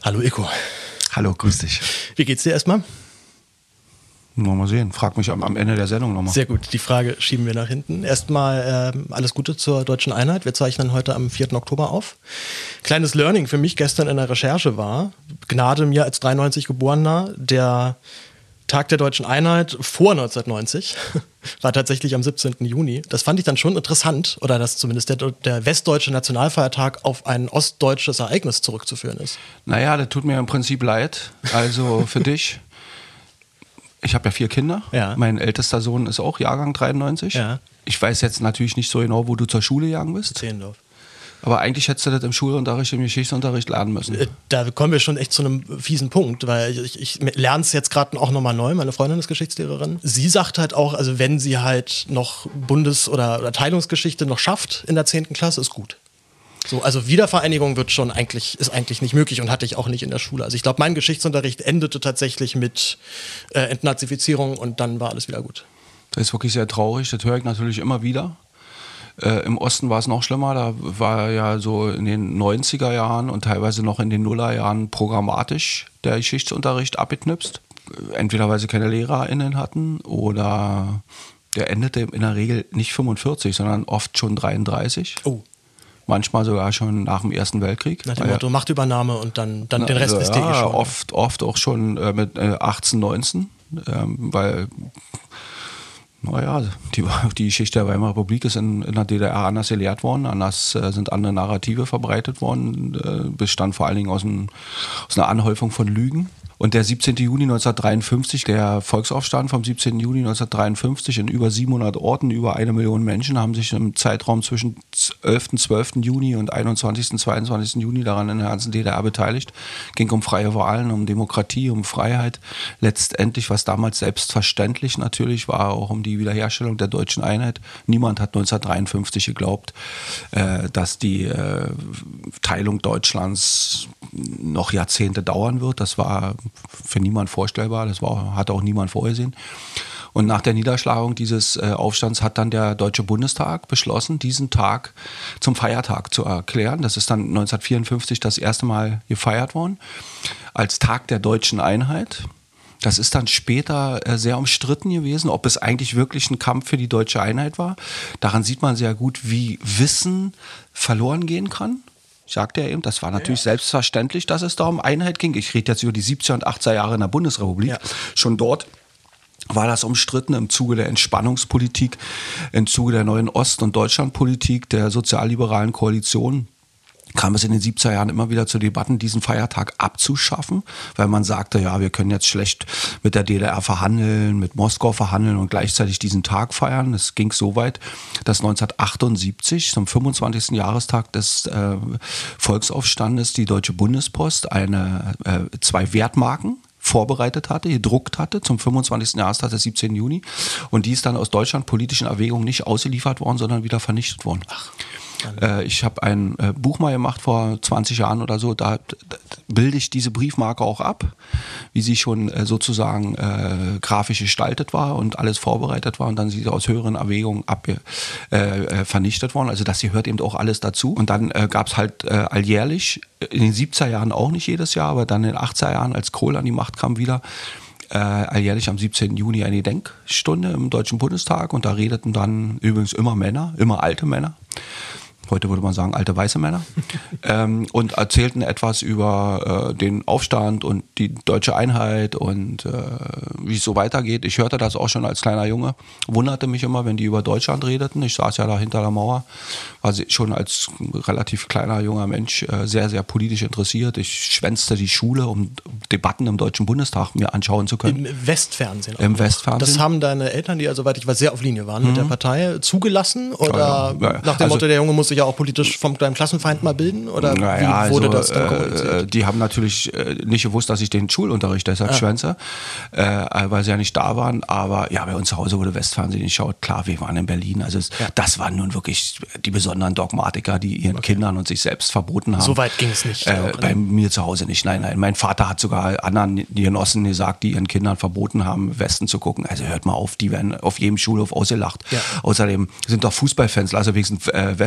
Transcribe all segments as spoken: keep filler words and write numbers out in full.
Hallo Ilko. Hallo, grüß dich. Wie geht's dir erstmal? Mal sehen, frag mich am, am Ende der Sendung nochmal. Sehr gut, die Frage schieben wir nach hinten. Erstmal ähm, alles Gute zur Deutschen Einheit. Wir zeichnen heute am vierten Oktober auf. Kleines Learning für mich gestern in der Recherche war, Gnade mir als dreiundneunzig Geborener, der Tag der Deutschen Einheit vor neunzehnhundertneunzig war tatsächlich am siebzehnten Juni. Das fand ich dann schon interessant, oder dass zumindest der, der westdeutsche Nationalfeiertag auf ein ostdeutsches Ereignis zurückzuführen ist. Naja, das tut mir im Prinzip leid. Also für dich. Ich habe ja vier Kinder. Ja. Mein ältester Sohn ist auch Jahrgang dreiundneunzig. Ja. Ich weiß jetzt natürlich nicht so genau, wo du zur Schule gegangen bist. Zehlendorf. Aber eigentlich hättest du das im Schulunterricht, im Geschichtsunterricht lernen müssen. Da kommen wir schon echt zu einem fiesen Punkt, weil ich, ich lerne es jetzt gerade auch nochmal neu. Meine Freundin ist Geschichtslehrerin. Sie sagt halt auch, also wenn sie halt noch Bundes- oder, oder Teilungsgeschichte noch schafft in der zehnten Klasse, ist gut. So, also Wiedervereinigung wird schon eigentlich, ist eigentlich nicht möglich und hatte ich auch nicht in der Schule. Also ich glaube, mein Geschichtsunterricht endete tatsächlich mit äh, Entnazifizierung und dann war alles wieder gut. Das ist wirklich sehr traurig, das höre ich natürlich immer wieder. Äh, Im Osten war es noch schlimmer, da war ja so in den neunziger Jahren und teilweise noch in den Nullerjahren programmatisch der Geschichtsunterricht abgeknipst. Entweder weil sie keine LehrerInnen hatten oder der endete in der Regel nicht fünfundvierzig, sondern oft schon dreiunddreißig. Oh. Manchmal sogar schon nach dem Ersten Weltkrieg. Nach dem Motto ja, Machtübernahme und dann, dann den Rest also, ist ja, schon. Oft, oft auch schon äh, mit äh, achtzehn, neunzehn, ähm, weil naja, die, die Geschichte der Weimarer Republik ist in, in der D D R anders gelehrt worden, anders äh, sind andere Narrative verbreitet worden, äh, bestand vor allen Dingen aus, ein, aus einer Anhäufung von Lügen. Und der siebzehnten Juni neunzehnhundertdreiundfünfzig, der Volksaufstand vom siebzehnten Juni neunzehnhundertdreiundfünfzig in über siebenhundert Orten, über eine Million Menschen haben sich im Zeitraum zwischen elften, zwölften Juni und einundzwanzigsten, zweiundzwanzigsten Juni daran in der ganzen D D R beteiligt. Ging um freie Wahlen, um Demokratie, um Freiheit. Letztendlich, was damals selbstverständlich natürlich war, auch um die Wiederherstellung der deutschen Einheit. Niemand hat neunzehnhundertdreiundfünfzig geglaubt, äh, dass die äh, Teilung Deutschlands noch Jahrzehnte dauern wird. Das war für niemand vorstellbar, das war, hat auch niemand vorgesehen. Und nach der Niederschlagung dieses äh, Aufstands hat dann der Deutsche Bundestag beschlossen, diesen Tag zum Feiertag zu erklären. Das ist dann neunzehnhundertvierundfünfzig das erste Mal gefeiert worden, als Tag der deutschen Einheit. Das ist dann später äh, sehr umstritten gewesen, ob es eigentlich wirklich ein Kampf für die deutsche Einheit war. Daran sieht man sehr gut, wie Wissen verloren gehen kann. Sagte er eben, das war natürlich ja. selbstverständlich, dass es da um Einheit ging. Ich rede jetzt über die siebziger und achtziger Jahre in der Bundesrepublik. Ja. Schon dort war das umstritten im Zuge der Entspannungspolitik, im Zuge der neuen Ost- und Deutschlandpolitik, der sozialliberalen Koalition. Kam es in den siebziger Jahren immer wieder zu Debatten, diesen Feiertag abzuschaffen, weil man sagte, ja, wir können jetzt schlecht mit der D D R verhandeln, mit Moskau verhandeln und gleichzeitig diesen Tag feiern. Es ging so weit, dass neunzehnhundertachtundsiebzig, zum fünfundzwanzigsten Jahrestag des äh, Volksaufstandes, die Deutsche Bundespost eine äh, zwei Wertmarken vorbereitet hatte, gedruckt hatte zum fünfundzwanzigsten Jahrestag des siebzehnten Juni und die ist dann aus Deutschland politischen Erwägungen nicht ausgeliefert worden, sondern wieder vernichtet worden. Ach. Äh, ich habe ein äh, Buch mal gemacht vor zwanzig Jahren oder so, da, da bilde ich diese Briefmarke auch ab, wie sie schon äh, sozusagen äh, grafisch gestaltet war und alles vorbereitet war und dann sie aus höheren Erwägungen ab, äh, äh, vernichtet worden. Also das gehört eben auch alles dazu. Und dann äh, gab es halt äh, alljährlich, in den siebziger Jahren auch nicht jedes Jahr, aber dann in den achtziger Jahren, als Kohl an die Macht kam, wieder Äh, alljährlich am siebzehnten Juni eine Gedenkstunde im Deutschen Bundestag und da redeten dann übrigens immer Männer, immer alte Männer. Heute würde man sagen, alte weiße Männer. ähm, und erzählten etwas über äh, den Aufstand und die deutsche Einheit und äh, wie es so weitergeht. Ich hörte das auch schon als kleiner Junge. Wunderte mich immer, wenn die über Deutschland redeten. Ich saß ja da hinter der Mauer. War schon als relativ kleiner junger Mensch äh, sehr, sehr politisch interessiert. Ich schwänzte die Schule, um Debatten im Deutschen Bundestag mir anschauen zu können. Im Westfernsehen auch. Im noch. Westfernsehen. Das haben deine Eltern, die, soweit ich weiß, sehr auf Linie waren mhm. mit der Partei, zugelassen? Oder ja, ja. Ja, nach dem also, Motto, der Junge muss sich ja auch politisch vom kleinen Klassenfeind mal bilden? Oder naja, wie wurde also, das dann kommuniziert? Äh, die haben natürlich äh, nicht gewusst, dass ich den Schulunterricht deshalb ah. schwänze, äh, weil sie ja nicht da waren. Aber ja, bei uns zu Hause wurde Westfernsehen geschaut. Klar, wir waren in Berlin. Also es, ja. das waren nun wirklich die besonderen Dogmatiker, die ihren okay. Kindern und sich selbst verboten haben. So weit ging es nicht. Äh, auch, bei mir zu Hause nicht. Nein, nein. Mein Vater hat sogar anderen Genossen gesagt, die ihren Kindern verboten haben, Westen zu gucken. Also hört mal auf, die werden auf jedem Schulhof ausgelacht. Ja. Außerdem sind doch Fußballfans, also wenigstens äh, Westfußballfans,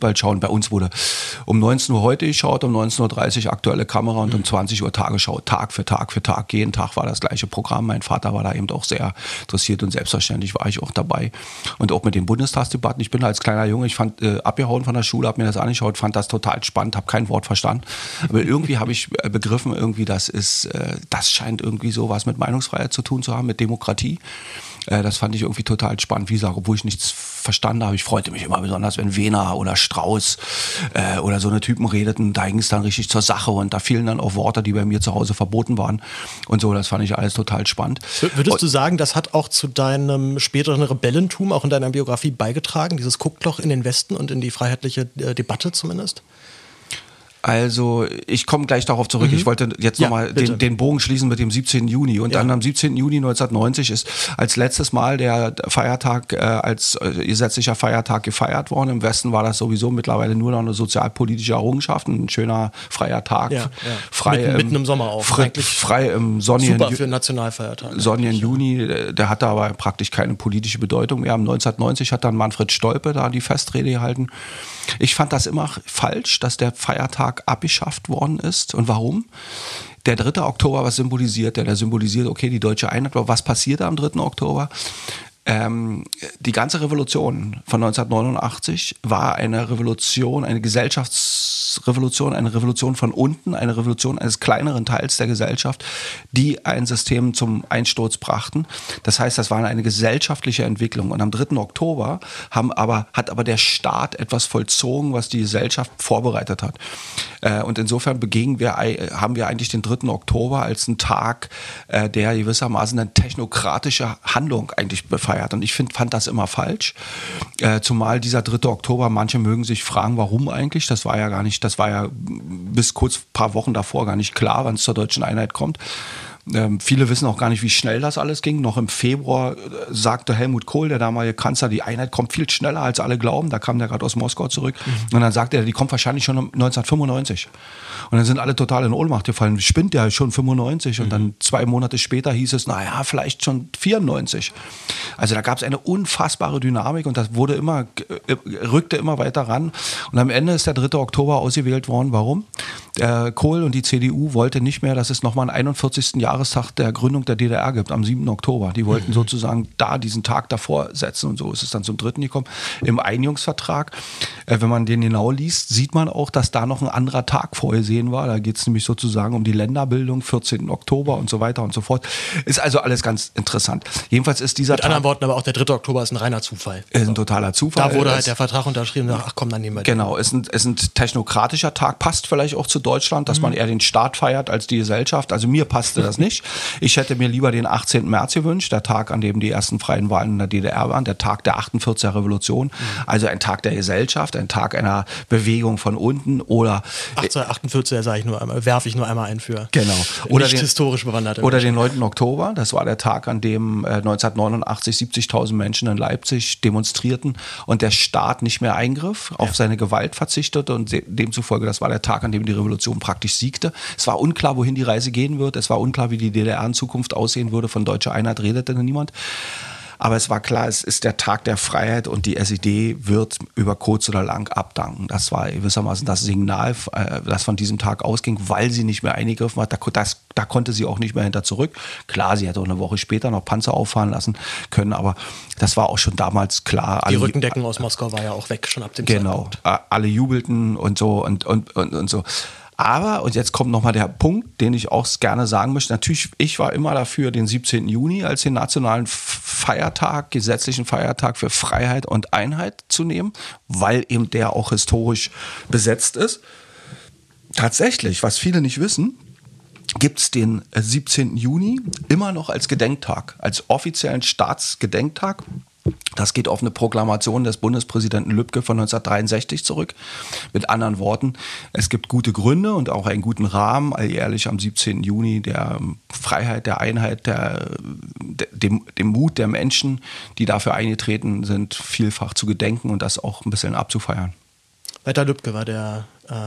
Anstalt schauen. Bei uns wurde um neunzehn Uhr heute geschaut, um neunzehn Uhr dreißig aktuelle Kamera und um zwanzig Uhr Tagesschau. Tag für Tag für Tag. Jeden Tag war das gleiche Programm. Mein Vater war da eben auch sehr interessiert und selbstverständlich war ich auch dabei. Und auch mit den Bundestagsdebatten. Ich bin als kleiner Junge, ich fand äh, abgehauen von der Schule, habe mir das angeschaut, fand das total spannend, habe kein Wort verstanden. Aber irgendwie habe ich äh, begriffen, irgendwie das ist, äh, das scheint irgendwie so was mit Meinungsfreiheit zu tun zu haben, mit Demokratie. Äh, das fand ich irgendwie total spannend. Wie gesagt, obwohl ich nichts verstanden habe, ich freute mich immer besonders, wenn Wehner oder Strauß äh, oder so eine Typen redeten, da ging es dann richtig zur Sache und da fielen dann auch Worte, die bei mir zu Hause verboten waren und so, das fand ich alles total spannend. Würdest und, du sagen, das hat auch zu deinem späteren Rebellentum, auch in deiner Biografie beigetragen, dieses Guckloch in den Westen und in die freiheitliche äh, Debatte zumindest? Also ich komme gleich darauf zurück. Mhm. Ich wollte jetzt ja, nochmal den, den Bogen schließen mit dem siebzehnten Juni. Und ja. dann am siebzehnten Juni neunzehnhundertneunzig ist als letztes Mal der Feiertag äh, als äh, gesetzlicher Feiertag gefeiert worden. Im Westen war das sowieso mittlerweile nur noch eine sozialpolitische Errungenschaft. Ein schöner freier Tag. Ja, ja. Frei mitten, im, mitten im Sommer auch. Frei, frei im sonnigen, super für einen Nationalfeiertag. Sonnigen Juni. Der hatte aber praktisch keine politische Bedeutung mehr. neunzehnhundertneunzig hat dann Manfred Stolpe da die Festrede gehalten. Ich fand das immer falsch, dass der Feiertag abgeschafft worden ist. Und warum? Der dritte Oktober, was symbolisiert der? Der symbolisiert, okay, die deutsche Einheit. Aber was passierte am dritten Oktober? Ähm, die ganze Revolution von neunzehnhundertneunundachtzig war eine Revolution, eine Gesellschaftsrevolution, eine Revolution von unten, eine Revolution eines kleineren Teils der Gesellschaft, die ein System zum Einsturz brachten. Das heißt, das war eine gesellschaftliche Entwicklung. Und am dritten Oktober haben aber, hat aber der Staat etwas vollzogen, was die Gesellschaft vorbereitet hat. Äh, und insofern begegnen wir, haben wir eigentlich den dritten Oktober als einen Tag, äh, der gewissermaßen eine technokratische Handlung eigentlich befeiert. Und ich find, fand das immer falsch, äh, zumal dieser dritte Oktober, manche mögen sich fragen, warum eigentlich, das war ja gar nicht, das war ja bis kurz ein paar Wochen davor gar nicht klar, wann es zur deutschen Einheit kommt. Ähm, viele wissen auch gar nicht, wie schnell das alles ging. Noch im Februar äh, sagte Helmut Kohl, der damalige Kanzler, die Einheit kommt viel schneller, als alle glauben. Da kam der gerade aus Moskau zurück. Mhm. Und dann sagte er, die kommt wahrscheinlich schon neunzehnhundertfünfundneunzig. Und dann sind alle total in Ohnmacht gefallen. Spinnt ja schon fünfundneunzig. Mhm. Und dann zwei Monate später hieß es, naja, vielleicht schon vierundneunzig. Also da gab es eine unfassbare Dynamik und das wurde immer, äh, rückte immer weiter ran. Und am Ende ist der dritte Oktober ausgewählt worden. Warum? Der Kohl und die C D U wollte nicht mehr, dass es nochmal einen einundvierzigsten Jahrestag der Gründung der D D R gibt, am siebten Oktober. Die wollten mhm. sozusagen da diesen Tag davor setzen und so ist es dann zum dritten gekommen. Im Einigungsvertrag, äh, wenn man den genau liest, sieht man auch, dass da noch ein anderer Tag vorgesehen war. Da geht es nämlich sozusagen um die Länderbildung, vierzehnten Oktober und so weiter und so fort. Ist also alles ganz interessant. Jedenfalls ist dieser Mit Tag... anderen Worten, aber auch der dritte Oktober ist ein reiner Zufall. Ist ein totaler Zufall. Da wurde halt der Vertrag unterschrieben, ach komm, dann nehmen wir den. Genau, ist ein, ist ein technokratischer Tag, passt vielleicht auch zu Deutschland, dass mhm. man eher den Staat feiert als die Gesellschaft. Also mir passte das nicht. Ich hätte mir lieber den achtzehnten März gewünscht, der Tag, an dem die ersten freien Wahlen in der D D R waren, der Tag der achtundvierziger Revolution. Mhm. Also ein Tag der Gesellschaft, ein Tag einer Bewegung von unten oder... achtzehnhundertachtundvierzig, sage ich nur einmal, werfe ich nur einmal ein für genau. Oder nicht den, historisch bewanderte Oder den neunten Oktober, das war der Tag, an dem äh, neunzehnhundertneunundachtzig siebzigtausend Menschen in Leipzig demonstrierten und der Staat nicht mehr eingriff, auf ja. seine Gewalt verzichtete und demzufolge, das war der Tag, an dem die Revolution praktisch siegte. Es war unklar, wohin die Reise gehen wird. Es war unklar, wie die D D R in Zukunft aussehen würde. Von deutscher Einheit redete niemand. Aber es war klar, es ist der Tag der Freiheit und die S E D wird über kurz oder lang abdanken. Das war gewissermaßen das Signal, das von diesem Tag ausging, weil sie nicht mehr eingegriffen hat. Da, das, da konnte sie auch nicht mehr hinter zurück. Klar, sie hätte auch eine Woche später noch Panzer auffahren lassen können, aber das war auch schon damals klar. Die alle, Rückendeckung aus Moskau war ja auch weg, schon ab dem genau, Zeitpunkt. Genau, alle jubelten und so und, und, und, und so. Aber, und jetzt kommt nochmal der Punkt, den ich auch gerne sagen möchte, natürlich, ich war immer dafür, den siebzehnten Juni als den nationalen Feiertag, gesetzlichen Feiertag für Freiheit und Einheit zu nehmen, weil eben der auch historisch besetzt ist. Tatsächlich, was viele nicht wissen, gibt es den siebzehnten Juni immer noch als Gedenktag, als offiziellen Staatsgedenktag. Das geht auf eine Proklamation des Bundespräsidenten Lübke von neunzehnhundertdreiundsechzig zurück. Mit anderen Worten, es gibt gute Gründe und auch einen guten Rahmen, alljährlich am siebzehnten Juni der Freiheit, der Einheit, der, dem, dem Mut der Menschen, die dafür eingetreten sind, vielfach zu gedenken und das auch ein bisschen abzufeiern. Walter Lübcke war der äh,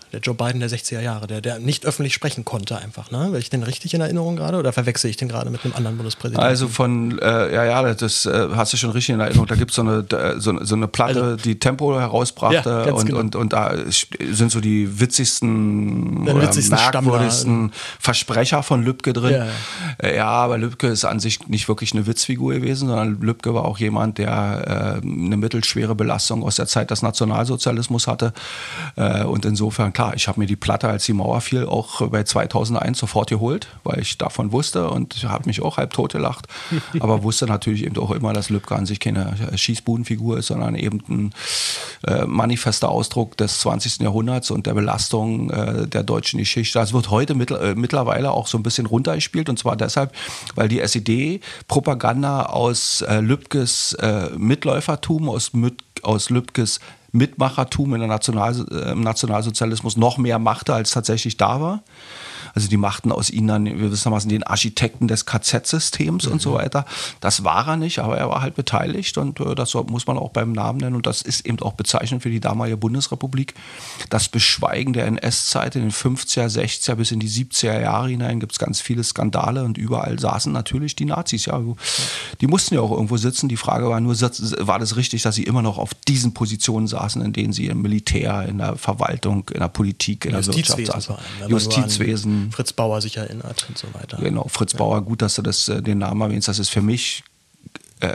der Joe Biden der sechziger Jahre, der, der nicht öffentlich sprechen konnte einfach, ne? Habe ich den richtig in Erinnerung gerade oder verwechsel ich den gerade mit einem anderen Bundespräsidenten? Also von, äh, ja, ja, das äh, hast du schon richtig in Erinnerung. Da gibt so es eine, so, so eine Platte, also, die Tempo herausbrachte ja, und, genau. und, und da sind so die witzigsten, ja, witzigsten oder merkwürdigsten Versprecher von Lübke drin. Ja, ja. ja, aber Lübke ist an sich nicht wirklich eine Witzfigur gewesen, sondern Lübke war auch jemand, der äh, eine mittelschwere Belastung aus der Zeit des Nationalsozialismus hatte. Äh, und insofern, klar, ich habe mir die Platte, als die Mauer fiel, auch bei zweitausendeins sofort geholt, weil ich davon wusste und habe mich auch halb tot gelacht. Aber wusste natürlich eben auch immer, dass Lübke an sich keine Schießbudenfigur ist, sondern eben ein äh, manifester Ausdruck des zwanzigsten Jahrhunderts und der Belastung äh, der deutschen Geschichte. Das wird heute mit, äh, mittlerweile auch so ein bisschen runtergespielt und zwar deshalb, weil die S E D-Propaganda aus äh, Lübkes äh, Mitläufertum, aus, mit, aus Lübkes Mitmachertum in der National, äh, im Nationalsozialismus noch mehr machte, als tatsächlich da war. Also die machten aus ihnen dann gewissermaßen den Architekten des K Z-Systems mhm. und so weiter. Das war er nicht, aber er war halt beteiligt und äh, das muss man auch beim Namen nennen und das ist eben auch bezeichnend für die damalige Bundesrepublik. Das Beschweigen der N S-Zeit in den fünfziger, sechziger bis in die siebziger Jahre hinein gibt es ganz viele Skandale und überall saßen natürlich die Nazis. Ja, die mussten ja auch irgendwo sitzen. Die Frage war nur, war das richtig, dass sie immer noch auf diesen Positionen saßen, in denen sie im Militär, in der Verwaltung, in der Politik, in der Wirtschaft saßen. Justizwesen. Fritz Bauer sich erinnert und so weiter. Genau, Fritz ja. Bauer, gut, dass du das, den Namen erwähnst. Das ist für mich äh,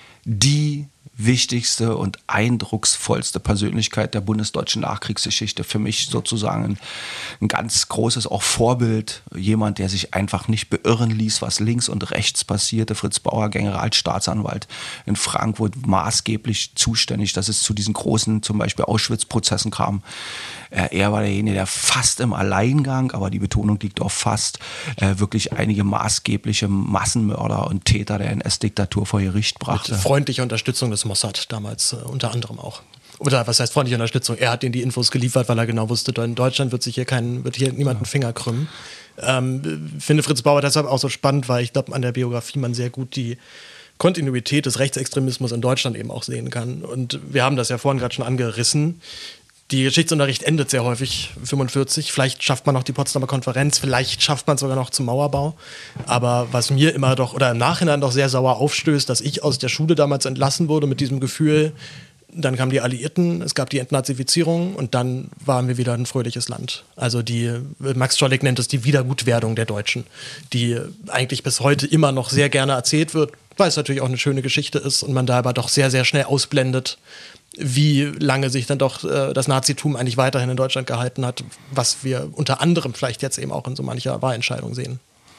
die wichtigste und eindrucksvollste Persönlichkeit der bundesdeutschen Nachkriegsgeschichte. Für mich sozusagen ein, ein ganz großes auch Vorbild. Jemand, der sich einfach nicht beirren ließ, was links und rechts passierte. Fritz Bauer, Generalstaatsanwalt in Frankfurt, maßgeblich zuständig, dass es zu diesen großen, zum Beispiel Auschwitz-Prozessen kam. Äh, er war derjenige, der fast im Alleingang, aber die Betonung liegt auf fast, äh, wirklich einige maßgebliche Massenmörder und Täter der N S-Diktatur vor Gericht brachte. Mit freundlicher Unterstützung des Mossad damals äh, unter anderem auch. Oder was heißt freundliche Unterstützung? Er hat ihnen die Infos geliefert, weil er genau wusste, in Deutschland wird sich hier kein, wird hier niemand einen Finger krümmen. Ähm, finde Fritz Bauer deshalb auch so spannend, weil ich glaube, an der Biografie man sehr gut die Kontinuität des Rechtsextremismus in Deutschland eben auch sehen kann. Und wir haben das ja vorhin gerade schon angerissen. Die Geschichtsunterricht endet sehr häufig fünfundvierzig. Vielleicht schafft man noch die Potsdamer Konferenz, vielleicht schafft man sogar noch zum Mauerbau. Aber was mir immer doch oder im Nachhinein doch sehr sauer aufstößt, dass ich aus der Schule damals entlassen wurde mit diesem Gefühl, dann kamen die Alliierten, es gab die Entnazifizierung und dann waren wir wieder ein fröhliches Land. Also die, Max Scholleck nennt es die Wiedergutwerdung der Deutschen, die eigentlich bis heute immer noch sehr gerne erzählt wird, weil es natürlich auch eine schöne Geschichte ist und man da aber doch sehr, sehr schnell ausblendet, wie lange sich dann doch äh, das Nazitum eigentlich weiterhin in Deutschland gehalten hat, was wir unter anderem vielleicht jetzt eben auch in so mancher Wahlentscheidung sehen.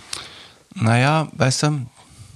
Naja, weißt du...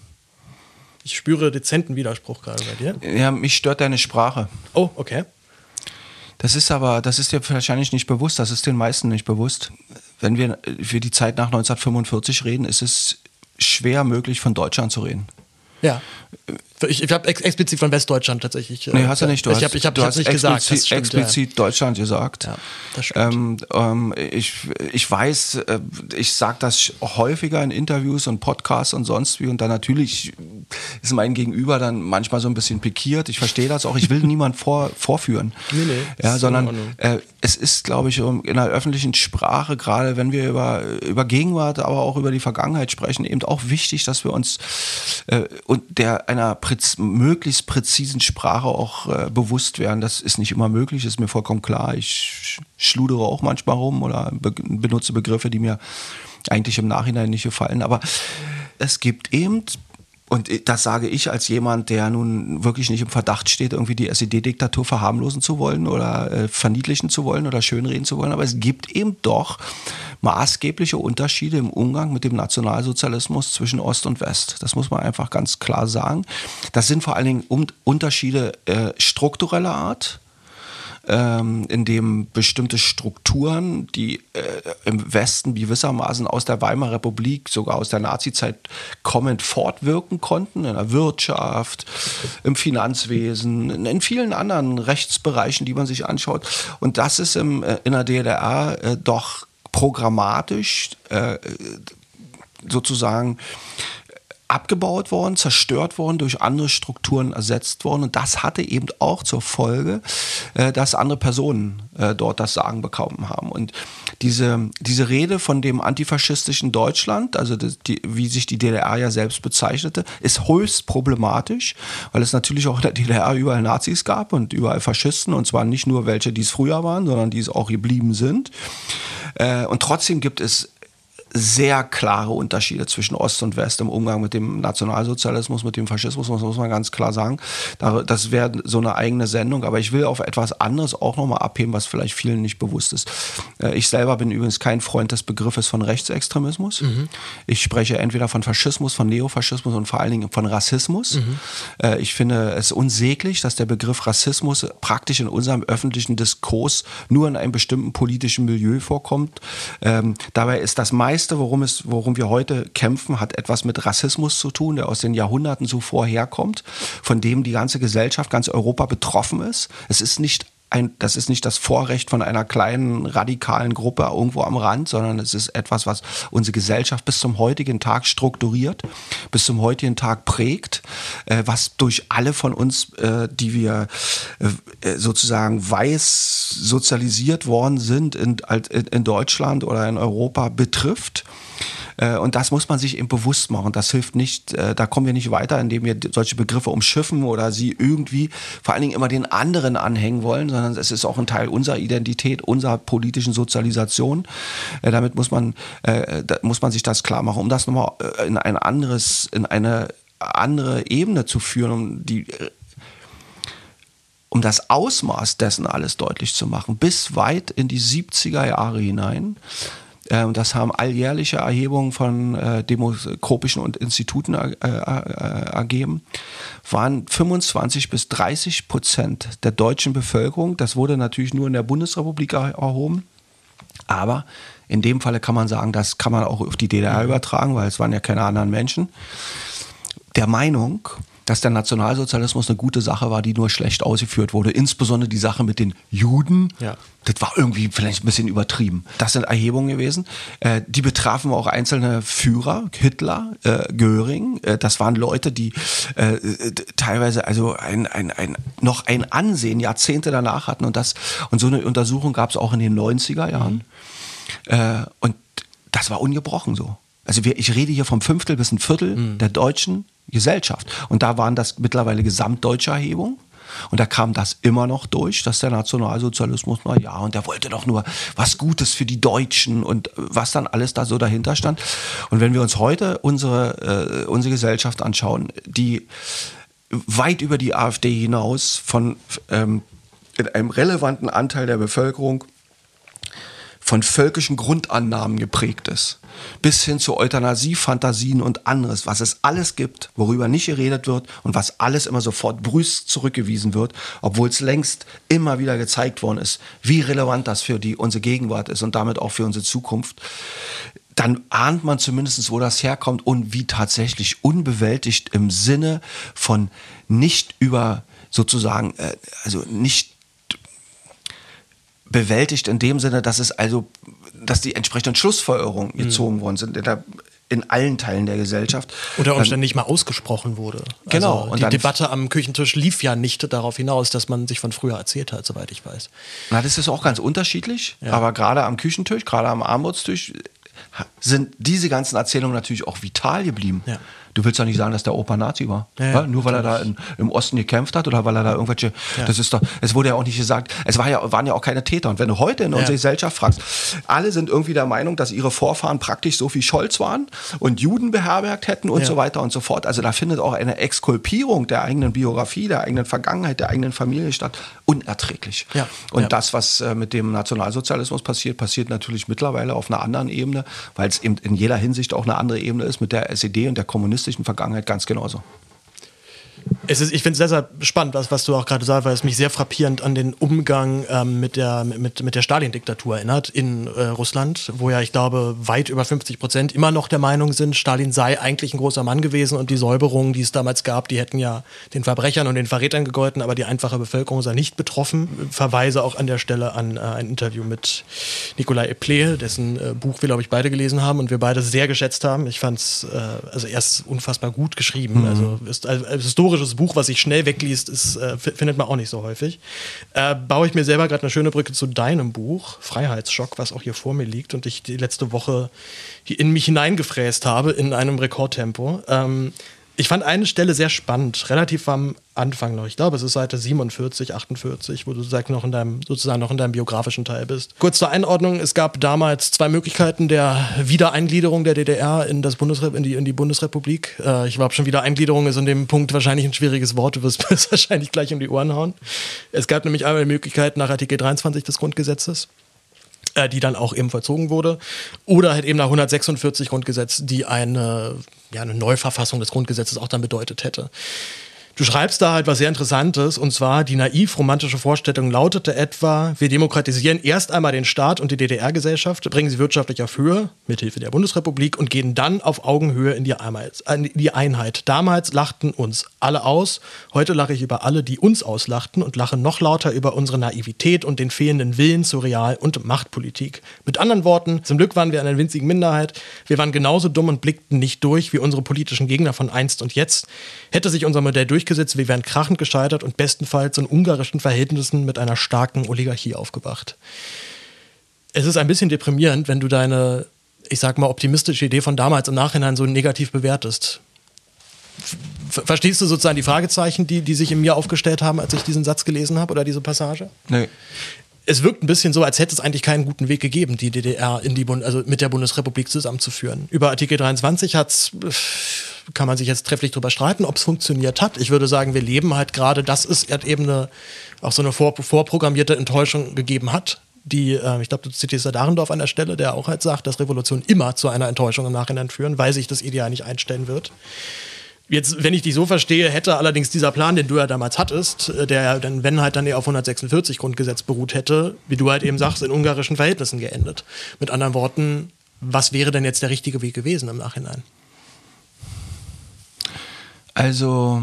Ich spüre dezenten Widerspruch gerade bei dir. Ja, mich stört deine Sprache. Oh, okay. Das ist aber, das ist dir wahrscheinlich nicht bewusst, das ist den meisten nicht bewusst. Wenn wir für die Zeit nach neunzehnhundertfünfundvierzig reden, ist es schwer möglich, von Deutschland zu reden. Ja. Ich, ich habe ex explizit von Westdeutschland tatsächlich. Nee, hast du nicht. Du ich habe ich hab, ich hab nicht gesagt. Das stimmt, explizit ja. Deutschland gesagt. Ja, das stimmt. Ähm, ähm, ich, ich weiß, äh, ich sage das häufiger in Interviews und Podcasts und sonst wie. Und dann natürlich ist mein Gegenüber dann manchmal so ein bisschen pikiert. Ich verstehe das auch. Ich will niemand vor, vorführen. Nee, nee. Ja, sondern äh, es ist, glaube ich, in der öffentlichen Sprache, gerade wenn wir über, über Gegenwart, aber auch über die Vergangenheit sprechen, eben auch wichtig, dass wir uns äh, und der einer Präz, möglichst präzisen Sprache auch äh, bewusst werden. Das ist nicht immer möglich, ist mir vollkommen klar. Ich schludere auch manchmal rum oder be benutze Begriffe, die mir eigentlich im Nachhinein nicht gefallen. Aber es gibt eben, und das sage ich als jemand, der nun wirklich nicht im Verdacht steht, irgendwie die S E D-Diktatur verharmlosen zu wollen oder äh, verniedlichen zu wollen oder schönreden zu wollen, aber es gibt eben doch maßgebliche Unterschiede im Umgang mit dem Nationalsozialismus zwischen Ost und West. Das muss man einfach ganz klar sagen. Das sind vor allen Dingen um Unterschiede äh, struktureller Art, ähm, in dem bestimmte Strukturen, die äh, im Westen gewissermaßen aus der Weimarer Republik, sogar aus der Nazizeit kommend fortwirken konnten, in der Wirtschaft, im Finanzwesen, in vielen anderen Rechtsbereichen, die man sich anschaut. Und das ist im, äh, in der D D R äh, doch programmatisch äh, sozusagen abgebaut worden, zerstört worden, durch andere Strukturen ersetzt worden. Und das hatte eben auch zur Folge, äh, dass andere Personen äh, dort das Sagen bekommen haben. Und diese, diese Rede von dem antifaschistischen Deutschland, also das, die, wie sich die D D R ja selbst bezeichnete, ist höchst problematisch, weil es natürlich auch in der D D R überall Nazis gab und überall Faschisten, und zwar nicht nur welche, die es früher waren, sondern die es auch geblieben sind. Äh, und trotzdem gibt es sehr klare Unterschiede zwischen Ost und West im Umgang mit dem Nationalsozialismus, mit dem Faschismus, das muss man ganz klar sagen. Das wäre so eine eigene Sendung, aber ich will auf etwas anderes auch nochmal abheben, was vielleicht vielen nicht bewusst ist. Ich selber bin übrigens kein Freund des Begriffes von Rechtsextremismus. Mhm. Ich spreche entweder von Faschismus, von Neofaschismus und vor allen Dingen von Rassismus. Mhm. Ich finde es unsäglich, dass der Begriff Rassismus praktisch in unserem öffentlichen Diskurs nur in einem bestimmten politischen Milieu vorkommt. Ähm, dabei ist das meiste, worum, es, worum wir heute kämpfen, hat etwas mit Rassismus zu tun, der aus den Jahrhunderten zuvor herkommt, von dem die ganze Gesellschaft, ganz Europa betroffen ist. Es ist nicht ein, das ist nicht das Vorrecht von einer kleinen radikalen Gruppe irgendwo am Rand, sondern es ist etwas, was unsere Gesellschaft bis zum heutigen Tag strukturiert, bis zum heutigen Tag prägt, äh, was durch alle von uns, äh, die wir äh, sozusagen weiß sozialisiert worden sind in, in Deutschland oder in Europa betrifft. Und das muss man sich eben bewusst machen. Das hilft nicht, da kommen wir nicht weiter, indem wir solche Begriffe umschiffen oder sie irgendwie vor allen Dingen immer den anderen anhängen wollen, sondern es ist auch ein Teil unserer Identität, unserer politischen Sozialisation. Damit muss man, da muss man sich das klar machen. Um das nochmal in ein anderes, in eine andere Ebene zu führen, um die um das Ausmaß dessen alles deutlich zu machen, bis weit in die siebziger Jahre hinein. Und das haben alljährliche Erhebungen von äh, demoskopischen und Instituten äh, äh, ergeben, waren fünfundzwanzig bis dreißig Prozent der deutschen Bevölkerung, das wurde natürlich nur in der Bundesrepublik erhoben, aber in dem Falle kann man sagen, das kann man auch auf die D D R übertragen, weil es waren ja keine anderen Menschen, der Meinung, dass der Nationalsozialismus eine gute Sache war, die nur schlecht ausgeführt wurde. Insbesondere die Sache mit den Juden. Ja. Das war irgendwie vielleicht ein bisschen übertrieben. Das sind Erhebungen gewesen. Äh, die betrafen auch einzelne Führer, Hitler, äh, Göring. Äh, das waren Leute, die äh, teilweise also ein, ein, ein, noch ein Ansehen Jahrzehnte danach hatten. Und, das, und so eine Untersuchung gab es auch in den neunziger Jahren. Mhm. Äh, und das war ungebrochen so. Also wir, ich rede hier vom Fünftel bis ein Viertel mhm. der deutschen Gesellschaft. Und da waren das mittlerweile gesamtdeutsche Erhebungen. Und da kam das immer noch durch, dass der Nationalsozialismus, na ja, und der wollte doch nur was Gutes für die Deutschen und was dann alles da so dahinter stand. Und wenn wir uns heute unsere, äh, unsere Gesellschaft anschauen, die weit über die AfD hinaus von ähm, in einem relevanten Anteil der Bevölkerung von völkischen Grundannahmen geprägt ist, bis hin zu Euthanasie, Fantasien und anderes, was es alles gibt, worüber nicht geredet wird und was alles immer sofort brüsk zurückgewiesen wird, obwohl es längst immer wieder gezeigt worden ist, wie relevant das für die, unsere Gegenwart ist und damit auch für unsere Zukunft, dann ahnt man zumindest, wo das herkommt und wie tatsächlich unbewältigt im Sinne von nicht über sozusagen, äh, also nicht bewältigt in dem Sinne, dass es also, dass die entsprechenden Schlussfolgerungen gezogen mhm. worden sind in, der, in allen Teilen der Gesellschaft. Unter Umständen nicht mal ausgesprochen wurde. Genau. Also die und Debatte am Küchentisch lief ja nicht darauf hinaus, dass man sich von früher erzählt hat, soweit ich weiß. Na, das ist auch ganz unterschiedlich, ja. Aber gerade am Küchentisch, gerade am Armutstisch sind diese ganzen Erzählungen natürlich auch vital geblieben. Ja. Du willst doch nicht sagen, dass der Opa Nazi war. Ja, ja, nur weil er da in, im Osten gekämpft hat oder weil er da irgendwelche, ja. das ist doch, es wurde ja auch nicht gesagt, es war ja, waren ja auch keine Täter. Und wenn du heute in ja. unserer Gesellschaft fragst, alle sind irgendwie der Meinung, dass ihre Vorfahren praktisch so wie Scholz waren und Juden beherbergt hätten und ja. so weiter und so fort. Also da findet auch eine Exkulpierung der eigenen Biografie, der eigenen Vergangenheit, der eigenen Familie statt. Unerträglich. Ja. Und ja. das, was äh, mit dem Nationalsozialismus passiert, passiert natürlich mittlerweile auf einer anderen Ebene, weil es eben in jeder Hinsicht auch eine andere Ebene ist mit der S E D und der kommunistischen Vergangenheit ganz genauso. Es ist, ich finde es sehr, sehr spannend, was, was du auch gerade sagst, weil es mich sehr frappierend an den Umgang ähm, mit der, mit, mit der Stalin-Diktatur erinnert in äh, Russland, wo ja, ich glaube, weit über fünfzig Prozent immer noch der Meinung sind, Stalin sei eigentlich ein großer Mann gewesen und die Säuberungen, die es damals gab, die hätten ja den Verbrechern und den Verrätern gegolten, aber die einfache Bevölkerung sei nicht betroffen. Verweise auch an der Stelle an äh, ein Interview mit Nikolai Eple, dessen äh, Buch wir, glaube ich, beide gelesen haben und wir beide sehr geschätzt haben. Ich fand es, äh, also erst unfassbar gut geschrieben, mhm. also ist ein also, historisches Buch, was sich schnell wegliest, ist, äh, findet man auch nicht so häufig. Äh, baue ich mir selber gerade eine schöne Brücke zu deinem Buch, Freiheitsschock, was auch hier vor mir liegt und ich die letzte Woche hier in mich hineingefräst habe in einem Rekordtempo. Ähm, Ich fand eine Stelle sehr spannend, relativ am Anfang noch. Ich glaube, es ist Seite siebenundvierzig, achtundvierzig, wo du sozusagen noch in deinem, sozusagen noch in deinem biografischen Teil bist. Kurz zur Einordnung, es gab damals zwei Möglichkeiten der Wiedereingliederung der D D R in, das Bundesre- in, die, in die Bundesrepublik. Äh, ich glaube schon, Wiedereingliederung ist an dem Punkt wahrscheinlich ein schwieriges Wort, du wirst es wahrscheinlich gleich um die Ohren hauen. Es gab nämlich einmal die Möglichkeit nach Artikel dreiundzwanzig des Grundgesetzes, die dann auch eben vollzogen wurde. Oder halt eben nach hundertsechsundvierzig Grundgesetz, die eine, ja, eine Neuverfassung des Grundgesetzes auch dann bedeutet hätte. Du schreibst da halt was sehr Interessantes, und zwar die naiv-romantische Vorstellung lautete etwa, wir demokratisieren erst einmal den Staat und die D D R-Gesellschaft, bringen sie wirtschaftlich auf Höhe, mithilfe der Bundesrepublik, und gehen dann auf Augenhöhe in die Einheit. In die Einheit. Damals lachten uns alle aus, heute lache ich über alle, die uns auslachten, und lache noch lauter über unsere Naivität und den fehlenden Willen zu Real- und Machtpolitik. Mit anderen Worten, zum Glück waren wir eine winzige Minderheit, wir waren genauso dumm und blickten nicht durch wie unsere politischen Gegner von einst und jetzt. Hätte sich unser Modell durchgesetzt, wir wären krachend gescheitert und bestenfalls in ungarischen Verhältnissen mit einer starken Oligarchie aufgewacht. Es ist ein bisschen deprimierend, wenn du deine, ich sag mal, optimistische Idee von damals im Nachhinein so negativ bewertest. Ver- Verstehst du sozusagen die Fragezeichen, die, die sich in mir aufgestellt haben, als ich diesen Satz gelesen habe oder diese Passage? Nee. Es wirkt ein bisschen so, als hätte es eigentlich keinen guten Weg gegeben, die D D R in die Bund- also mit der Bundesrepublik zusammenzuführen. Über Artikel dreiundzwanzig hat's, kann man sich jetzt trefflich drüber streiten, ob es funktioniert hat. Ich würde sagen, wir leben halt gerade, dass es eben eine, auch so eine vor, vorprogrammierte Enttäuschung gegeben hat. Die, äh, ich glaube, du zitierst ja Dahrendorf an der Stelle, der auch halt sagt, dass Revolutionen immer zu einer Enttäuschung im Nachhinein führen, weil sich das Ideal nicht einstellen wird. Jetzt, wenn ich dich so verstehe, hätte allerdings dieser Plan, den du ja damals hattest, der ja dann, wenn halt dann eher auf hundertsechsundvierzig Grundgesetz beruht hätte, wie du halt eben sagst, in ungarischen Verhältnissen geendet. Mit anderen Worten, was wäre denn jetzt der richtige Weg gewesen im Nachhinein? Also,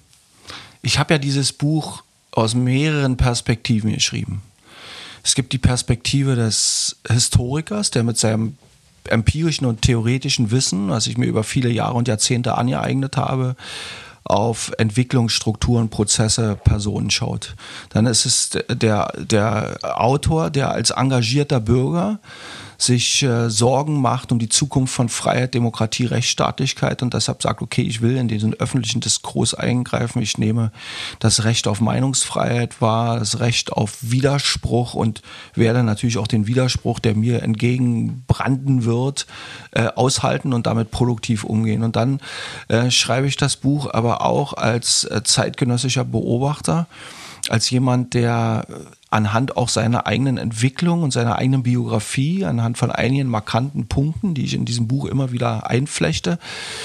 ich habe ja dieses Buch aus mehreren Perspektiven geschrieben. Es gibt die Perspektive des Historikers, der mit seinem empirischen und theoretischen Wissen, was ich mir über viele Jahre und Jahrzehnte angeeignet habe, auf Entwicklung, Strukturen, Prozesse, Personen schaut. Dann ist es der, der Autor, der als engagierter Bürger sich äh, Sorgen macht um die Zukunft von Freiheit, Demokratie, Rechtsstaatlichkeit und deshalb sagt, okay, ich will in diesen öffentlichen Diskurs eingreifen, ich nehme das Recht auf Meinungsfreiheit wahr, das Recht auf Widerspruch und werde natürlich auch den Widerspruch, der mir entgegenbranden wird, äh, aushalten und damit produktiv umgehen. Und dann äh, schreibe ich das Buch aber auch als äh, zeitgenössischer Beobachter, als jemand, der anhand auch seiner eigenen Entwicklung und seiner eigenen Biografie, anhand von einigen markanten Punkten, die ich in diesem Buch immer wieder einflechte,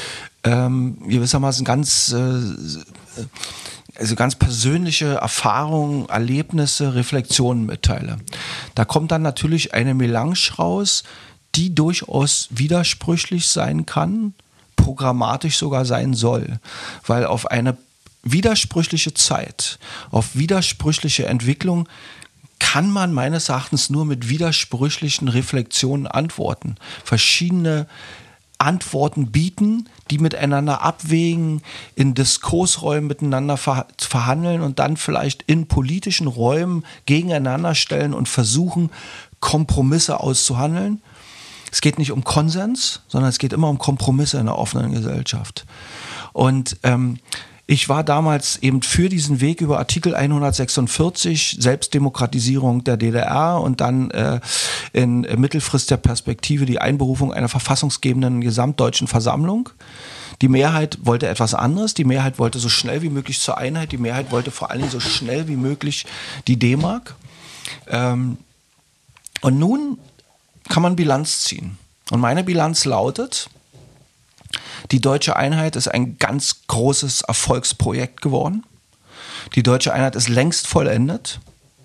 ähm, gewissermaßen ganz, äh, also ganz persönliche Erfahrungen, Erlebnisse, Reflexionen mitteile. Da kommt dann natürlich eine Melange raus, die durchaus widersprüchlich sein kann, programmatisch sogar sein soll, weil auf eine widersprüchliche Zeit, auf widersprüchliche Entwicklung kann man meines Erachtens nur mit widersprüchlichen Reflexionen antworten. Verschiedene Antworten bieten, die miteinander abwägen, in Diskursräumen miteinander verhandeln und dann vielleicht in politischen Räumen gegeneinander stellen und versuchen, Kompromisse auszuhandeln. Es geht nicht um Konsens, sondern es geht immer um Kompromisse in einer offenen Gesellschaft. Und ähm, ich war damals eben für diesen Weg über Artikel hundertsechsundvierzig, Selbstdemokratisierung der D D R und dann äh, in Mittelfrist der Perspektive die Einberufung einer verfassungsgebenden gesamtdeutschen Versammlung. Die Mehrheit wollte etwas anderes, die Mehrheit wollte so schnell wie möglich zur Einheit, die Mehrheit wollte vor allen Dingen so schnell wie möglich die D-Mark. Ähm, und nun kann man Bilanz ziehen. Und meine Bilanz lautet, Die deutsche Einheit ist ein ganz großes Erfolgsprojekt geworden. Die deutsche Einheit ist längst vollendet.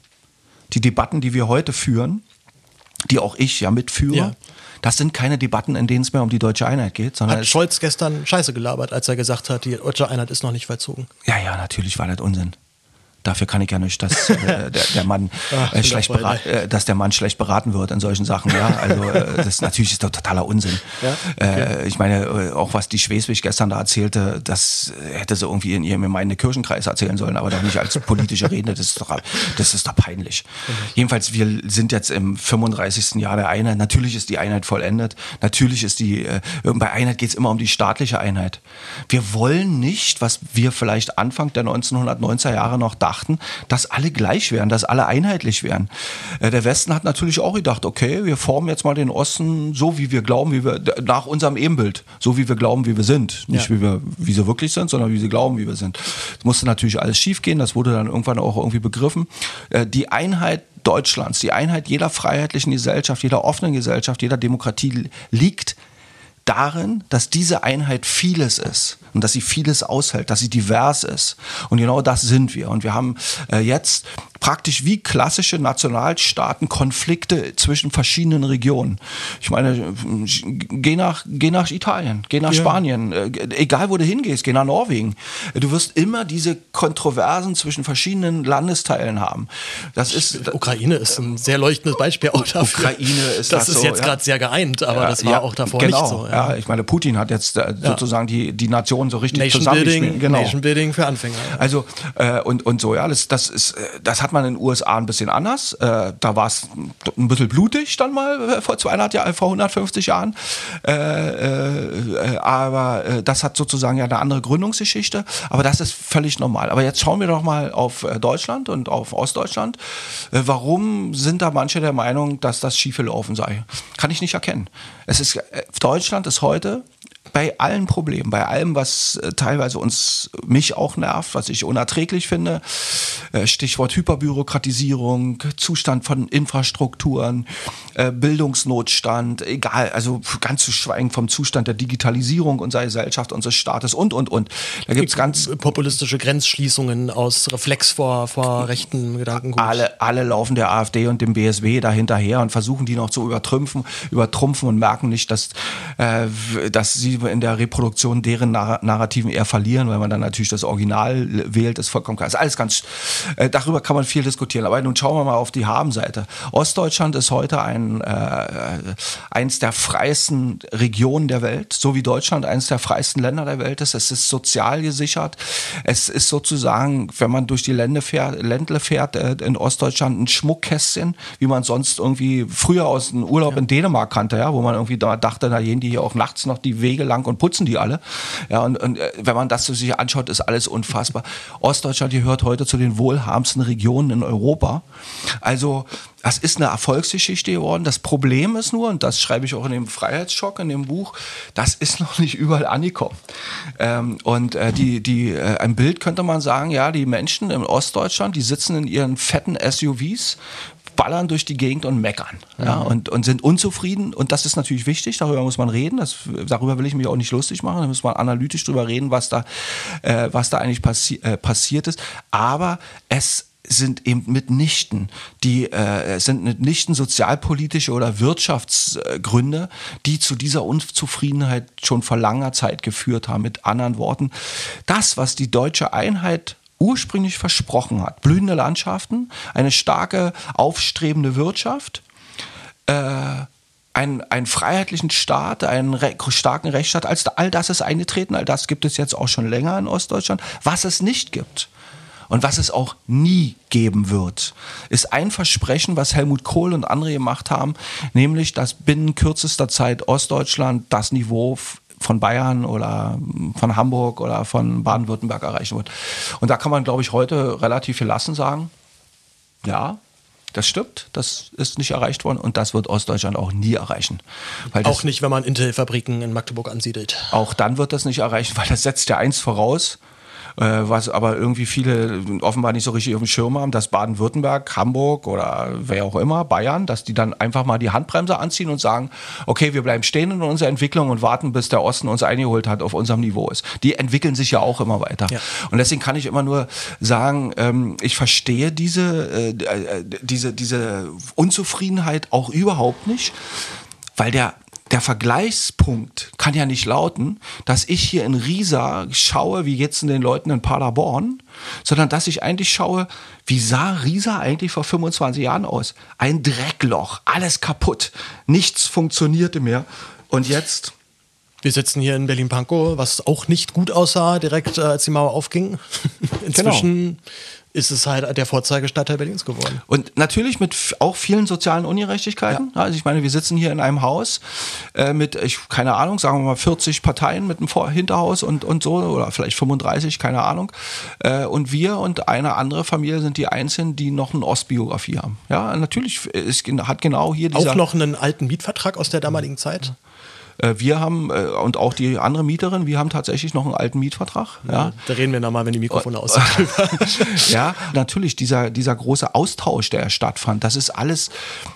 Die Debatten, die wir heute führen, die auch ich ja mitführe, ja. Das sind keine Debatten, in denen es mehr um die deutsche Einheit geht. Sondern hat Scholz gestern Scheiße gelabert, als er gesagt hat, die deutsche Einheit ist noch nicht vollzogen? Ja, ja, natürlich war das Unsinn. Dafür kann ich ja nicht, dass, äh, der, der Mann, Ach, äh, schlecht berat, äh, dass der Mann schlecht beraten wird in solchen Sachen. Ja? Also äh, das ist, natürlich ist das totaler Unsinn. Ja? Okay. Äh, ich meine, äh, auch was die Schweswig gestern da erzählte, das hätte sie irgendwie in ihrem gemeinen Kirchenkreis erzählen sollen, aber doch nicht als politische Rede. Das ist doch, das ist doch peinlich. Okay. Jedenfalls, wir sind jetzt im fünfunddreißigsten Jahr der Einheit. Natürlich ist die Einheit vollendet. Natürlich ist die, äh, bei Einheit geht es immer um die staatliche Einheit. Wir wollen nicht, was wir vielleicht Anfang der neunzehnhundertneunziger Jahre noch dachten, dass alle gleich wären, dass alle einheitlich wären. Der Westen hat natürlich auch gedacht, okay, wir formen jetzt mal den Osten so, wie wir glauben, wie wir nach unserem Ebenbild, so wie wir glauben, wie wir sind. Nicht ja. wie wir, wie sie wirklich sind, sondern wie sie glauben, wie wir sind. Das musste natürlich alles schief gehen, das wurde dann irgendwann auch irgendwie begriffen. Die Einheit Deutschlands, die Einheit jeder freiheitlichen Gesellschaft, jeder offenen Gesellschaft, jeder Demokratie liegt darin, dass diese Einheit vieles ist und dass sie vieles aushält, dass sie divers ist. Und genau das sind wir. Und wir haben äh, jetzt praktisch wie klassische Nationalstaaten Konflikte zwischen verschiedenen Regionen. Ich meine, geh nach, geh nach Italien, geh nach ja. Spanien, äh, egal wo du hingehst, geh nach Norwegen. Du wirst immer diese Kontroversen zwischen verschiedenen Landesteilen haben. Das ist, Ukraine ist ein sehr leuchtendes Beispiel auch dafür. Ukraine ist das, das ist so, jetzt ja. gerade sehr geeint, aber ja, das war ja, auch davor genau, nicht so. Ja. Ja, ich meine, Putin hat jetzt äh, sozusagen die, die Nation so richtig Nation zusammengespielt. Building, genau. Nation Building für Anfänger. Ja. Also äh, und, und so, ja, das, das ist, das hat man in den U S A ein bisschen anders. Äh, da war es ein bisschen blutig dann mal vor zweihundert Jahren, vor hundertfünfzig Jahren. Äh, äh, aber äh, das hat sozusagen ja eine andere Gründungsgeschichte. Aber das ist völlig normal. Aber jetzt schauen wir doch mal auf Deutschland und auf Ostdeutschland. Äh, warum sind da manche der Meinung, dass das schief gelaufen sei? Kann ich nicht erkennen. Es ist, äh, Deutschland ist heute bei allen Problemen, bei allem, was äh, teilweise uns, mich auch nervt, was ich unerträglich finde, äh, Stichwort Hyperbürokratisierung, Zustand von Infrastrukturen, äh, Bildungsnotstand, egal, also ganz zu schweigen vom Zustand der Digitalisierung unserer Gesellschaft, unseres Staates und, und, und. Da gibt es ganz populistische Grenzschließungen aus Reflex vor, vor rechten Gedankengut. Alle, alle laufen der AfD und dem B S W da hinterher und versuchen die noch zu übertrümpfen, übertrumpfen und merken nicht, dass, äh, dass sie in der Reproduktion deren Narr- Narrativen eher verlieren, weil man dann natürlich das Original wählt, ist vollkommen klar. Das ist alles ganz, äh, darüber kann man viel diskutieren. Aber nun schauen wir mal auf die Habenseite. Ostdeutschland ist heute ein, äh, eins der freiesten Regionen der Welt, so wie Deutschland eines der freiesten Länder der Welt ist. Es ist sozial gesichert. Es ist sozusagen, wenn man durch die Ländle fährt, Ländle fährt äh, in Ostdeutschland, ein Schmuckkästchen, wie man sonst irgendwie früher aus dem Urlaub ja. in Dänemark kannte, ja, wo man irgendwie da dachte, da gehen die hier auch nachts noch die Wege lang und putzen die alle. Ja, und, und wenn man das sich anschaut, ist alles unfassbar. Ostdeutschland gehört heute zu den wohlhabendsten Regionen in Europa. Also das ist eine Erfolgsgeschichte geworden. Das Problem ist nur, und das schreibe ich auch in dem Freiheitsschock, in dem Buch, das ist noch nicht überall angekommen. Ähm, und äh, die, die, äh, ein Bild könnte man sagen, ja, die Menschen in Ostdeutschland, die sitzen in ihren fetten S U Vs, ballern durch die Gegend und meckern, ja, und, und sind unzufrieden, und das ist natürlich wichtig, darüber muss man reden, das, darüber will ich mich auch nicht lustig machen, da muss man analytisch drüber reden, was da, äh, was da eigentlich passi- äh, passiert ist, aber es sind eben mitnichten die äh, sind mitnichten sozialpolitische oder Wirtschaftsgründe, die zu dieser Unzufriedenheit schon vor langer Zeit geführt haben. Mit anderen Worten, das, was die deutsche Einheit ursprünglich versprochen hat, blühende Landschaften, eine starke, aufstrebende Wirtschaft, äh, einen, einen freiheitlichen Staat, einen re- starken Rechtsstaat, als all das ist eingetreten, all das gibt es jetzt auch schon länger in Ostdeutschland. Was es nicht gibt und was es auch nie geben wird, ist ein Versprechen, was Helmut Kohl und andere gemacht haben, nämlich, dass binnen kürzester Zeit Ostdeutschland das Niveau von Bayern oder von Hamburg oder von Baden-Württemberg erreichen wird. Und da kann man, glaube ich, heute relativ gelassen sagen, ja, das stimmt, das ist nicht erreicht worden und das wird Ostdeutschland auch nie erreichen. Weil auch nicht, wenn man Intel-Fabriken in Magdeburg ansiedelt. Auch dann wird das nicht erreichen, weil das setzt ja eins voraus, Äh, was aber irgendwie viele offenbar nicht so richtig auf dem Schirm haben, dass Baden-Württemberg, Hamburg oder wer auch immer, Bayern, dass die dann einfach mal die Handbremse anziehen und sagen, okay, wir bleiben stehen in unserer Entwicklung und warten, bis der Osten uns eingeholt hat, auf unserem Niveau ist. Die entwickeln sich ja auch immer weiter. Ja. Und deswegen kann ich immer nur sagen, ähm, ich verstehe diese, äh, diese, diese Unzufriedenheit auch überhaupt nicht, weil der Der Vergleichspunkt kann ja nicht lauten, dass ich hier in Riesa schaue, wie geht's denn den Leuten in Paderborn, sondern dass ich eigentlich schaue, wie sah Riesa eigentlich vor fünfundzwanzig Jahren aus? Ein Dreckloch, alles kaputt, nichts funktionierte mehr. Und jetzt... Wir sitzen hier in Berlin-Pankow, was auch nicht gut aussah, direkt äh, als die Mauer aufging. Inzwischen... Genau. Ist es halt der Vorzeigestadtteil Berlins geworden. Und natürlich mit f- auch vielen sozialen Ungerechtigkeiten. Ja. Also ich meine, wir sitzen hier in einem Haus äh, mit, ich, keine Ahnung, sagen wir mal vierzig Parteien mit einem Vor- Hinterhaus und, und so, oder vielleicht fünfunddreißig, keine Ahnung. Äh, und wir und eine andere Familie sind die Einzigen, die noch eine Ostbiografie haben. Ja, natürlich ist, hat genau hier dieser... Auch noch einen alten Mietvertrag aus der damaligen Zeit? Wir haben, und auch die andere Mieterin, wir haben tatsächlich noch einen alten Mietvertrag. Ja. Ja, da reden wir nochmal, wenn die Mikrofone aus sind. Ja, natürlich, dieser, dieser große Austausch, der stattfand, das ist alles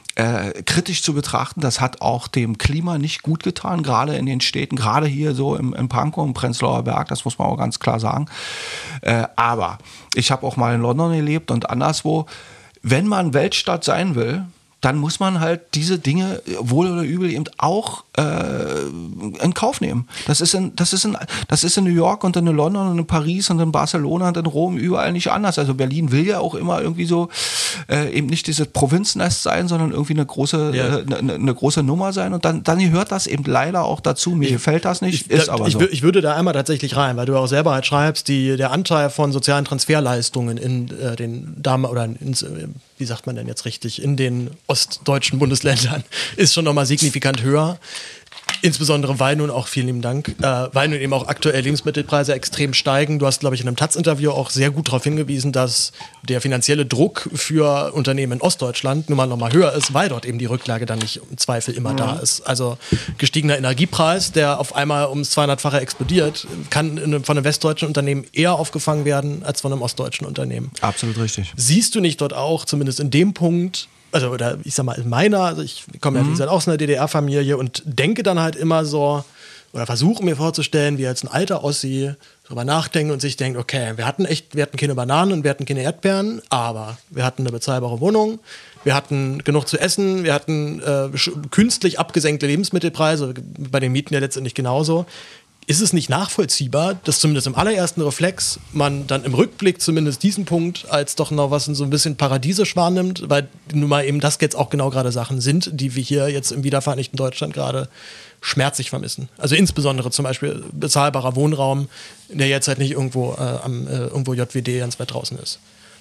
äh, kritisch zu betrachten. Das hat auch dem Klima nicht gut getan, gerade in den Städten, gerade hier so im, im Pankow, im Prenzlauer Berg, das muss man auch ganz klar sagen. Äh, aber ich habe auch mal in London gelebt und anderswo. Wenn man Weltstadt sein will, dann muss man halt diese Dinge, wohl oder übel, eben auch äh, in Kauf nehmen. Das ist in, das ist in, das ist in New York und in London und in Paris und in Barcelona und in Rom überall nicht anders. Also Berlin will ja auch immer irgendwie so äh, eben nicht dieses Provinznest sein, sondern irgendwie eine große, ja. äh, eine, eine große Nummer sein. Und dann, dann gehört das eben leider auch dazu. Mir ich, gefällt das nicht, ich, ist da, aber ich, so. Ich würde da einmal tatsächlich rein, weil du auch selber halt schreibst, die, der Anteil von sozialen Transferleistungen in äh, den Damen oder in, wie sagt man denn jetzt richtig, in den ostdeutschen Bundesländern ist schon nochmal signifikant höher. Insbesondere weil nun auch, vielen lieben Dank, äh, weil nun eben auch aktuell Lebensmittelpreise extrem steigen. Du hast, glaube ich, in einem Taz-Interview auch sehr gut darauf hingewiesen, dass der finanzielle Druck für Unternehmen in Ostdeutschland nun mal nochmal höher ist, weil dort eben die Rücklage dann nicht im Zweifel immer mhm. da ist. Also gestiegener Energiepreis, der auf einmal ums zweihundertfache explodiert, kann in, von einem westdeutschen Unternehmen eher aufgefangen werden als von einem ostdeutschen Unternehmen. Absolut richtig. Siehst du nicht dort auch, zumindest in dem Punkt, also oder ich sag mal in meiner, also ich komme ja wie gesagt aus einer D D R-Familie und denke dann halt immer so, oder versuche mir vorzustellen, wie jetzt ein alter Ossi darüber nachdenkt und sich denkt, okay, wir hatten echt, wir hatten keine Bananen und wir hatten keine Erdbeeren, aber wir hatten eine bezahlbare Wohnung, wir hatten genug zu essen, wir hatten äh, künstlich abgesenkte Lebensmittelpreise, bei den Mieten ja letztendlich genauso. Ist es nicht nachvollziehbar, dass zumindest im allerersten Reflex man dann im Rückblick zumindest diesen Punkt als doch noch was so ein bisschen paradiesisch wahrnimmt, weil nun mal eben das jetzt auch genau gerade Sachen sind, die wir hier jetzt im wiedervereinigten Deutschland gerade schmerzlich vermissen. Also insbesondere zum Beispiel bezahlbarer Wohnraum, der jetzt halt nicht irgendwo, äh, am, äh, irgendwo J W D ganz weit draußen ist.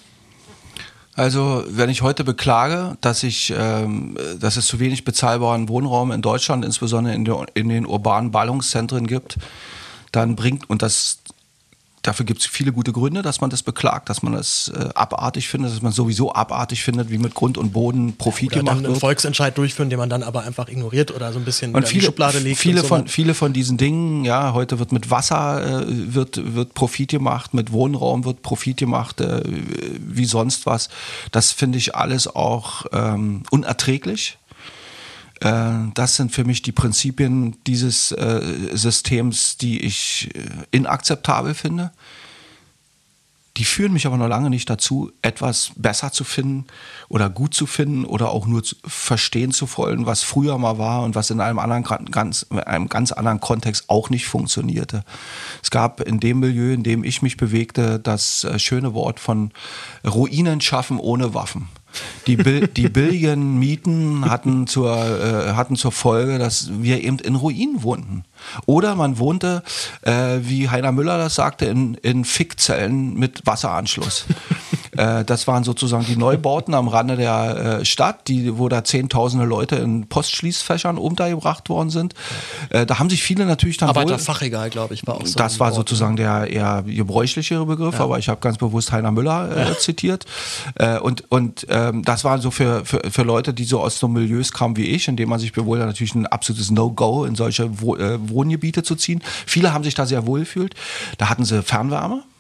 Also, wenn ich heute beklage, dass ich, ähm, dass es zu wenig bezahlbaren Wohnraum in Deutschland, insbesondere in, der, in den urbanen Ballungszentren gibt, dann bringt, und das, dafür gibt es viele gute Gründe, dass man das beklagt, dass man das äh, abartig findet, dass man sowieso abartig findet, wie mit Grund und Boden Profit oder gemacht dann wird. einen Volksentscheid durchführen, den man dann aber einfach ignoriert oder so ein bisschen und in viele, die Schublade legt. Viele, und so von, viele von diesen Dingen, ja, heute wird mit Wasser äh, wird, wird Profit gemacht, mit Wohnraum wird Profit gemacht, äh, wie sonst was. Das finde ich alles auch ähm, unerträglich. Das sind für mich die Prinzipien dieses äh, Systems, die ich äh, inakzeptabel finde. Die führen mich aber noch lange nicht dazu, etwas besser zu finden oder gut zu finden oder auch nur zu verstehen zu wollen, was früher mal war und was in einem anderen, ganz, in einem ganz anderen Kontext auch nicht funktionierte. Es gab in dem Milieu, in dem ich mich bewegte, das äh, schöne Wort von Ruinen schaffen ohne Waffen. Die, die billigen Mieten hatten zur, äh, hatten zur Folge, dass wir eben in Ruinen wohnten. Oder man wohnte, äh, wie Heiner Müller das sagte, in, in Fickzellen mit Wasseranschluss. äh, das waren sozusagen die Neubauten am Rande der äh, Stadt, die, wo da zehntausende Leute in Postschließfächern untergebracht worden sind. Äh, da haben sich viele natürlich dann Arbeiterfachregal, glaube ich, war auch so. Das war Wort, sozusagen der eher gebräuchlichere Begriff, ja. Aber ich habe ganz bewusst Heiner Müller äh, ja. zitiert. Äh, und und ähm, das war so für, für, für Leute, die so aus so Milieus kamen wie ich, in dem man sich bewohnt, natürlich ein absolutes No-Go in solche Wo- äh, Wohngebiete zu ziehen. Viele haben sich da sehr wohl gefühlt. Da hatten sie Fernwärme.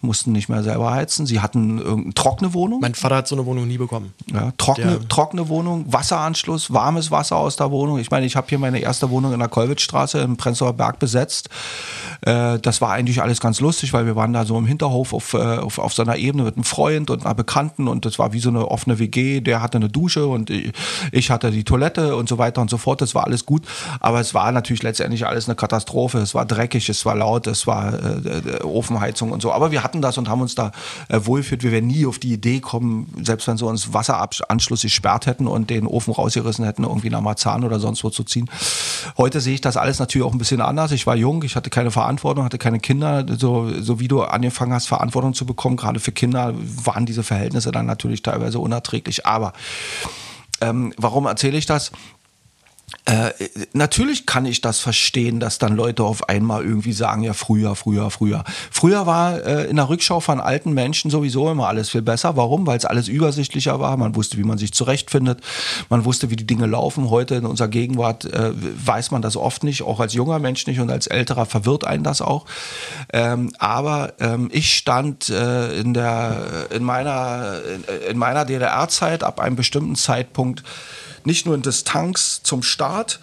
mussten nicht mehr selber heizen. Sie hatten irgendeine trockene Wohnung. Mein Vater hat so eine Wohnung nie bekommen. Ja, trockene, Der, trockene Wohnung, Wasseranschluss, warmes Wasser aus der Wohnung. Ich meine, ich habe hier meine erste Wohnung in der Kollwitzstraße im Prenzlauer Berg besetzt. Äh, das war eigentlich alles ganz lustig, weil wir waren da so im Hinterhof auf, äh, auf, auf so einer Ebene mit einem Freund und einer Bekannten und das war wie so eine offene W G. Der hatte eine Dusche und ich hatte die Toilette und so weiter und so fort. Das war alles gut, aber es war natürlich letztendlich alles eine Katastrophe. Es war dreckig, es war laut, es war äh, Ofenheizung und so. Aber wir hatten das und haben uns da äh, wohlgefühlt. Wir wären nie auf die Idee kommen, selbst wenn sie uns Wasseranschluss gesperrt hätten und den Ofen rausgerissen hätten, irgendwie nach Marzahn oder sonst wo zu ziehen. Heute sehe ich das alles natürlich auch ein bisschen anders. Ich war jung, ich hatte keine Verantwortung, hatte keine Kinder. So, so wie du angefangen hast, Verantwortung zu bekommen, gerade für Kinder, waren diese Verhältnisse dann natürlich teilweise unerträglich. Aber ähm, warum erzähle ich das? Äh, natürlich kann ich das verstehen, dass dann Leute auf einmal irgendwie sagen, ja früher, früher, früher. Früher war äh, in der Rückschau von alten Menschen sowieso immer alles viel besser. Warum? Weil es alles übersichtlicher war. Man wusste, wie man sich zurechtfindet. Man wusste, wie die Dinge laufen. Heute in unserer Gegenwart äh, weiß man das oft nicht, auch als junger Mensch nicht und als älterer verwirrt einen das auch. Ähm, aber ähm, ich stand äh, in, der, in, meiner, in, in meiner D D R-Zeit ab einem bestimmten Zeitpunkt nicht nur in Distanz zum Staat,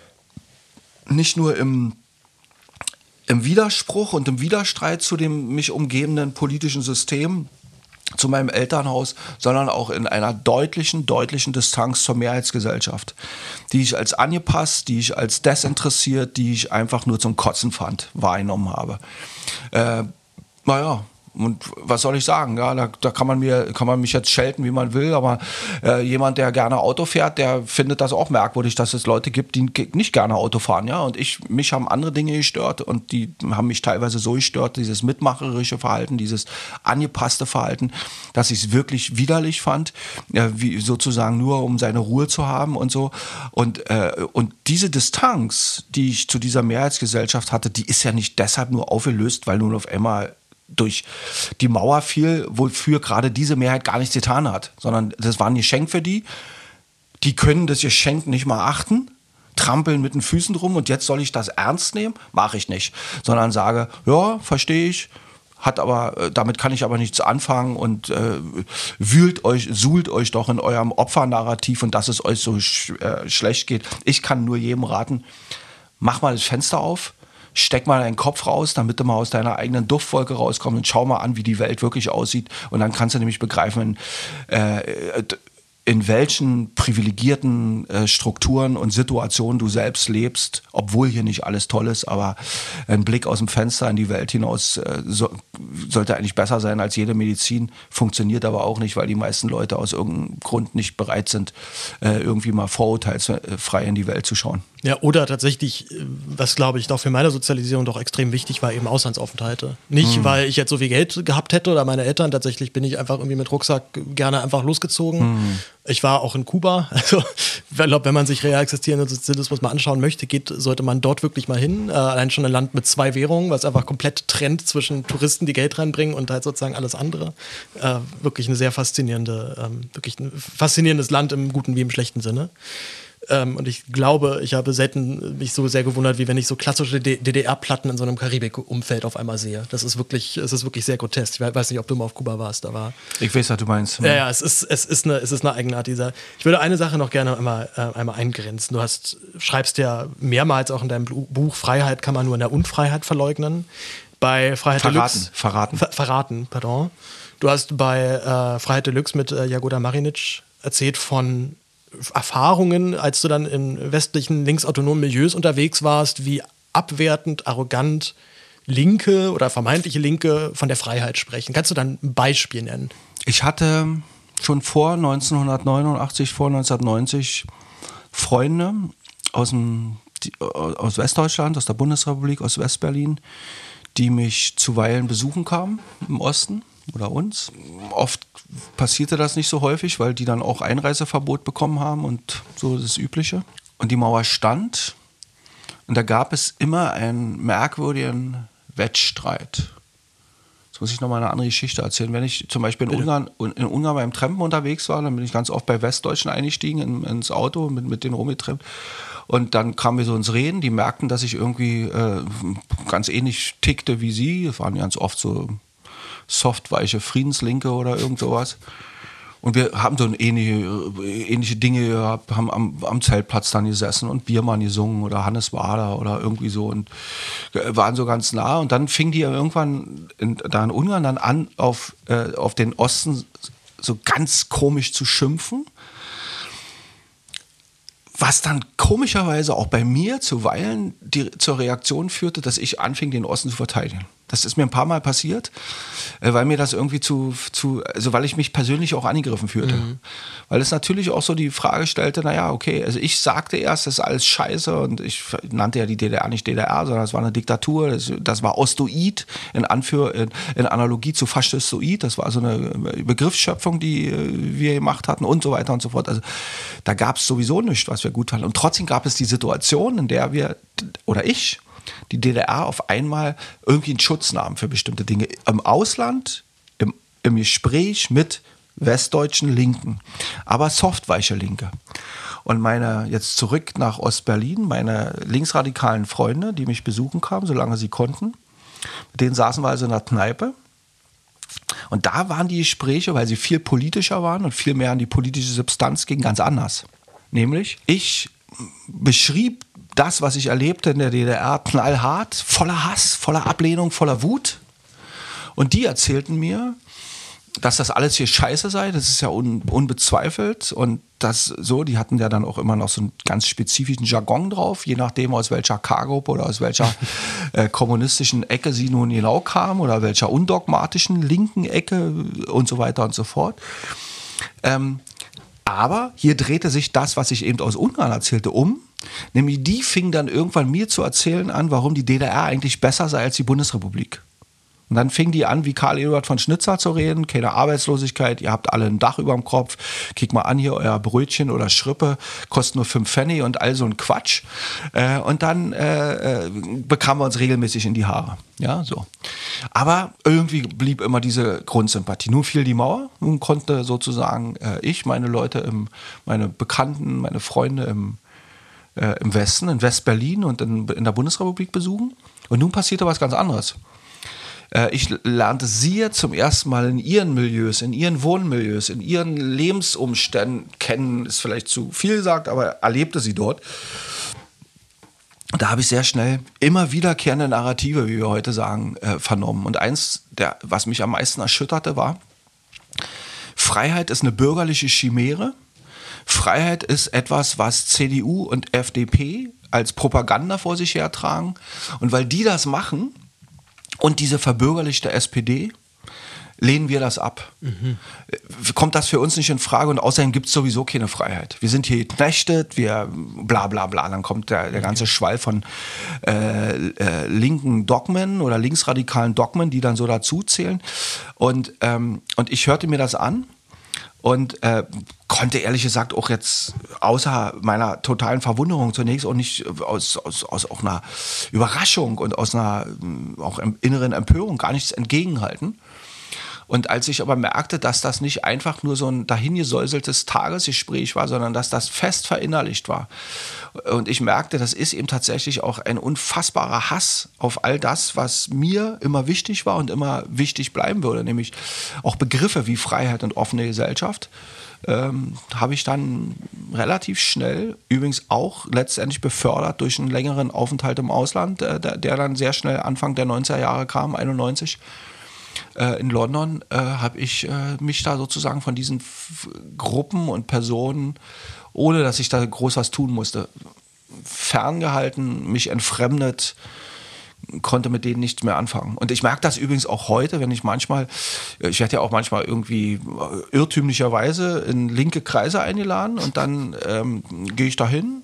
nicht nur im, im Widerspruch und im Widerstreit zu dem mich umgebenden politischen System, zu meinem Elternhaus, sondern auch in einer deutlichen, deutlichen Distanz zur Mehrheitsgesellschaft, die ich als angepasst, die ich als desinteressiert, die ich einfach nur zum Kotzen fand, wahrgenommen habe. Äh, naja, und was soll ich sagen? Ja, da, da kann man mir, kann man mich jetzt schelten, wie man will, aber äh, jemand, der gerne Auto fährt, der findet das auch merkwürdig, dass es Leute gibt, die nicht gerne Auto fahren. Ja? Und ich, mich haben andere Dinge gestört und die haben mich teilweise so gestört, dieses mitmacherische Verhalten, dieses angepasste Verhalten, dass ich es wirklich widerlich fand, äh, wie sozusagen nur um seine Ruhe zu haben und so. Und, äh, und diese Distanz, die ich zu dieser Mehrheitsgesellschaft hatte, die ist ja nicht deshalb nur aufgelöst, weil nun auf einmal durch die Mauer fiel, wofür gerade diese Mehrheit gar nichts getan hat, sondern das war ein Geschenk für die. Die können das Geschenk nicht mal achten, trampeln mit den Füßen drum und jetzt soll ich das ernst nehmen? Mache ich nicht, sondern sage, ja, verstehe ich, hat aber, damit kann ich aber nichts anfangen und äh, wühlt euch, suhlt euch doch in eurem Opfernarrativ und dass es euch so sch äh, schlecht geht. Ich kann nur jedem raten, mach mal das Fenster auf, steck mal deinen Kopf raus, damit du mal aus deiner eigenen Duftwolke rauskommst und schau mal an, wie die Welt wirklich aussieht. Und dann kannst du nämlich begreifen, äh, in welchen privilegierten äh, Strukturen und Situationen du selbst lebst, obwohl hier nicht alles toll ist, aber ein Blick aus dem Fenster in die Welt hinaus äh, so, sollte eigentlich besser sein als jede Medizin, funktioniert aber auch nicht, weil die meisten Leute aus irgendeinem Grund nicht bereit sind, äh, irgendwie mal vorurteilsfrei in die Welt zu schauen. Ja, oder tatsächlich, was glaube ich doch für meine Sozialisierung doch extrem wichtig war, eben Auslandsaufenthalte. Nicht, mhm. weil ich jetzt so viel Geld gehabt hätte oder meine Eltern, tatsächlich bin ich einfach irgendwie mit Rucksack gerne einfach losgezogen. Mhm. Ich war auch in Kuba, also ich glaube, wenn man sich real existierenden Sozialismus mal anschauen möchte, geht, sollte man dort wirklich mal hin. Äh, allein schon ein Land mit zwei Währungen, was einfach komplett trennt zwischen Touristen, die Geld reinbringen und halt sozusagen alles andere. Äh, wirklich eine sehr faszinierende, ähm, wirklich ein faszinierendes Land im guten wie im schlechten Sinne. Ähm, und ich glaube, ich habe selten mich so sehr gewundert, wie wenn ich so klassische D D R-Platten in so einem Karibik-Umfeld auf einmal sehe. Das ist wirklich, es ist wirklich sehr grotesk. Ich weiß nicht, ob du mal auf Kuba warst, aber ich weiß, was du meinst. Ja, ja, es ist, es ist eine, es ist eine Eigenart dieser. Ich würde eine Sache noch gerne einmal, äh, einmal eingrenzen. Du hast, schreibst ja mehrmals auch in deinem Buch, Freiheit kann man nur in der Unfreiheit verleugnen. Bei Freiheit verraten, Deluxe, verraten. Ver verraten, pardon. Du hast bei äh, Freiheit Deluxe mit äh, Jagoda Marinic erzählt von Erfahrungen, als du dann in westlichen linksautonomen Milieus unterwegs warst, wie abwertend, arrogant Linke oder vermeintliche Linke von der Freiheit sprechen. Kannst du dann ein Beispiel nennen? Ich hatte schon vor neunzehnhundertneunundachtzig, vor neunzehnhundertneunzig Freunde aus, dem, die, aus Westdeutschland, aus der Bundesrepublik, aus Westberlin, die mich zuweilen besuchen kamen im Osten. Oder uns. Oft passierte das nicht so häufig, weil die dann auch Einreiseverbot bekommen haben und so das Übliche. Und die Mauer stand und da gab es immer einen merkwürdigen Wettstreit. Jetzt muss ich noch mal eine andere Geschichte erzählen. Wenn ich zum Beispiel in Ungarn, in Ungarn beim Trampen unterwegs war, dann bin ich ganz oft bei Westdeutschen eingestiegen in, ins Auto, mit, mit denen rumgetrampt. Und dann kamen wir so ins Reden, die merkten, dass ich irgendwie äh, ganz ähnlich tickte wie sie. Das waren ganz oft so softweiche Friedenslinke oder irgend sowas. Und wir haben so ähnliche, ähnliche Dinge gehabt, haben am, am Zeltplatz dann gesessen und Biermann gesungen oder Hannes Wader oder irgendwie so und waren so ganz nah. Und dann fing die irgendwann in, da in Ungarn dann an, auf, äh, auf den Osten so ganz komisch zu schimpfen. Was dann komischerweise auch bei mir zuweilen die, zur Reaktion führte, dass ich anfing, den Osten zu verteidigen. Das ist mir ein paar Mal passiert, weil mir das irgendwie zu, zu also weil ich mich persönlich auch angegriffen fühlte. Mhm. Weil es natürlich auch so die Frage stellte, naja, okay, also ich sagte erst, das ist alles scheiße und ich nannte ja die D D R nicht D D R, sondern es war eine Diktatur, das, das war Ostoid, in, Anführ, in, in Analogie zu Faschistoid, das war so eine Begriffsschöpfung, die wir gemacht hatten und so weiter und so fort. Also da gab es sowieso nichts, was wir gut fanden. Und trotzdem gab es die Situation, in der wir, oder ich, die D D R auf einmal irgendwie einen Schutz nahm für bestimmte Dinge. Im Ausland, im, im Gespräch mit westdeutschen Linken, aber softweiche Linke. Und meine, jetzt zurück nach Ostberlin, meine linksradikalen Freunde, die mich besuchen kamen, solange sie konnten, mit denen saßen wir also in der Kneipe. Und da waren die Gespräche, weil sie viel politischer waren und viel mehr an die politische Substanz gingen, ganz anders. Nämlich, ich beschrieb das, was ich erlebte in der D D R, knallhart, voller Hass, voller Ablehnung, voller Wut. Und die erzählten mir, dass das alles hier scheiße sei, das ist ja un, unbezweifelt. Und das so, die hatten ja dann auch immer noch so einen ganz spezifischen Jargon drauf, je nachdem, aus welcher K-Gruppe oder aus welcher äh, kommunistischen Ecke sie nun genau kam oder welcher undogmatischen linken Ecke und so weiter und so fort. Ähm, aber hier drehte sich das, was ich eben aus Ungarn erzählte, um. Nämlich die fingen dann irgendwann mir zu erzählen an, warum die D D R eigentlich besser sei als die Bundesrepublik. Und dann fing die an, wie Karl Eduard von Schnitzer zu reden, keine Arbeitslosigkeit, ihr habt alle ein Dach über dem Kopf, kick mal an hier, euer Brötchen oder Schrippe, kostet nur fünf Pfennig und all so ein Quatsch. Äh, und dann äh, äh, bekamen wir uns regelmäßig in die Haare. Ja, so. Aber irgendwie blieb immer diese Grundsympathie. Nun fiel die Mauer, nun konnte sozusagen äh, ich, meine Leute, im, meine Bekannten, meine Freunde im, äh, im Westen, in West-Berlin und in, in der Bundesrepublik besuchen. Und nun passierte was ganz anderes. Ich lernte sie zum ersten Mal in ihren Milieus, in ihren Wohnmilieus, in ihren Lebensumständen kennen, ist vielleicht zu viel gesagt, aber erlebte sie dort. Da habe ich sehr schnell immer wiederkehrende Narrative, wie wir heute sagen, äh, vernommen. Und eins, der, was mich am meisten erschütterte, war, Freiheit ist eine bürgerliche Chimäre. Freiheit ist etwas, was C D U und F D P als Propaganda vor sich hertragen. Und weil die das machen, und diese verbürgerlichte S P D, lehnen wir das ab. Mhm. Kommt das für uns nicht in Frage und außerdem gibt es sowieso keine Freiheit. Wir sind hier geknechtet, wir bla bla bla. Dann kommt der, der ganze Schwall von äh, äh, linken Dogmen oder linksradikalen Dogmen, die dann so dazu zählen. Und, ähm, und ich hörte mir das an und äh, konnte ehrlich gesagt auch jetzt außer meiner totalen Verwunderung zunächst auch nicht aus, aus, aus auch einer Überraschung und aus einer auch inneren Empörung gar nichts entgegenhalten. Und als ich aber merkte, dass das nicht einfach nur so ein dahingesäuseltes Tagesgespräch war, sondern dass das fest verinnerlicht war. Und ich merkte, das ist eben tatsächlich auch ein unfassbarer Hass auf all das, was mir immer wichtig war und immer wichtig bleiben würde, nämlich auch Begriffe wie Freiheit und offene Gesellschaft. Ähm, habe ich dann relativ schnell, übrigens auch letztendlich befördert durch einen längeren Aufenthalt im Ausland, äh, der, der dann sehr schnell Anfang der neunziger Jahre kam, einundneunzig, äh, in London, äh, habe ich äh, mich da sozusagen von diesen F- Gruppen und Personen, ohne dass ich da groß was tun musste, ferngehalten, mich entfremdet, konnte mit denen nichts mehr anfangen. Und ich merke das übrigens auch heute, wenn ich manchmal, ich werde ja auch manchmal irgendwie irrtümlicherweise in linke Kreise eingeladen und dann ähm, gehe ich da hin,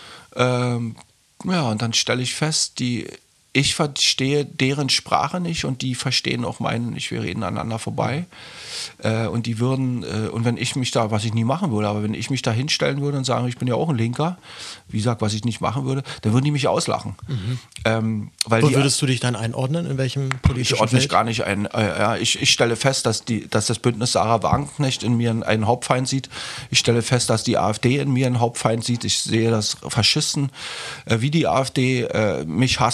ähm, ja, und dann stelle ich fest, die, ich verstehe deren Sprache nicht und die verstehen auch meine nicht, wir reden aneinander vorbei. Äh, und die würden, äh, und wenn ich mich da, was ich nie machen würde, aber wenn ich mich da hinstellen würde und sagen, ich bin ja auch ein Linker, wie gesagt, was ich nicht machen würde, dann würden die mich auslachen. Mhm. Ähm, weil Wo die, würdest du dich dann einordnen? In welchem politischen Ich ordne mich Feld? gar nicht ein. Äh, ja, ich, ich stelle fest, dass, die, dass das Bündnis Sarah Wagenknecht in mir einen Hauptfeind sieht. Ich stelle fest, dass die AfD in mir einen Hauptfeind sieht. Ich sehe, dass Faschisten äh, wie die AfD äh, mich hassen und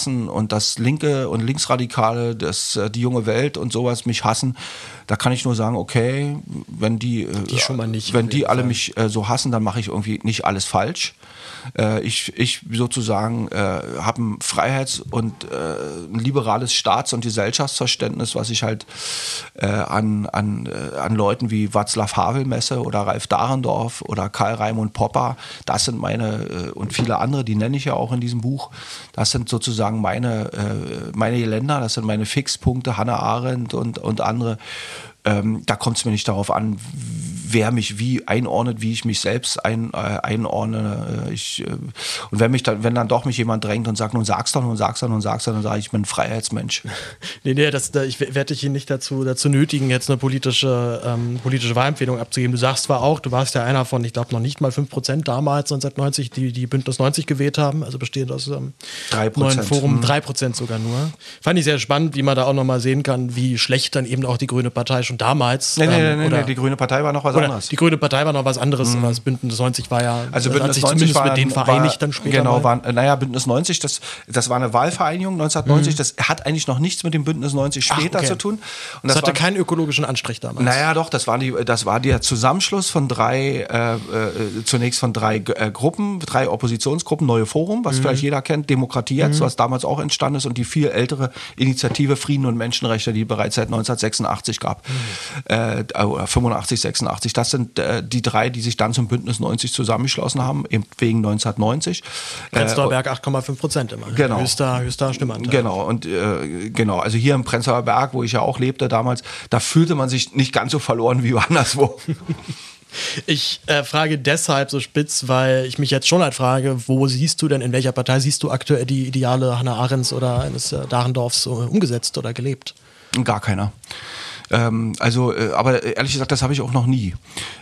und dass Linke und Linksradikale, dass äh, die junge Welt und sowas mich hassen, da kann ich nur sagen, okay, wenn die, äh, die schon mal nicht, wenn die alle mich äh, so hassen, dann mache ich irgendwie nicht alles falsch. Äh, ich, ich sozusagen äh, habe ein Freiheits- und äh, ein liberales Staats- und Gesellschaftsverständnis, was ich halt äh, an, an, äh, an Leuten wie Václav Havel messe oder Ralf Dahrendorf oder Karl Raimund Popper. Das sind meine, äh, und viele andere, die nenne ich ja auch in diesem Buch, das sind sozusagen meine, äh, meine Länder, das sind meine Fixpunkte, Hannah Arendt und, und andere. Ähm, da kommt es mir nicht darauf an, wer mich wie einordnet, wie ich mich selbst ein, äh, einordne. Ich, äh, und wenn mich dann, wenn dann doch mich jemand drängt und sagt, nun sag's doch, nun sag's doch, nun sag's doch, dann sage ich, ich bin ein Freiheitsmensch. Nee, nee, das, da, ich werde dich hier nicht dazu, dazu nötigen, jetzt eine politische, ähm, politische Wahlempfehlung abzugeben. Du sagst zwar auch, du warst ja einer von, ich glaube, noch nicht mal fünf Prozent damals, neunzehnhundertneunzig, die, die Bündnis neunzig gewählt haben, also bestehend aus ähm, drei Prozent. neuen Forum, hm. drei Prozent sogar nur. Fand ich sehr spannend, wie man da auch nochmal sehen kann, wie schlecht dann eben auch die Grüne Partei schon damals. Nee, nee, ähm, nee, oder, nee, die Grüne Partei war noch was anderes. Die Grüne Partei war noch was anderes, mhm. aber das Bündnis neunzig war ja, also Bündnis hat sich neunzig war, mit denen vereinigt war, dann später. Genau, war, naja, Bündnis neunzig, das, das war eine Wahlvereinigung neunzehnhundertneunzig, mhm. das hat eigentlich noch nichts mit dem Bündnis neunzig später Ach, okay. zu tun. Und das, das hatte war, keinen ökologischen Anstrich damals. Naja, doch, das war, die, das war der Zusammenschluss von drei, äh, äh, zunächst von drei äh, Gruppen, drei Oppositionsgruppen, Neue Forum, was mhm. vielleicht jeder kennt, Demokratie jetzt, mhm. was damals auch entstanden ist, und die viel ältere Initiative Frieden und Menschenrechte, die bereits seit neunzehnhundertsechsundachtzig gab, mhm. äh, fünfundachtzig, sechsundachtzig. Das sind äh, die drei, die sich dann zum Bündnis neunzig zusammengeschlossen haben, eben wegen neunzehnhundertneunzig. Prenzlauer Berg acht Komma fünf Prozent immer. Genau. Höchster, höchster Stimmanteil. Genau, und äh, genau, also hier im Prenzlauer Berg, wo ich ja auch lebte damals, da fühlte man sich nicht ganz so verloren wie anderswo. Ich äh, frage deshalb so spitz, weil ich mich jetzt schon halt frage, wo siehst du denn, in welcher Partei siehst du aktuell die Ideale Hannah Arendts oder eines äh, Dahrendorfs äh, umgesetzt oder gelebt? Gar keiner. Ähm, also, äh, aber ehrlich gesagt, das habe ich auch noch nie.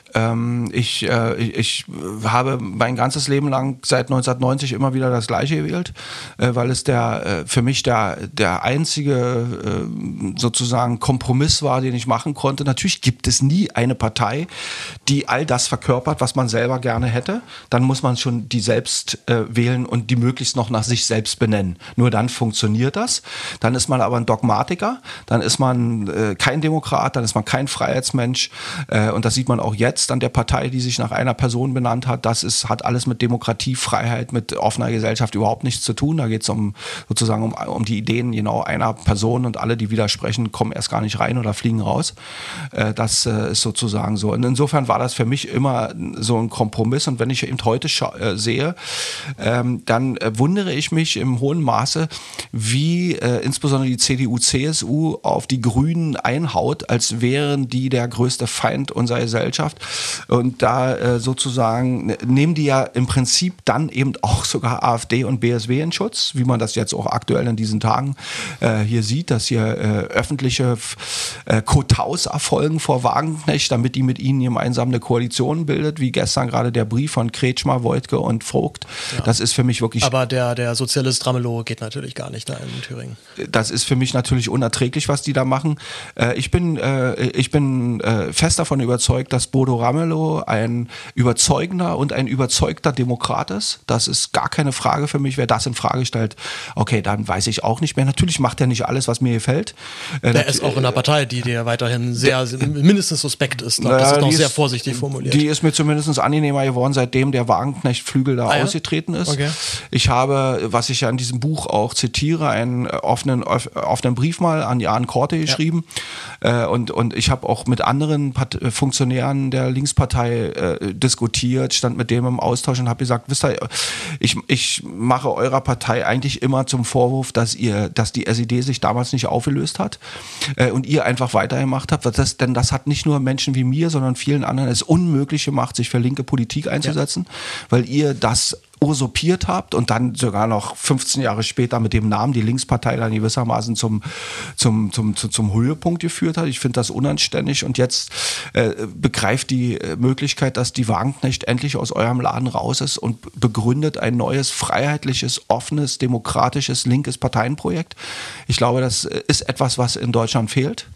Ähm, ich, äh, ich habe mein ganzes Leben lang seit neunzehnhundertneunzig immer wieder das Gleiche gewählt, äh, weil es der äh, für mich der, der einzige äh, sozusagen Kompromiss war, den ich machen konnte. Natürlich gibt es nie eine Partei, die all das verkörpert, was man selber gerne hätte. Dann muss man schon die selbst äh, wählen und die möglichst noch nach sich selbst benennen. Nur dann funktioniert das. Dann ist man aber ein Dogmatiker, dann ist man äh, kein Demokrat, dann ist man kein Freiheitsmensch, äh, und das sieht man auch jetzt an der Partei, die sich nach einer Person benannt hat. Das ist, hat alles mit Demokratie, Freiheit, mit offener Gesellschaft überhaupt nichts zu tun. Da geht es um sozusagen um, um die Ideen genau einer Person, und alle, die widersprechen, kommen erst gar nicht rein oder fliegen raus. Äh, das äh, ist sozusagen so. Und insofern war das für mich immer so ein Kompromiss. Und wenn ich eben heute äh, sehe, ähm, dann äh, wundere ich mich im hohen Maße, wie äh, insbesondere die C D U, C S U auf die Grünen einhaut, als wären die der größte Feind unserer Gesellschaft. Und da äh, sozusagen nehmen die ja im Prinzip dann eben auch sogar AfD und B S W in Schutz, wie man das jetzt auch aktuell in diesen Tagen äh, hier sieht, dass hier äh, öffentliche äh, Kotaus erfolgen vor Wagenknecht, damit die mit ihnen gemeinsam eine Koalition bildet, wie gestern gerade der Brief von Kretschmer, Woidke und Vogt. Ja. Das ist für mich wirklich... Aber der, der Sozialist Ramelow geht natürlich gar nicht da in Thüringen. Das ist für mich natürlich unerträglich, was die da machen. Äh, ich bin, äh, ich bin äh, fest davon überzeugt, dass Bodo Ramelow ein überzeugender und ein überzeugter Demokrat ist. Das ist gar keine Frage für mich. Wer das in Frage stellt, okay, dann weiß ich auch nicht mehr. Natürlich macht er nicht alles, was mir gefällt. Äh, der ist auch in einer Partei, die dir weiterhin sehr, der, mindestens suspekt ist. Glaub, das ist noch sehr vorsichtig formuliert. Die ist mir zumindest angenehmer geworden, seitdem der Wagenknecht-Flügel da ah, ausgetreten ist. Okay. Ich habe, was ich ja in diesem Buch auch zitiere, einen offenen, offenen Brief mal an Jan Korte geschrieben. Ja. Äh, und, und ich habe auch mit anderen Part- Funktionären der Linkspartei äh, diskutiert, stand mit dem im Austausch und habe gesagt, wisst ihr, ich, ich mache eurer Partei eigentlich immer zum Vorwurf, dass ihr, dass die S E D sich damals nicht aufgelöst hat äh, und ihr einfach weitergemacht habt. Das, denn das hat nicht nur Menschen wie mir, sondern vielen anderen es unmöglich gemacht, sich für linke Politik einzusetzen, ja. weil ihr das usurpiert habt und dann sogar noch fünfzehn Jahre später mit dem Namen die Linkspartei dann gewissermaßen zum, zum, zum, zum, zum Höhepunkt geführt hat. Ich finde das unanständig, und jetzt äh, begreift die Möglichkeit, dass die Wagenknecht endlich aus eurem Laden raus ist und begründet ein neues, freiheitliches, offenes, demokratisches, linkes Parteienprojekt. Ich glaube, das ist etwas, was in Deutschland fehlt.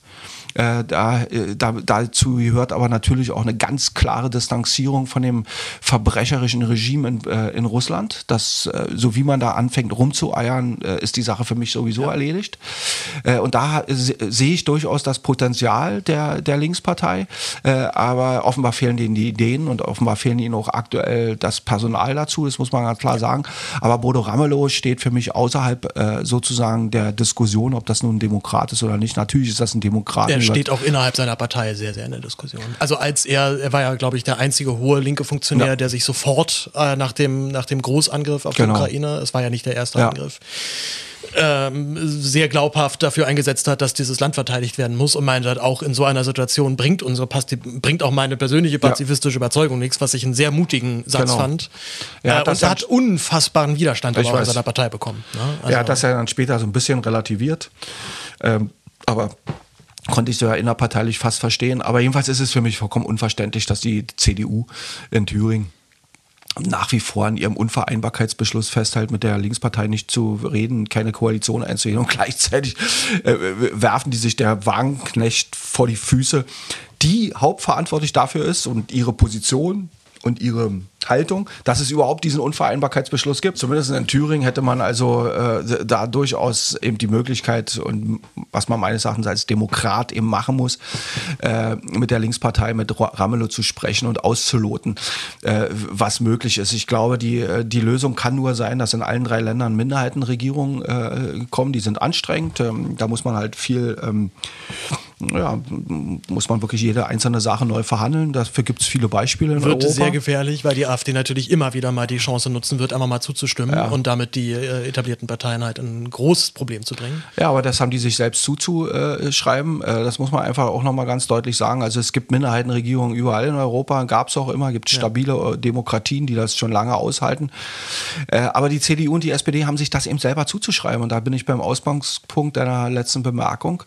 Äh, da, da, dazu gehört aber natürlich auch eine ganz klare Distanzierung von dem verbrecherischen Regime in, äh, in Russland. Das, äh, so wie man da anfängt rumzueiern, äh, ist die Sache für mich sowieso ja. erledigt. Äh, und da se- sehe ich durchaus das Potenzial der, der Linkspartei, äh, aber offenbar fehlen denen die Ideen und offenbar fehlen ihnen auch aktuell das Personal dazu, das muss man ganz klar sagen. Aber Bodo Ramelow steht für mich außerhalb äh, sozusagen der Diskussion, ob das nun ein Demokrat ist oder nicht. Natürlich ist das ein Demokrat. Er steht auch innerhalb seiner Partei sehr, sehr in der Diskussion. Also als er, er war ja, glaube ich, der einzige hohe linke Funktionär, ja. der sich sofort äh, nach, dem, nach dem Großangriff auf genau. die Ukraine, es war ja nicht der erste ja. Angriff, ähm, sehr glaubhaft dafür eingesetzt hat, dass dieses Land verteidigt werden muss und meint halt auch in so einer Situation bringt unsere Pasti- bringt auch meine persönliche pazifistische ja. Überzeugung nichts, was ich einen sehr mutigen Satz genau. fand. Ja, äh, und er hat unfassbaren Widerstand aber auch in seiner Partei bekommen. Ne? Also, er hat das ja dann später so ein bisschen relativiert. Ähm, aber konnte ich so ja innerparteilich fast verstehen. Aber jedenfalls ist es für mich vollkommen unverständlich, dass die C D U in Thüringen nach wie vor an ihrem Unvereinbarkeitsbeschluss festhält, mit der Linkspartei nicht zu reden, keine Koalition einzugehen und gleichzeitig äh, werfen die sich der Wagenknecht vor die Füße, die hauptverantwortlich dafür ist und ihre Position und ihre Haltung, dass es überhaupt diesen Unvereinbarkeitsbeschluss gibt. Zumindest in Thüringen hätte man also äh, da durchaus eben die Möglichkeit, und was man meines Erachtens als Demokrat eben machen muss, äh, mit der Linkspartei, mit Ramelow zu sprechen und auszuloten, äh, was möglich ist. Ich glaube, die, die Lösung kann nur sein, dass in allen drei Ländern Minderheitenregierungen äh, kommen. Die sind anstrengend. Ähm, da muss man halt viel, ähm, ja, muss man wirklich jede einzelne Sache neu verhandeln. Dafür gibt es viele Beispiele in Wird Europa. Sehr gefährlich, weil die AfD natürlich immer wieder mal die Chance nutzen wird, einmal mal zuzustimmen ja. und damit die äh, etablierten Parteien halt in ein großes Problem zu bringen. Ja, aber das haben die sich selbst zuzuschreiben. Äh, das muss man einfach auch nochmal ganz deutlich sagen. Also es gibt Minderheitenregierungen überall in Europa, gab es auch immer, gibt stabile ja. Demokratien, die das schon lange aushalten. Äh, aber die C D U und die S P D haben sich das eben selber zuzuschreiben. Und da bin ich beim Ausgangspunkt deiner letzten Bemerkung.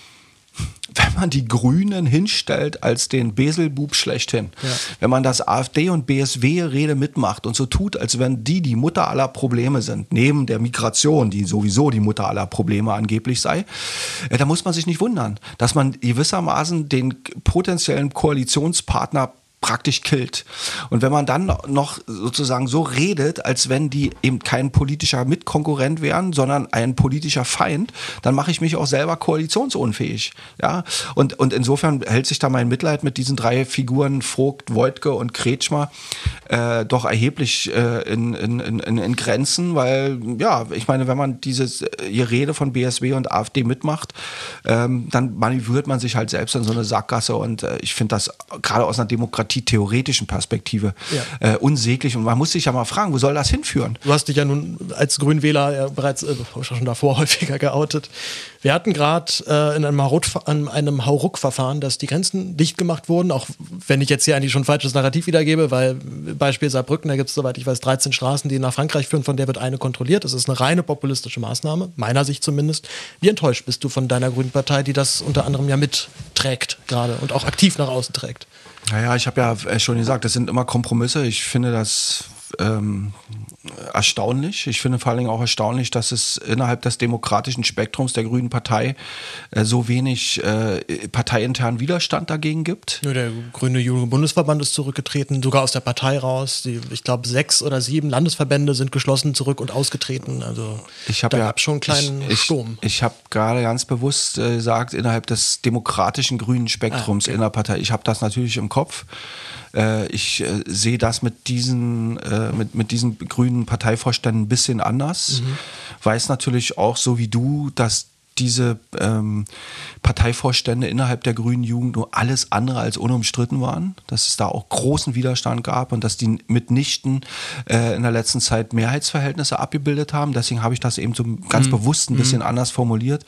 Wenn man die Grünen hinstellt als den Beselbub schlechthin, ja. wenn man das AfD- und B S W-Rede mitmacht und so tut, als wenn die die Mutter aller Probleme sind, neben der Migration, die sowieso die Mutter aller Probleme angeblich sei, äh, da muss man sich nicht wundern, dass man gewissermaßen den potenziellen Koalitionspartner praktisch killt. Und wenn man dann noch sozusagen so redet, als wenn die eben kein politischer Mitkonkurrent wären, sondern ein politischer Feind, dann mache ich mich auch selber koalitionsunfähig. Ja? Und, und insofern hält sich da mein Mitleid mit diesen drei Figuren, Vogt, Woidke und Kretschmer, äh, doch erheblich äh, in, in, in, in Grenzen, weil, ja, ich meine, wenn man diese Rede von B S W und AfD mitmacht, ähm, dann manövriert man sich halt selbst in so eine Sackgasse und äh, ich finde das gerade aus einer Demokratie theoretischen Perspektive ja. äh, unsäglich. Und man muss sich ja mal fragen, wo soll das hinführen? Du hast dich ja nun als Grünwähler ja bereits äh, schon davor häufiger geoutet. Wir hatten gerade äh, in einem, Hauruck, an einem Hauruck-Verfahren, dass die Grenzen dicht gemacht wurden, auch wenn ich jetzt hier eigentlich schon ein falsches Narrativ wiedergebe, weil Beispiel Saarbrücken, da gibt es, soweit ich weiß, dreizehn Straßen, die nach Frankreich führen, von der wird eine kontrolliert. Das ist eine reine populistische Maßnahme, meiner Sicht zumindest. Wie enttäuscht bist du von deiner Grünen Partei, die das unter anderem ja mitträgt gerade und auch aktiv nach außen trägt? Naja, ich habe ja schon gesagt, das sind immer Kompromisse. Ich finde das ähm, erstaunlich. Ich finde vor allen Dingen auch erstaunlich, dass es innerhalb des demokratischen Spektrums der Grünen Partei äh, so wenig äh, parteiinternen Widerstand dagegen gibt. Ja, der Grüne Jugendbundesverband ist zurückgetreten, sogar aus der Partei raus. Die, ich glaube, sechs oder sieben Landesverbände sind geschlossen zurück und ausgetreten. Also ich da ja, gab schon einen kleinen ich, Sturm. Ich, ich habe gerade ganz bewusst äh, gesagt, innerhalb des demokratischen grünen Spektrums ah, okay. in der Partei. Ich habe das natürlich im Kopf. Äh, ich äh, sehe das mit diesen, äh, mit, mit diesen grünen Parteivorständen ein bisschen anders. Mhm. Weiß natürlich auch, so wie du, dass diese ähm, Parteivorstände innerhalb der grünen Jugend nur alles andere als unumstritten waren, dass es da auch großen Widerstand gab und dass die mitnichten äh, in der letzten Zeit Mehrheitsverhältnisse abgebildet haben. Deswegen habe ich das eben so ganz mhm. bewusst ein bisschen mhm. anders formuliert.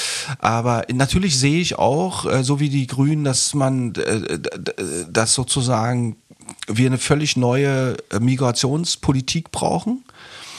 Aber natürlich sehe ich auch, äh, so wie die Grünen, dass man äh, das sozusagen wir eine völlig neue Migrationspolitik brauchen.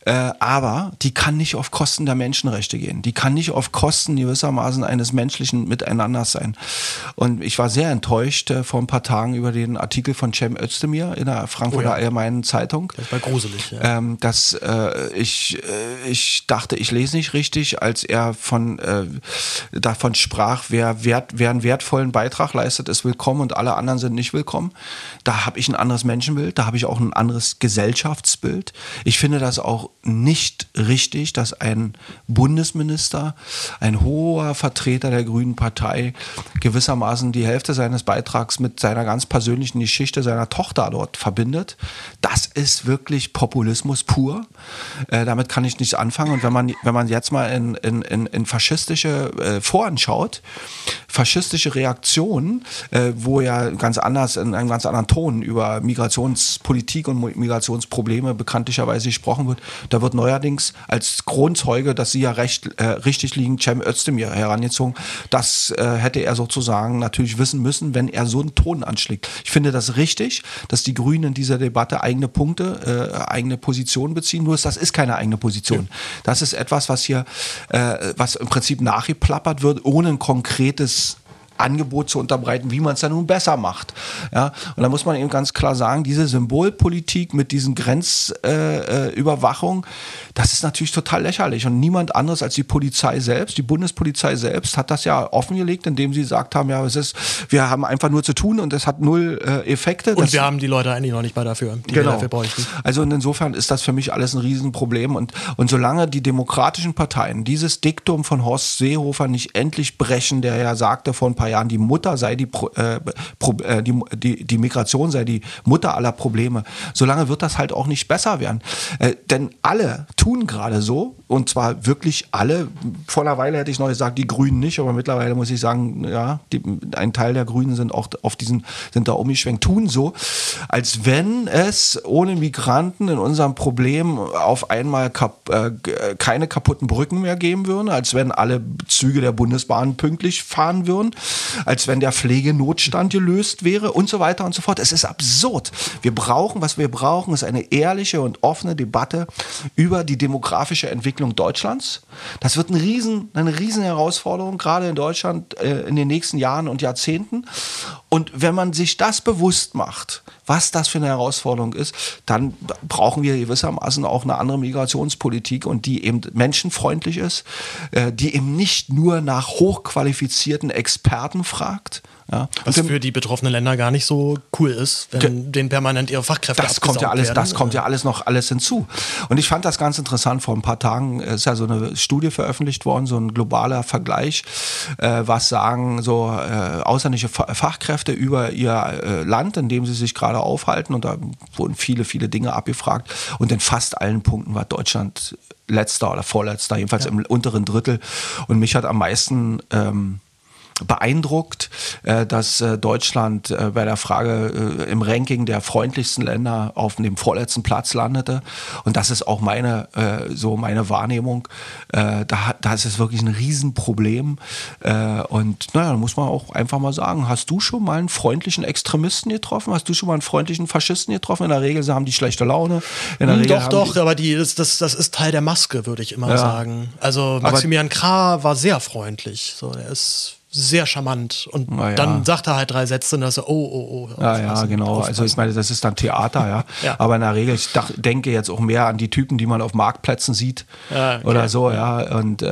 Äh, aber die kann nicht auf Kosten der Menschenrechte gehen. Die kann nicht auf Kosten gewissermaßen eines menschlichen Miteinanders sein. Und ich war sehr enttäuscht äh, vor ein paar Tagen über den Artikel von Cem Özdemir in der Frankfurter oh ja. Allgemeinen Zeitung. Das war gruselig. Ja. Ähm, dass äh, ich, äh, ich dachte, ich lese nicht richtig, als er von äh, davon sprach, wer, wert, wer einen wertvollen Beitrag leistet, ist willkommen und alle anderen sind nicht willkommen. Da habe ich ein anderes Menschenbild, da habe ich auch ein anderes Gesellschaftsbild. Ich finde das auch nicht richtig, dass ein Bundesminister, ein hoher Vertreter der Grünen Partei gewissermaßen die Hälfte seines Beitrags mit seiner ganz persönlichen Geschichte seiner Tochter dort verbindet. Das ist wirklich Populismus pur. Äh, damit kann ich nichts anfangen. Und wenn man, wenn man jetzt mal in, in, in, in faschistische äh, Foren schaut, faschistische Reaktionen, äh, wo ja ganz anders, in einem ganz anderen Ton über Migrationspolitik und Migrationsprobleme bekanntlicherweise gesprochen wird, da wird neuerdings als Kronzeuge, dass sie ja recht, äh, richtig liegen, Cem Özdemir herangezogen. Das äh, hätte er sozusagen natürlich wissen müssen, wenn er so einen Ton anschlägt. Ich finde das richtig, dass die Grünen in dieser Debatte eigene Punkte, äh, eigene Positionen beziehen. Nur das ist keine eigene Position. Ja. Das ist etwas, was hier, äh, was im Prinzip nachgeplappert wird, ohne ein konkretes Angebot zu unterbreiten, wie man es dann nun besser macht. Ja? Und da muss man eben ganz klar sagen, diese Symbolpolitik mit diesen Grenzüberwachung, äh, das ist natürlich total lächerlich. Und niemand anderes als die Polizei selbst, die Bundespolizei selbst, hat das ja offengelegt, indem sie gesagt haben, ja, es ist, wir haben einfach nur zu tun und es hat null äh, Effekte. Und das, wir haben die Leute eigentlich noch nicht mal dafür, die genau. wir dafür bräuchten. Also insofern ist das für mich alles ein Riesenproblem. Und, und solange die demokratischen Parteien dieses Diktum von Horst Seehofer nicht endlich brechen, der ja sagte vor ein paar Jahren, die Mutter sei die, äh, die, die, die Migration sei die Mutter aller Probleme. Solange wird das halt auch nicht besser werden. Äh, denn alle tun gerade so, und zwar wirklich alle. Vor einer Weile hätte ich noch gesagt, die Grünen nicht, aber mittlerweile muss ich sagen, ja, die, ein Teil der Grünen sind auch auf diesen, sind da umgeschwenkt, tun so, als wenn es ohne Migranten in unserem Problem auf einmal kap, äh, keine kaputten Brücken mehr geben würde, als wenn alle Züge der Bundesbahn pünktlich fahren würden, als wenn der Pflegenotstand gelöst wäre und so weiter und so fort. Es ist absurd. Wir brauchen, was wir brauchen, ist eine ehrliche und offene Debatte über die demografische Entwicklung Deutschlands. Das wird ein riesen, eine riesen Herausforderung, gerade in Deutschland äh, in den nächsten Jahren und Jahrzehnten. Und wenn man sich das bewusst macht, was das für eine Herausforderung ist, dann brauchen wir gewissermaßen auch eine andere Migrationspolitik und die eben menschenfreundlich ist, äh, die eben nicht nur nach hochqualifizierten Experten fragt. Ja. Was für die betroffenen Länder gar nicht so cool ist, wenn denen permanent ihre Fachkräfte das kommt ja alles, werden. Das kommt ja alles noch alles hinzu. Und ich fand das ganz interessant. Vor ein paar Tagen ist ja so eine Studie veröffentlicht worden, so ein globaler Vergleich, äh, was sagen so äh, ausländische Fachkräfte über ihr äh, Land, in dem sie sich gerade aufhalten. Und da wurden viele, viele Dinge abgefragt. Und in fast allen Punkten war Deutschland letzter oder vorletzter, jedenfalls ja. im unteren Drittel. Und mich hat am meisten ähm, beeindruckt, äh, dass äh, Deutschland äh, bei der Frage äh, im Ranking der freundlichsten Länder auf dem vorletzten Platz landete. Und das ist auch meine, äh, so meine Wahrnehmung. Äh, da, da ist es wirklich ein Riesenproblem. Äh, und naja, da muss man auch einfach mal sagen, hast du schon mal einen freundlichen Extremisten getroffen? Hast du schon mal einen freundlichen Faschisten getroffen? In der Regel haben die schlechte Laune. In der hm, Regel doch, doch, aber die, das, das, das ist Teil der Maske, würde ich immer ja. sagen. Also Maximilian Krah war sehr freundlich. So, er ist sehr charmant. Und ja. dann sagt er halt drei Sätze und dann so, oh, oh, oh. Ja, ja, genau. Also ich meine, das ist dann Theater, ja. ja. Aber in der Regel, ich dach, denke jetzt auch mehr an die Typen, die man auf Marktplätzen sieht ja, okay. oder so, ja. Und äh,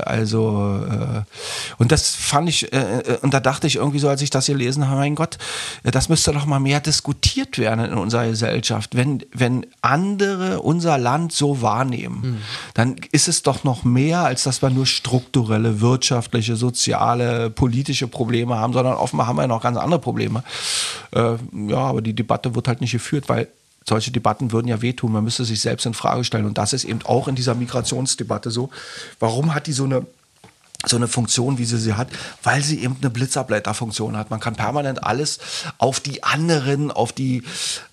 also äh, und das fand ich, äh, und da dachte ich irgendwie so, als ich das gelesen habe, mein Gott, das müsste doch mal mehr diskutiert werden in unserer Gesellschaft. Wenn, wenn andere unser Land so wahrnehmen, hm. dann ist es doch noch mehr, als dass wir nur strukturelle, wirtschaftliche, soziale, politische Probleme haben, sondern offenbar haben wir ja noch ganz andere Probleme. Äh, ja, aber die Debatte wird halt nicht geführt, weil solche Debatten würden ja wehtun. Man müsste sich selbst in Frage stellen. Und das ist eben auch in dieser Migrationsdebatte so. Warum hat die so eine so eine Funktion, wie sie sie hat, weil sie eben eine Blitzableiterfunktion hat. Man kann permanent alles auf die anderen, auf die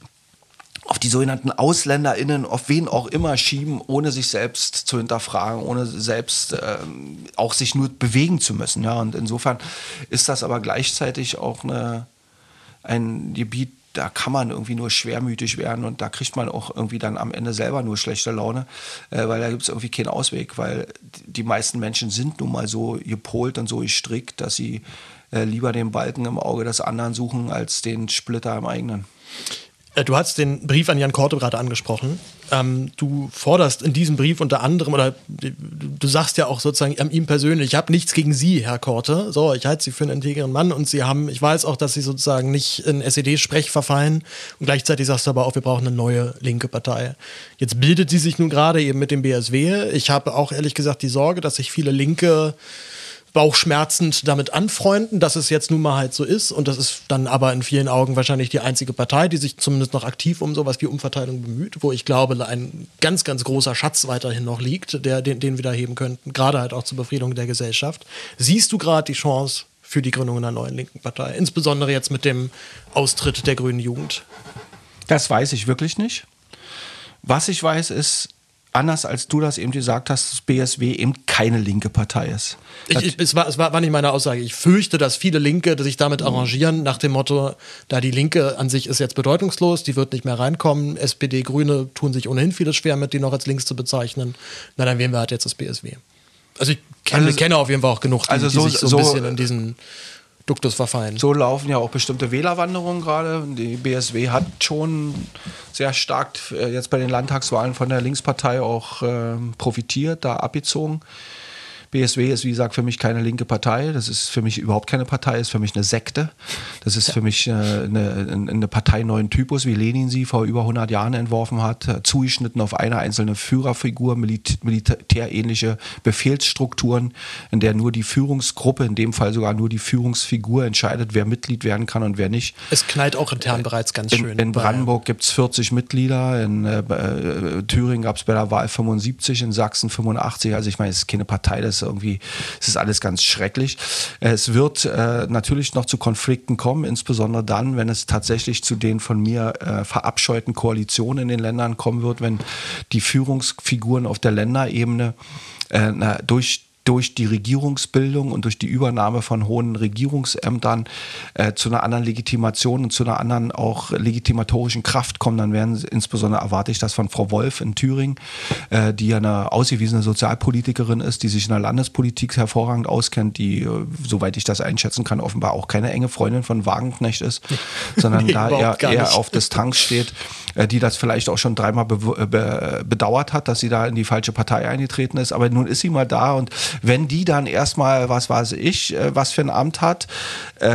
auf die sogenannten AusländerInnen, auf wen auch immer schieben, ohne sich selbst zu hinterfragen, ohne selbst ähm, auch sich nur bewegen zu müssen. Ja? Und insofern ist das aber gleichzeitig auch eine, ein Gebiet da kann man irgendwie nur schwermütig werden und da kriegt man auch irgendwie dann am Ende selber nur schlechte Laune, äh, weil da gibt es irgendwie keinen Ausweg, weil die meisten Menschen sind nun mal so gepolt und so gestrickt, dass sie äh, lieber den Balken im Auge des anderen suchen, als den Splitter im eigenen. Du hast den Brief an Jan Korte gerade angesprochen. Ähm, du forderst in diesem Brief unter anderem, oder du, du sagst ja auch sozusagen an ihm persönlich, ich habe nichts gegen Sie, Herr Korte. So, ich halte Sie für einen integren Mann und Sie haben, ich weiß auch, dass Sie sozusagen nicht in S E D-Sprech verfallen und gleichzeitig sagst du aber auch, wir brauchen eine neue linke Partei. Jetzt bildet sie sich nun gerade eben mit dem B S W. Ich habe auch ehrlich gesagt die Sorge, dass sich viele Linke bauchschmerzend damit anfreunden, dass es jetzt nun mal halt so ist und das ist dann aber in vielen Augen wahrscheinlich die einzige Partei, die sich zumindest noch aktiv um sowas wie Umverteilung bemüht, wo ich glaube, ein ganz, ganz großer Schatz weiterhin noch liegt, der, den, den wir da heben könnten, gerade halt auch zur Befriedung der Gesellschaft. Siehst du gerade die Chance für die Gründung einer neuen linken Partei, insbesondere jetzt mit dem Austritt der Grünen Jugend? Das weiß ich wirklich nicht. Was ich weiß ist, anders als du das eben gesagt hast, dass B S W eben keine linke Partei ist. Ich, ich, es war, es war, war nicht meine Aussage. Ich fürchte, dass viele Linke sich damit arrangieren, nach dem Motto, da die Linke an sich ist jetzt bedeutungslos, die wird nicht mehr reinkommen, S P D, Grüne tun sich ohnehin vieles schwer mit, die noch als links zu bezeichnen. Na, dann wählen wir halt jetzt das B S W. Also ich kenne, also, kenne auf jeden Fall auch genug, die, also so, die sich so ein so, bisschen in diesen Duktus verfallen. So laufen ja auch bestimmte Wählerwanderungen gerade. Die B S W hat schon sehr stark äh, jetzt bei den Landtagswahlen von der Linkspartei auch äh, profitiert, da abgezogen. B S W ist, wie gesagt, für mich keine linke Partei. Das ist für mich überhaupt keine Partei, ist für mich eine Sekte. Das ist für mich äh, eine, eine Partei neuen Typus, wie Lenin sie vor über hundert Jahren entworfen hat, äh, zugeschnitten auf eine einzelne Führerfigur, Milit- militärähnliche Befehlsstrukturen, in der nur die Führungsgruppe, in dem Fall sogar nur die Führungsfigur entscheidet, wer Mitglied werden kann und wer nicht. Es knallt auch intern äh, bereits ganz in, schön. In Brandenburg gibt es vierzig Mitglieder, in äh, äh, Thüringen gab es bei der Wahl fünfundsiebzig, in Sachsen fünfundachtzig. Also ich meine, es ist keine Partei, das irgendwie, es ist alles ganz schrecklich. Es wird äh, natürlich noch zu Konflikten kommen, insbesondere dann, wenn es tatsächlich zu den von mir äh, verabscheuten Koalitionen in den Ländern kommen wird, wenn die Führungsfiguren auf der Länderebene äh, na, durch durch die Regierungsbildung und durch die Übernahme von hohen Regierungsämtern äh, zu einer anderen Legitimation und zu einer anderen auch legitimatorischen Kraft kommen, dann werden, insbesondere erwarte ich das von Frau Wolf in Thüringen, äh, die ja eine ausgewiesene Sozialpolitikerin ist, die sich in der Landespolitik hervorragend auskennt, die, äh, soweit ich das einschätzen kann, offenbar auch keine enge Freundin von Wagenknecht ist, sondern nee, da eher, eher auf Distanz steht, äh, die das vielleicht auch schon dreimal be- be- bedauert hat, dass sie da in die falsche Partei eingetreten ist, aber nun ist sie mal da und wenn die dann erstmal, was weiß ich, was für ein Amt hat, äh,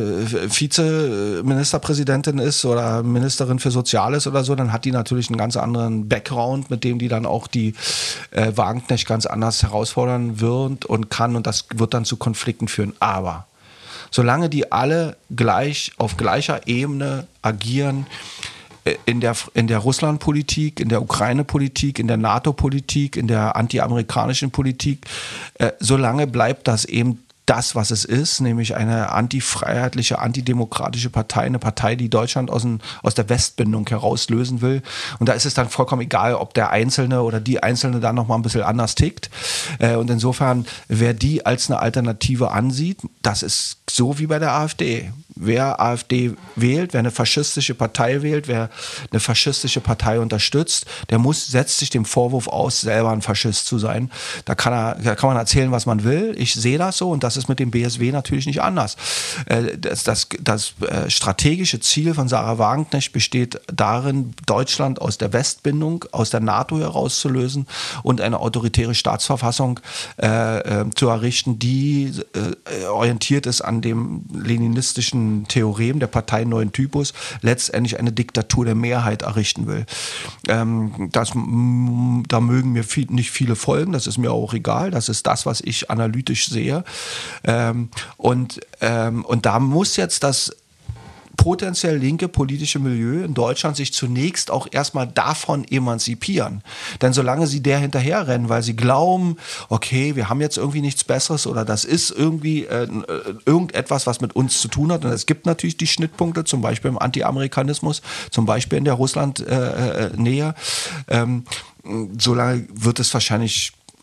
Vizeministerpräsidentin ist oder Ministerin für Soziales oder so, dann hat die natürlich einen ganz anderen Background, mit dem die dann auch die äh, Wagenknecht ganz anders herausfordern wird und kann und das wird dann zu Konflikten führen. Aber solange die alle gleich auf gleicher Ebene agieren, in der, in der Russlandpolitik, in der Ukraine-Politik, in der NATO-Politik, in der anti-amerikanischen Politik, äh, solange bleibt das eben das, was es ist, nämlich eine antifreiheitliche, antidemokratische Partei, eine Partei, die Deutschland aus, dem, aus der Westbindung herauslösen will. Und da ist es dann vollkommen egal, ob der Einzelne oder die Einzelne da nochmal ein bisschen anders tickt. Äh, und insofern, wer die als eine Alternative ansieht, das ist so wie bei der AfD. Wer AfD wählt, wer eine faschistische Partei wählt, wer eine faschistische Partei unterstützt, der muss, setzt sich dem Vorwurf aus, selber ein Faschist zu sein. Da kann, er, da kann man erzählen, was man will. Ich sehe das so und das ist mit dem B S W natürlich nicht anders. Das, das, das strategische Ziel von Sarah Wagenknecht besteht darin, Deutschland aus der Westbindung, aus der NATO herauszulösen und eine autoritäre Staatsverfassung äh, zu errichten, die äh, orientiert ist an dem leninistischen Theorem der Partei neuen Typus, letztendlich eine Diktatur der Mehrheit errichten will. Ähm, das, da mögen mir viel, nicht viele folgen, das ist mir auch egal, das ist das, was ich analytisch sehe. Ähm, und, ähm, und da muss jetzt das potenziell linke politische Milieu in Deutschland sich zunächst auch erstmal davon emanzipieren. Denn solange sie der hinterherrennen, weil sie glauben, okay, wir haben jetzt irgendwie nichts Besseres oder das ist irgendwie äh, irgendetwas, was mit uns zu tun hat. Und es gibt natürlich die Schnittpunkte, zum Beispiel im Anti-Amerikanismus, zum Beispiel in der Russland-Nähe. Äh, ähm, solange wird es wahrscheinlich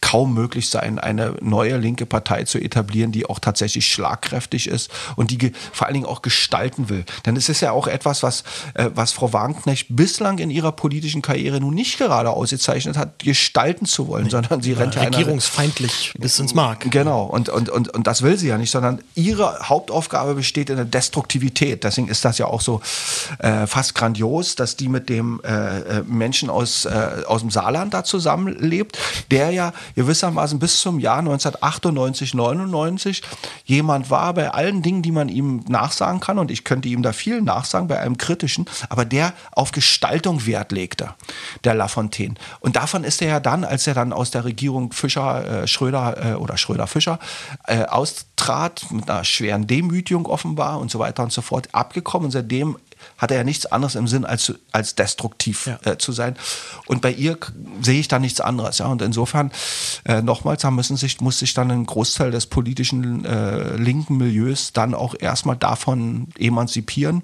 kaum möglich sein, eine neue linke Partei zu etablieren, die auch tatsächlich schlagkräftig ist und die ge- vor allen Dingen auch gestalten will. Denn es ist ja auch etwas, was, äh, was Frau Wagenknecht bislang in ihrer politischen Karriere nun nicht gerade ausgezeichnet hat, gestalten zu wollen, nee, sondern sie ja, rennt ja regierungsfeindlich einer, bis ins Mark. Genau, und, und, und, und das will sie ja nicht, sondern ihre Hauptaufgabe besteht in der Destruktivität. Deswegen ist das ja auch so äh, fast grandios, dass die mit dem äh, Menschen aus, äh, aus dem Saarland da zusammenlebt, der ja gewissermaßen bis zum Jahr neunzehnhundertachtundneunzig, neunundneunzig jemand war bei allen Dingen, die man ihm nachsagen kann, und ich könnte ihm da viel nachsagen, bei einem kritischen, aber der auf Gestaltung Wert legte, der Lafontaine. Und davon ist er ja dann, als er dann aus der Regierung Fischer, äh, Schröder äh, oder Schröder-Fischer äh, austrat, mit einer schweren Demütigung offenbar und so weiter und so fort, abgekommen, und seitdem hat er ja nichts anderes im Sinn, als, als destruktiv ja. äh, zu sein. Und bei ihr k- sehe ich da nichts anderes. Ja? Und insofern, äh, nochmals, da müssen sich, muss sich dann ein Großteil des politischen äh, linken Milieus dann auch erstmal davon emanzipieren.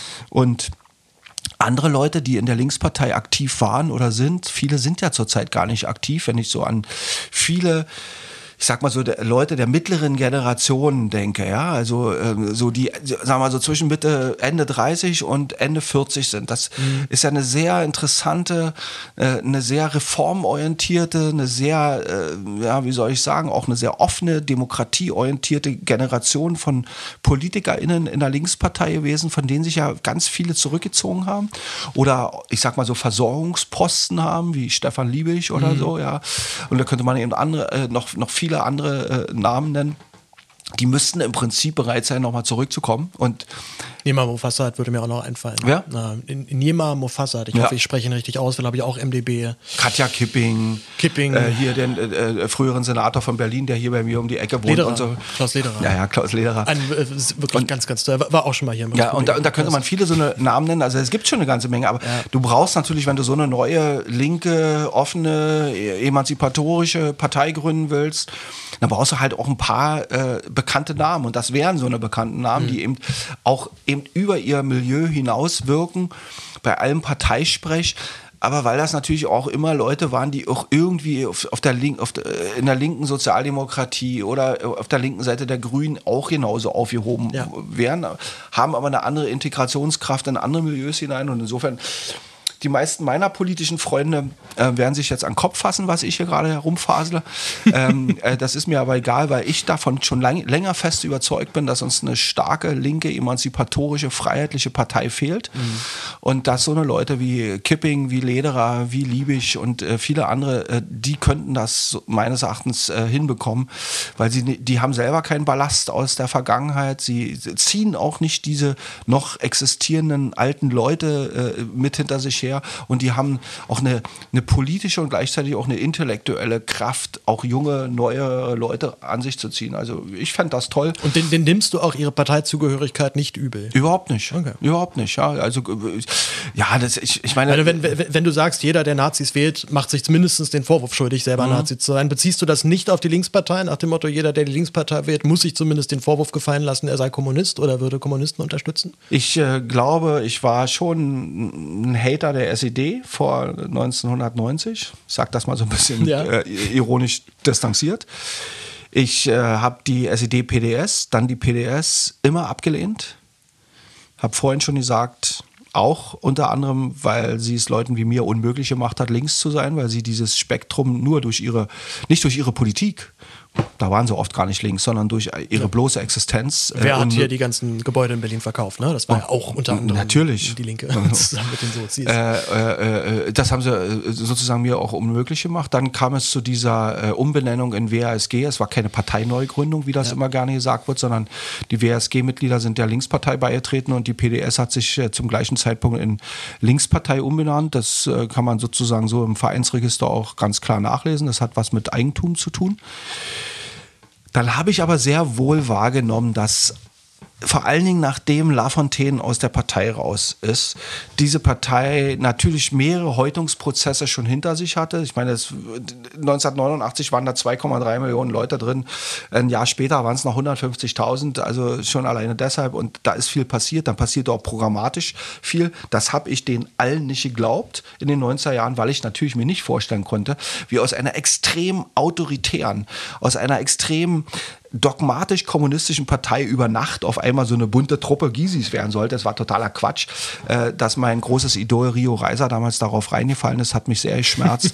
Und andere Leute, die in der Linkspartei aktiv waren oder sind, viele sind ja zurzeit gar nicht aktiv, wenn ich so an viele, ich sag mal so, der, Leute der mittleren Generation denke, ja, also ähm, so die, sagen wir mal so zwischen Mitte, Ende dreißig und Ende vierzig sind. Das mhm. ist ja eine sehr interessante, äh, eine sehr reformorientierte, eine sehr, äh, ja, wie soll ich sagen, auch eine sehr offene, demokratieorientierte Generation von PolitikerInnen in der Linkspartei gewesen, von denen sich ja ganz viele zurückgezogen haben oder ich sag mal so Versorgungsposten haben, wie Stefan Liebig oder mhm. so, ja. Und da könnte man eben andere, äh, noch, noch viele viele andere äh, Namen nennen, die müssten im Prinzip bereit sein, nochmal zurückzukommen. Und Nima Mofassad würde mir auch noch einfallen. Ja? In, in Nima Mofassad, ich ja. hoffe, ich spreche ihn richtig aus, weil habe ich auch M D B. Katja Kipping, Kipping. Äh, hier den äh, früheren Senator von Berlin, der hier bei mir um die Ecke wohnt. Lederer. Und so. Klaus Lederer. Ja, ja, Klaus Lederer. Ein, äh, wirklich und, ganz, ganz toll. War auch schon mal hier. Ja, und da, und da könnte man viele so eine Namen nennen. Also es gibt schon eine ganze Menge, aber ja. du brauchst natürlich, wenn du so eine neue, linke, offene, emanzipatorische Partei gründen willst, dann brauchst du halt auch ein paar äh, bekannte Namen. Und das wären so eine bekannten Namen, mhm. die eben auch eben über ihr Milieu hinaus wirken, bei allem Parteisprech. Aber weil das natürlich auch immer Leute waren, die auch irgendwie auf, auf der Link, auf der, in der linken Sozialdemokratie oder auf der linken Seite der Grünen auch genauso aufgehoben ja. wären, haben aber eine andere Integrationskraft in andere Milieus hinein. Und insofern, die meisten meiner politischen Freunde äh, werden sich jetzt an den Kopf fassen, was ich hier gerade herumfasele. ähm, äh, das ist mir aber egal, weil ich davon schon lang, länger fest überzeugt bin, dass uns eine starke, linke, emanzipatorische, freiheitliche Partei fehlt. Mhm. Und dass so eine Leute wie Kipping, wie Lederer, wie Liebig und äh, viele andere, äh, die könnten das meines Erachtens äh, hinbekommen, weil sie die haben selber keinen Ballast aus der Vergangenheit. Sie ziehen auch nicht diese noch existierenden alten Leute äh, mit hinter sich her. Und die haben auch eine, eine politische und gleichzeitig auch eine intellektuelle Kraft, auch junge, neue Leute an sich zu ziehen. Also ich fände das toll. Und den, den nimmst du auch ihre Parteizugehörigkeit nicht übel? Überhaupt nicht. Okay. Überhaupt nicht. Ja, also ja, das, ich, ich meine... Also wenn, wenn, wenn du sagst, jeder, der Nazis wählt, macht sich mindestens den Vorwurf schuldig, selber mhm. Nazi zu sein, beziehst du das nicht auf die Linkspartei, nach dem Motto, jeder, der die Linkspartei wählt, muss sich zumindest den Vorwurf gefallen lassen, er sei Kommunist oder würde Kommunisten unterstützen? Ich äh, glaube, ich war schon ein Hater der S E D vor neunzehnhundertneunzig. Ich sage das mal so ein bisschen ja. äh, ironisch distanziert. Ich äh, habe die S E D-P D S, dann die P D S immer abgelehnt. Habe vorhin schon gesagt, auch unter anderem, weil sie es Leuten wie mir unmöglich gemacht hat, links zu sein, weil sie dieses Spektrum nur durch ihre, nicht durch ihre Politik, da waren sie oft gar nicht links, sondern durch ihre bloße Existenz. Wer äh, hat hier die ganzen Gebäude in Berlin verkauft? Ne? Das war ja auch unter anderem natürlich. die Linke zusammen mit den Sozis. Äh, äh, äh, das haben sie sozusagen mir auch unmöglich gemacht. Dann kam es zu dieser äh, Umbenennung in W A S G. Es war keine Parteineugründung, wie das ja. immer gerne gesagt wird, sondern die W A S G-Mitglieder sind der Linkspartei beigetreten und die P D S hat sich äh, zum gleichen Zeitpunkt in Linkspartei umbenannt. Das äh, kann man sozusagen so im Vereinsregister auch ganz klar nachlesen. Das hat was mit Eigentum zu tun. Dann habe ich aber sehr wohl wahrgenommen, dass vor allen Dingen nachdem Lafontaine aus der Partei raus ist, diese Partei natürlich mehrere Häutungsprozesse schon hinter sich hatte. Ich meine, das, neunzehnhundertneunundachtzig waren da zwei Komma drei Millionen Leute drin. Ein Jahr später waren es noch hundertfünfzigtausend, also schon alleine deshalb. Und da ist viel passiert. Dann passiert auch programmatisch viel. Das habe ich denen allen nicht geglaubt in den neunziger Jahren, weil ich natürlich mir nicht vorstellen konnte, wie aus einer extrem autoritären, aus einer extrem dogmatisch-kommunistischen Partei über Nacht auf einmal so eine bunte Truppe Gysis werden sollte. Das war totaler Quatsch. Äh, dass mein großes Idol Rio Reiser damals darauf reingefallen ist, hat mich sehr geschmerzt.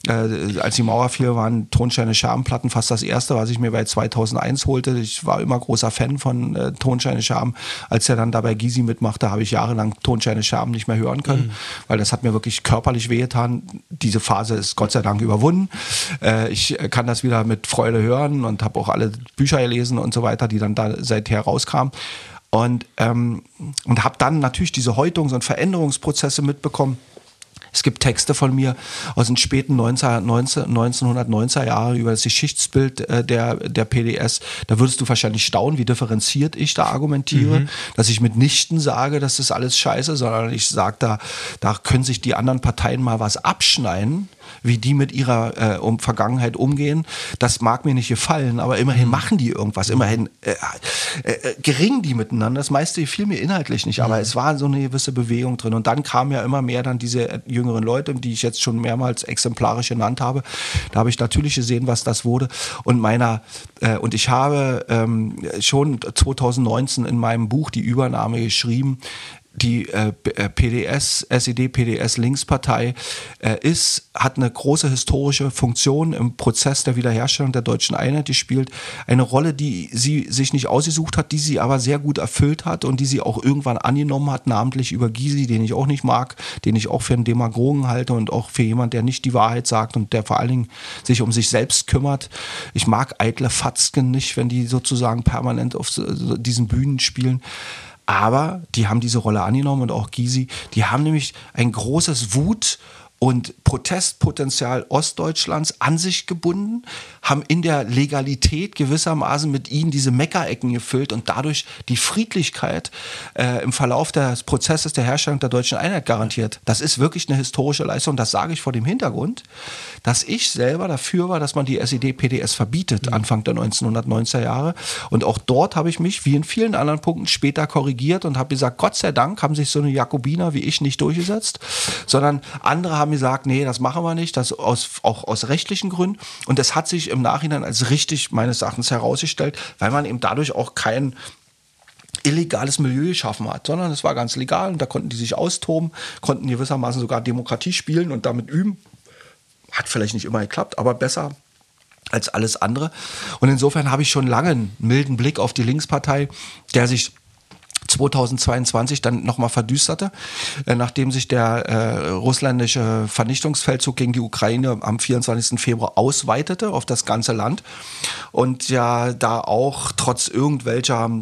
äh, als die Mauer fiel, waren Tonsteine Scherbenplatten fast das erste, was ich mir bei zweitausendeins holte. Ich war immer großer Fan von äh, Tonsteine Scherben. Als er dann dabei Gysi mitmachte, habe ich jahrelang Tonsteine Scherben nicht mehr hören können, mhm. weil das hat mir wirklich körperlich wehgetan. Diese Phase ist Gott sei Dank überwunden. Äh, ich kann das wieder mit Freude hören und habe auch alle Bücher gelesen und so weiter, die dann da seither rauskamen. Und, ähm, und habe dann natürlich diese Häutungs- und Veränderungsprozesse mitbekommen. Es gibt Texte von mir aus den späten neunzehnhundertneunziger Jahren über das Geschichtsbild äh, der, der P D S. Da würdest du wahrscheinlich staunen, wie differenziert ich da argumentiere, mhm. dass ich mitnichten sage, das ist alles scheiße, sondern ich sage, da, da können sich die anderen Parteien mal was abschneiden, wie die mit ihrer äh, um Vergangenheit umgehen. Das mag mir nicht gefallen, aber immerhin machen die irgendwas, immerhin äh, äh, geringen die miteinander. Das meiste gefiel mir inhaltlich nicht, aber mhm. es war so eine gewisse Bewegung drin. Und dann kamen ja immer mehr dann diese jüngeren Leute, die ich jetzt schon mehrmals exemplarisch genannt habe. Da habe ich natürlich gesehen, was das wurde. Und meiner äh, und ich habe ähm, schon zweitausendneunzehn in meinem Buch die Übernahme geschrieben. Die äh, P D S, S E D, P D S Linkspartei äh, ist, hat eine große historische Funktion im Prozess der Wiederherstellung der deutschen Einheit gespielt. Eine Rolle, die sie sich nicht ausgesucht hat, die sie aber sehr gut erfüllt hat und die sie auch irgendwann angenommen hat, namentlich über Gysi, den ich auch nicht mag, den ich auch für einen Demagogen halte und auch für jemand, der nicht die Wahrheit sagt und der vor allen Dingen sich um sich selbst kümmert. Ich mag eitle Fatzken nicht, wenn die sozusagen permanent auf so, diesen Bühnen spielen. Aber die haben diese Rolle angenommen und auch Gysi, die haben nämlich ein großes Wut- und Protestpotenzial Ostdeutschlands an sich gebunden, haben in der Legalität gewissermaßen mit ihnen diese Meckerecken gefüllt und dadurch die Friedlichkeit äh, im Verlauf des Prozesses der Herstellung der deutschen Einheit garantiert. Das ist wirklich eine historische Leistung. Das sage ich vor dem Hintergrund, dass ich selber dafür war, dass man die S E D P D S verbietet, mhm. Anfang der neunzehnhundertneunziger Jahre. Und auch dort habe ich mich, wie in vielen anderen Punkten, später korrigiert und habe gesagt, Gott sei Dank haben sich so eine Jakobiner wie ich nicht durchgesetzt, sondern andere haben gesagt, nee, das machen wir nicht, das aus, auch aus rechtlichen Gründen. Und das hat sich im Nachhinein als richtig meines Erachtens herausgestellt, weil man eben dadurch auch kein illegales Milieu geschaffen hat, sondern es war ganz legal und da konnten die sich austoben, konnten gewissermaßen sogar Demokratie spielen und damit üben. Hat vielleicht nicht immer geklappt, aber besser als alles andere. Und insofern habe ich schon lange einen milden Blick auf die Linkspartei, der sich zweitausendzweiundzwanzig dann nochmal verdüsterte, äh, nachdem sich der äh, russländische Vernichtungsfeldzug gegen die Ukraine am vierundzwanzigsten Februar ausweitete auf das ganze Land und ja da auch trotz irgendwelcher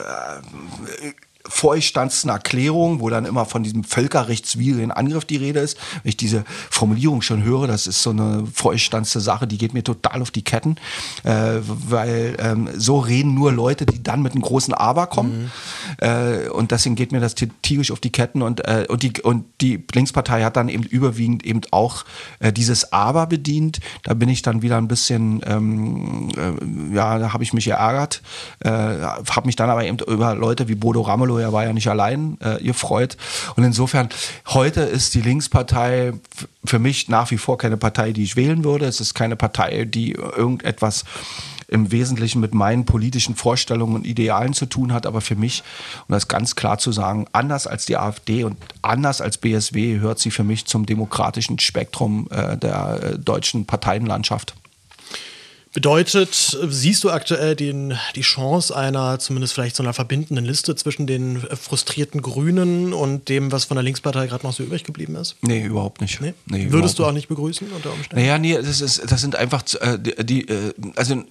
äh, vorgestanzten Erklärung, wo dann immer von diesem völkerrechtswidrigen Angriff die Rede ist. Wenn ich diese Formulierung schon höre, das ist so eine vorgestanzte Sache, die geht mir total auf die Ketten, äh, weil ähm, so reden nur Leute, die dann mit einem großen Aber kommen. Mhm. Äh, und deswegen geht mir das tierisch auf die Ketten und, äh, und, die, und die Linkspartei hat dann eben überwiegend eben auch äh, dieses Aber bedient. Da bin ich dann wieder ein bisschen, ähm, äh, ja, da habe ich mich geärgert, äh, habe mich dann aber eben über Leute wie Bodo Ramelow, er war ja nicht allein, äh, ihr freut. Und insofern, heute ist die Linkspartei für mich nach wie vor keine Partei, die ich wählen würde. Es ist keine Partei, die irgendetwas im Wesentlichen mit meinen politischen Vorstellungen und Idealen zu tun hat. Aber für mich, um das ganz klar zu sagen, anders als die AfD und anders als B S W gehört sie für mich zum demokratischen Spektrum äh, der äh, deutschen Parteienlandschaft. Bedeutet, siehst du aktuell den, die Chance einer, zumindest vielleicht so einer verbindenden Liste zwischen den frustrierten Grünen und dem, was von der Linkspartei gerade noch so übrig geblieben ist? Nee, überhaupt nicht. Nee? Nee, Würdest du nicht. auch nicht begrüßen unter Umständen? Naja, nee, das, ist, das sind einfach äh, die, die äh, also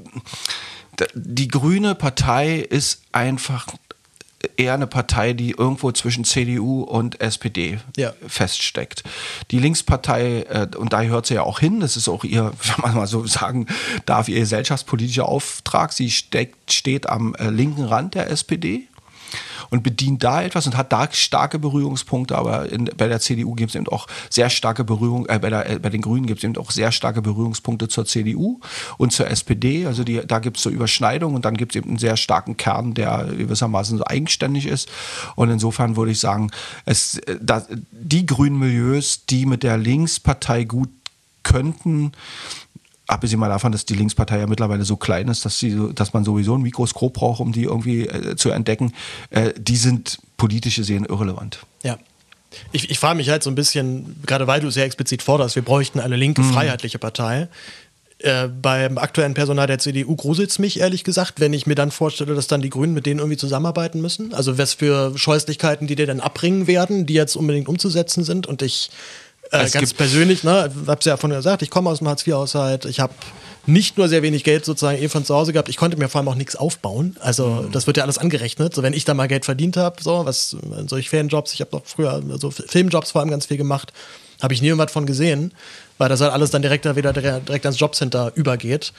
die Grüne Partei ist einfach eher eine Partei, die irgendwo zwischen C D U und S P D ja. feststeckt. Die Linkspartei, äh, und da hört sie ja auch hin, das ist auch ihr, wenn man mal so sagen darf, ihr gesellschaftspolitischer Auftrag. Sie steckt, steht am äh, linken Rand der S P D. und bedient da etwas und hat da starke Berührungspunkte, aber in, bei der C D U gibt es eben auch sehr starke Berührung, äh, bei, der, äh, bei den Grünen gibt es eben auch sehr starke Berührungspunkte zur C D U und zur S P D, also die, da gibt es so Überschneidungen und dann gibt es eben einen sehr starken Kern, der gewissermaßen so eigenständig ist und insofern würde ich sagen, es, da, die grünen Milieus, die mit der Linkspartei gut könnten, abgesehen mal davon, dass die Linkspartei ja mittlerweile so klein ist, dass, sie, dass man sowieso ein Mikroskop braucht, um die irgendwie äh, zu entdecken, äh, die sind politisch gesehen irrelevant. Ja. Ich, ich frage mich halt so ein bisschen, gerade weil du es ja explizit forderst, wir bräuchten eine linke, mhm. freiheitliche Partei. Äh, beim aktuellen Personal der C D U gruselt es mich, ehrlich gesagt, wenn ich mir dann vorstelle, dass dann die Grünen mit denen irgendwie zusammenarbeiten müssen. Also was für Scheußlichkeiten, die dir dann abbringen werden, die jetzt unbedingt umzusetzen sind. Und ich Äh, ganz persönlich, ne, hab's ja von gesagt, ich komme aus dem Hartz vier Haushalt, ich habe nicht nur sehr wenig Geld sozusagen eh von zu Hause gehabt, ich konnte mir vor allem auch nichts aufbauen, also mhm. das wird ja alles angerechnet, so wenn ich da mal Geld verdient habe, so, was, solche Ferienjobs, ich habe noch früher so Filmjobs vor allem ganz viel gemacht, habe ich nie irgendwas von gesehen, weil das halt alles dann direkt wieder direkt ans Jobcenter übergeht.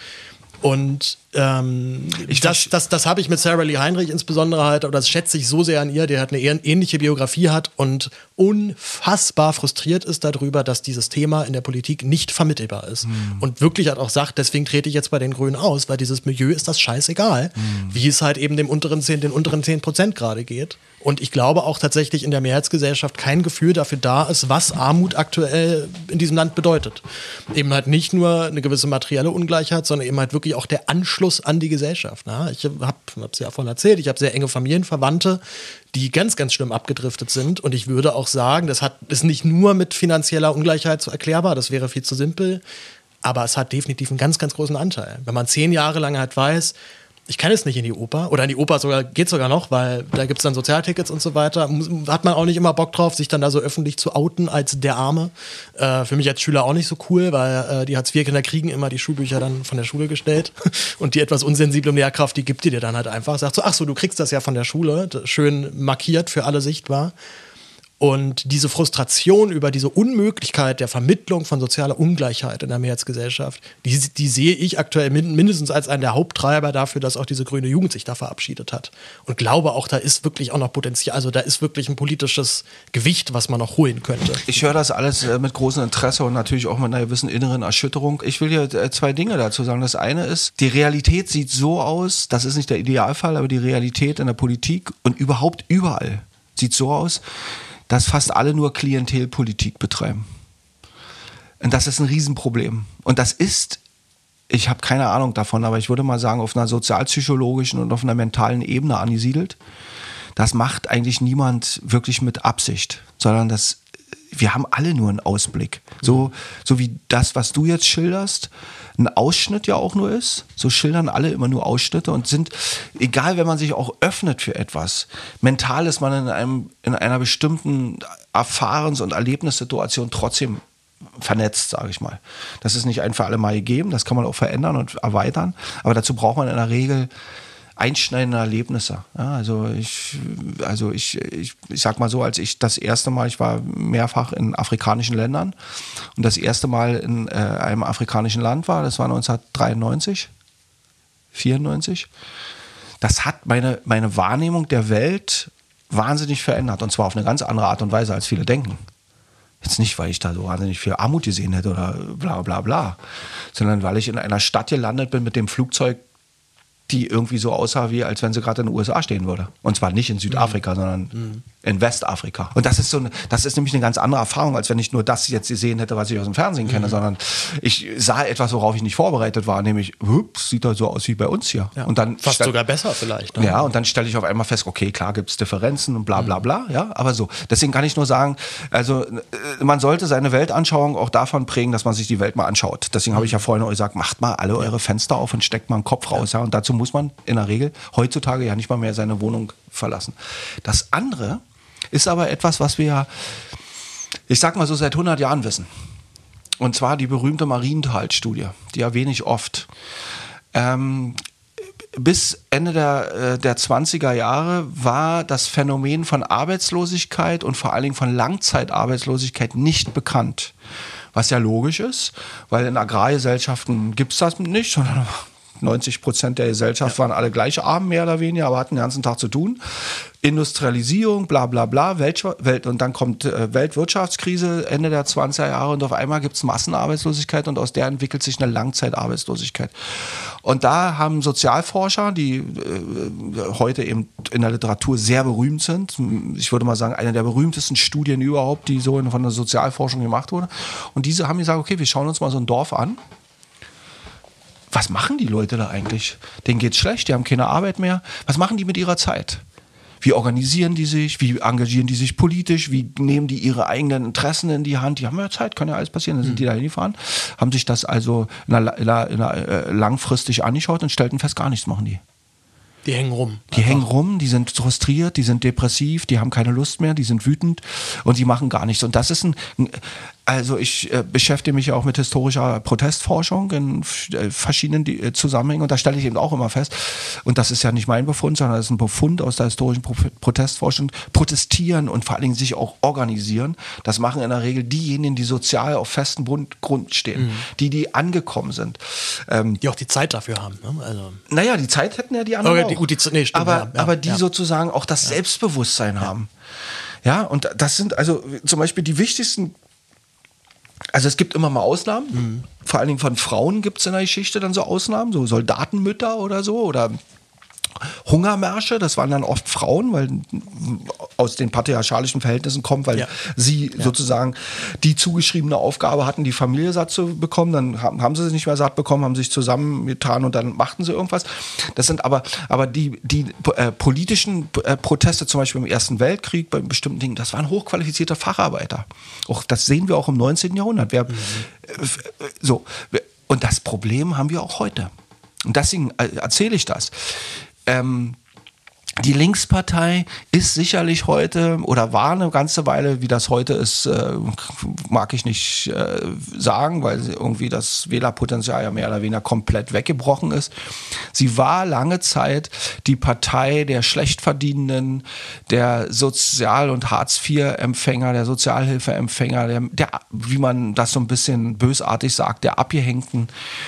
Und ähm, ich das, das, das habe ich mit Sarah Lee Heinrich insbesondere halt, oder das schätze ich so sehr an ihr, die hat eine ähnliche Biografie hat und unfassbar frustriert ist darüber, dass dieses Thema in der Politik nicht vermittelbar ist. Mhm. Und wirklich halt auch sagt, deswegen trete ich jetzt bei den Grünen aus, weil dieses Milieu ist das scheißegal, mhm. wie es halt eben dem unteren zehn, den unteren zehn Prozent gerade geht. Und ich glaube auch tatsächlich in der Mehrheitsgesellschaft kein Gefühl dafür da ist, was Armut aktuell in diesem Land bedeutet. Eben halt nicht nur eine gewisse materielle Ungleichheit, sondern eben halt wirklich auch der Anschluss an die Gesellschaft. Ne? Ich habe es ja vorhin erzählt, ich habe sehr enge Familienverwandte, die ganz, ganz schlimm abgedriftet sind. Und ich würde auch sagen, das hat, ist nicht nur mit finanzieller Ungleichheit so erklärbar, das wäre viel zu simpel, aber es hat definitiv einen ganz, ganz großen Anteil. Wenn man zehn Jahre lang halt weiß, ich kann jetzt nicht in die Oper, oder in die Oper sogar, geht sogar noch, weil da gibt es dann Sozialtickets und so weiter. Hat man auch nicht immer Bock drauf, sich dann da so öffentlich zu outen als der Arme. Äh, für mich als Schüler auch nicht so cool, weil äh, die Hartz vier Kinder kriegen immer die Schulbücher dann von der Schule gestellt. Und die etwas unsensible Lehrkraft, die gibt die dir dann halt einfach. Sagt so, ach so, du kriegst das ja von der Schule. Schön markiert, für alle sichtbar. Und diese Frustration über diese Unmöglichkeit der Vermittlung von sozialer Ungleichheit in der Mehrheitsgesellschaft, die, die sehe ich aktuell mindestens als einen der Haupttreiber dafür, dass auch diese grüne Jugend sich da verabschiedet hat. Und glaube auch, da ist wirklich auch noch Potenzial, also da ist wirklich ein politisches Gewicht, was man noch holen könnte. Ich höre das alles mit großem Interesse und natürlich auch mit einer gewissen inneren Erschütterung. Ich will hier zwei Dinge dazu sagen. Das eine ist, die Realität sieht so aus, das ist nicht der Idealfall, aber die Realität in der Politik und überhaupt überall sieht so aus, dass fast alle nur Klientelpolitik betreiben. Und das ist ein Riesenproblem. Und das ist, ich habe keine Ahnung davon, aber ich würde mal sagen, auf einer sozialpsychologischen und auf einer mentalen Ebene angesiedelt. Das macht eigentlich niemand wirklich mit Absicht, sondern das, wir haben alle nur einen Ausblick. So, so wie das, was du jetzt schilderst, ein Ausschnitt ja auch nur ist. So schildern alle immer nur Ausschnitte und sind, egal, wenn man sich auch öffnet für etwas, mental ist man in, einem, in einer bestimmten Erfahrens- und Erlebnissituation trotzdem vernetzt, sage ich mal. Das ist nicht ein für alle Mal gegeben, das kann man auch verändern und erweitern, aber dazu braucht man in der Regel einschneidende Erlebnisse. Ja, also ich, also ich, ich, ich sag mal so, als ich das erste Mal, ich war mehrfach in afrikanischen Ländern und das erste Mal in äh, einem afrikanischen Land war, das war neunzehnhundertdreiundneunzig, vierundneunzig. Das hat meine, meine Wahrnehmung der Welt wahnsinnig verändert und zwar auf eine ganz andere Art und Weise, als viele denken. Jetzt nicht, weil ich da so wahnsinnig viel Armut gesehen hätte oder bla bla bla, sondern weil ich in einer Stadt gelandet bin mit dem Flugzeug, die irgendwie so aussah, wie als wenn sie gerade in den U S A stehen würde. Und zwar nicht in Südafrika, mhm. sondern mhm. in Westafrika. Und das ist so eine, das ist nämlich eine ganz andere Erfahrung, als wenn ich nur das jetzt gesehen hätte, was ich aus dem Fernsehen kenne, mhm. sondern ich sah etwas, worauf ich nicht vorbereitet war, nämlich, hups, sieht halt so aus wie bei uns hier. Ja. Und dann fast stell, sogar besser vielleicht. Ne? Ja, und dann stelle ich auf einmal fest, okay, klar gibt es Differenzen und bla bla bla, ja, aber so. Deswegen kann ich nur sagen, also man sollte seine Weltanschauung auch davon prägen, dass man sich die Welt mal anschaut. Deswegen mhm. habe ich ja vorhin auch gesagt, macht mal alle eure Fenster auf und steckt mal einen Kopf raus. Ja. Ja, und dazu muss man in der Regel heutzutage ja nicht mal mehr seine Wohnung verlassen. Das andere ist aber etwas, was wir ja, ich sag mal so, seit hundert Jahren wissen. Und zwar die berühmte Marienthal-Studie. Die erwähne ich oft. Ähm, bis Ende der, äh, der zwanziger Jahre war das Phänomen von Arbeitslosigkeit und vor allen Dingen von Langzeitarbeitslosigkeit nicht bekannt. Was ja logisch ist, weil in Agrargesellschaften gibt es das nicht, sondern neunzig Prozent der Gesellschaft ja. waren alle gleich arm, mehr oder weniger, aber hatten den ganzen Tag zu tun. Industrialisierung, bla bla bla, Welt, Welt, und dann kommt äh, Weltwirtschaftskrise, Ende der zwanziger Jahre, und auf einmal gibt es Massenarbeitslosigkeit und aus der entwickelt sich eine Langzeitarbeitslosigkeit. Und da haben Sozialforscher, die äh, heute eben in der Literatur sehr berühmt sind, ich würde mal sagen, eine der berühmtesten Studien überhaupt, die so in, von der Sozialforschung gemacht wurde, und diese haben gesagt, okay, wir schauen uns mal so ein Dorf an. Was machen die Leute da eigentlich? Denen geht's schlecht, die haben keine Arbeit mehr. Was machen die mit ihrer Zeit? Wie organisieren die sich? Wie engagieren die sich politisch? Wie nehmen die ihre eigenen Interessen in die Hand? Die haben ja Zeit, kann ja alles passieren. Dann sind die da hingefahren, haben sich das also in einer, in einer, in einer, äh, langfristig angeschaut und stellten fest, gar nichts machen die. Die hängen rum. Die einfach hängen rum, die sind frustriert, die sind depressiv, die haben keine Lust mehr, die sind wütend und die machen gar nichts. Und das ist ein, also ich äh, beschäftige mich auch mit historischer Protestforschung in äh, verschiedenen äh, Zusammenhängen, und da stelle ich eben auch immer fest, und das ist ja nicht mein Befund, sondern das ist ein Befund aus der historischen Pro Protestforschung, protestieren und vor allen Dingen sich auch organisieren, das machen in der Regel diejenigen, die sozial auf festem Grund stehen, mhm. die, die angekommen sind. Ähm, die auch die Zeit dafür haben. Ne? Also naja, die Zeit hätten ja die anderen die, gut, die, nee, stimmt, aber, ja, ja, aber die ja. sozusagen auch das ja. Selbstbewusstsein ja. haben. Ja, und das sind also zum Beispiel die wichtigsten, also es gibt immer mal Ausnahmen, mhm. vor allen Dingen von Frauen gibt es in der Geschichte dann so Ausnahmen, so Soldatenmütter oder so, oder Hungermärsche, das waren dann oft Frauen, weil aus den patriarchalischen Verhältnissen kommen, weil ja. sie ja. sozusagen die zugeschriebene Aufgabe hatten, die Familie satt zu bekommen. Dann haben, haben sie sie nicht mehr satt bekommen, haben sich zusammengetan und dann machten sie irgendwas. Das sind aber, aber die, die äh, politischen äh, Proteste, zum Beispiel im Ersten Weltkrieg, bei bestimmten Dingen, das waren hochqualifizierte Facharbeiter. Auch, das sehen wir auch im neunzehnten Jahrhundert. Wer, mhm. äh, so. Und das Problem haben wir auch heute. Und deswegen äh, erzähle ich das. Ähm, die Linkspartei ist sicherlich heute oder war eine ganze Weile, wie das heute ist, äh, mag ich nicht äh, sagen, weil irgendwie das Wählerpotenzial ja mehr oder weniger komplett weggebrochen ist. Sie war lange Zeit die Partei der Schlechtverdienenden, der Sozial- und Hartz-vier-Empfänger, der Sozialhilfeempfänger, der, der, wie man das so ein bisschen bösartig sagt, der Abgehängten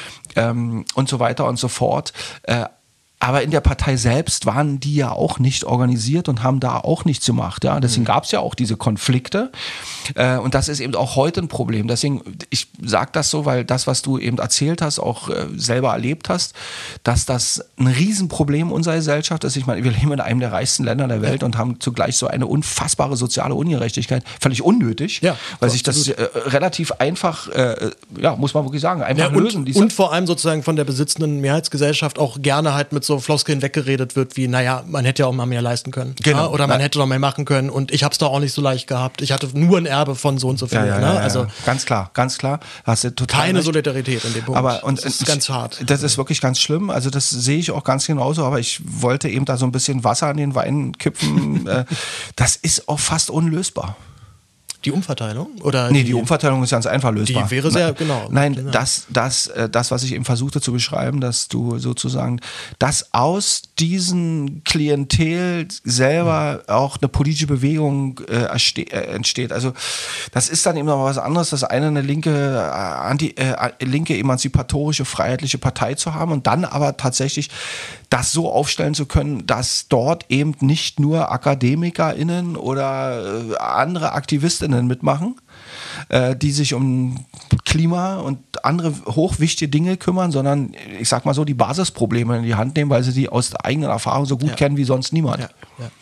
ähm, und so weiter und so fort. Äh, Aber in der Partei selbst waren die ja auch nicht organisiert und haben da auch nichts gemacht. Ja? Deswegen gab es ja auch diese Konflikte. Äh, und das ist eben auch heute ein Problem. Deswegen, ich sage das so, weil das, was du eben erzählt hast, auch äh, selber erlebt hast, dass das ein Riesenproblem unserer Gesellschaft ist. Ich meine, wir leben in einem der reichsten Länder der Welt und haben zugleich so eine unfassbare soziale Ungerechtigkeit. Völlig unnötig, ja, weil sich das äh, relativ einfach, äh, ja, muss man wirklich sagen, einfach ja, und, lösen. Und vor allem sozusagen von der besitzenden Mehrheitsgesellschaft auch gerne halt mit so so Floskeln weggeredet wird wie, naja, man hätte ja auch mal mehr leisten können. Genau. Ja? Oder man hätte noch mehr machen können und ich habe es doch auch nicht so leicht gehabt. Ich hatte nur ein Erbe von so und so viel. Ja, ja, ne? ja, ja. Also ganz klar, ganz klar. Hast du total keine recht. Solidarität in dem Punkt. Aber, und, das ist ganz hart. Das ist wirklich ganz schlimm. Also das sehe ich auch ganz genauso, aber ich wollte eben da so ein bisschen Wasser an den Wein kippen. Das ist auch fast unlösbar. Die Umverteilung? Oder nee, die, die Umverteilung ist ganz einfach lösbar. Die wäre sehr, genau. Nein, genau. Das, das, das, was ich eben versuchte zu beschreiben, dass du sozusagen, dass aus diesem Klientel selber mhm. auch eine politische Bewegung äh, entsteht. Also das ist dann eben noch was anderes, das eine eine linke, äh, anti, äh, linke emanzipatorische, freiheitliche Partei zu haben und dann aber tatsächlich das so aufstellen zu können, dass dort eben nicht nur AkademikerInnen oder äh, andere AktivistInnen mitmachen, äh, die sich um Klima und andere hochwichtige Dinge kümmern, sondern ich sag mal so, die Basisprobleme in die Hand nehmen, weil sie die aus eigener Erfahrung so gut ja. kennen wie sonst niemand. Ja, ja.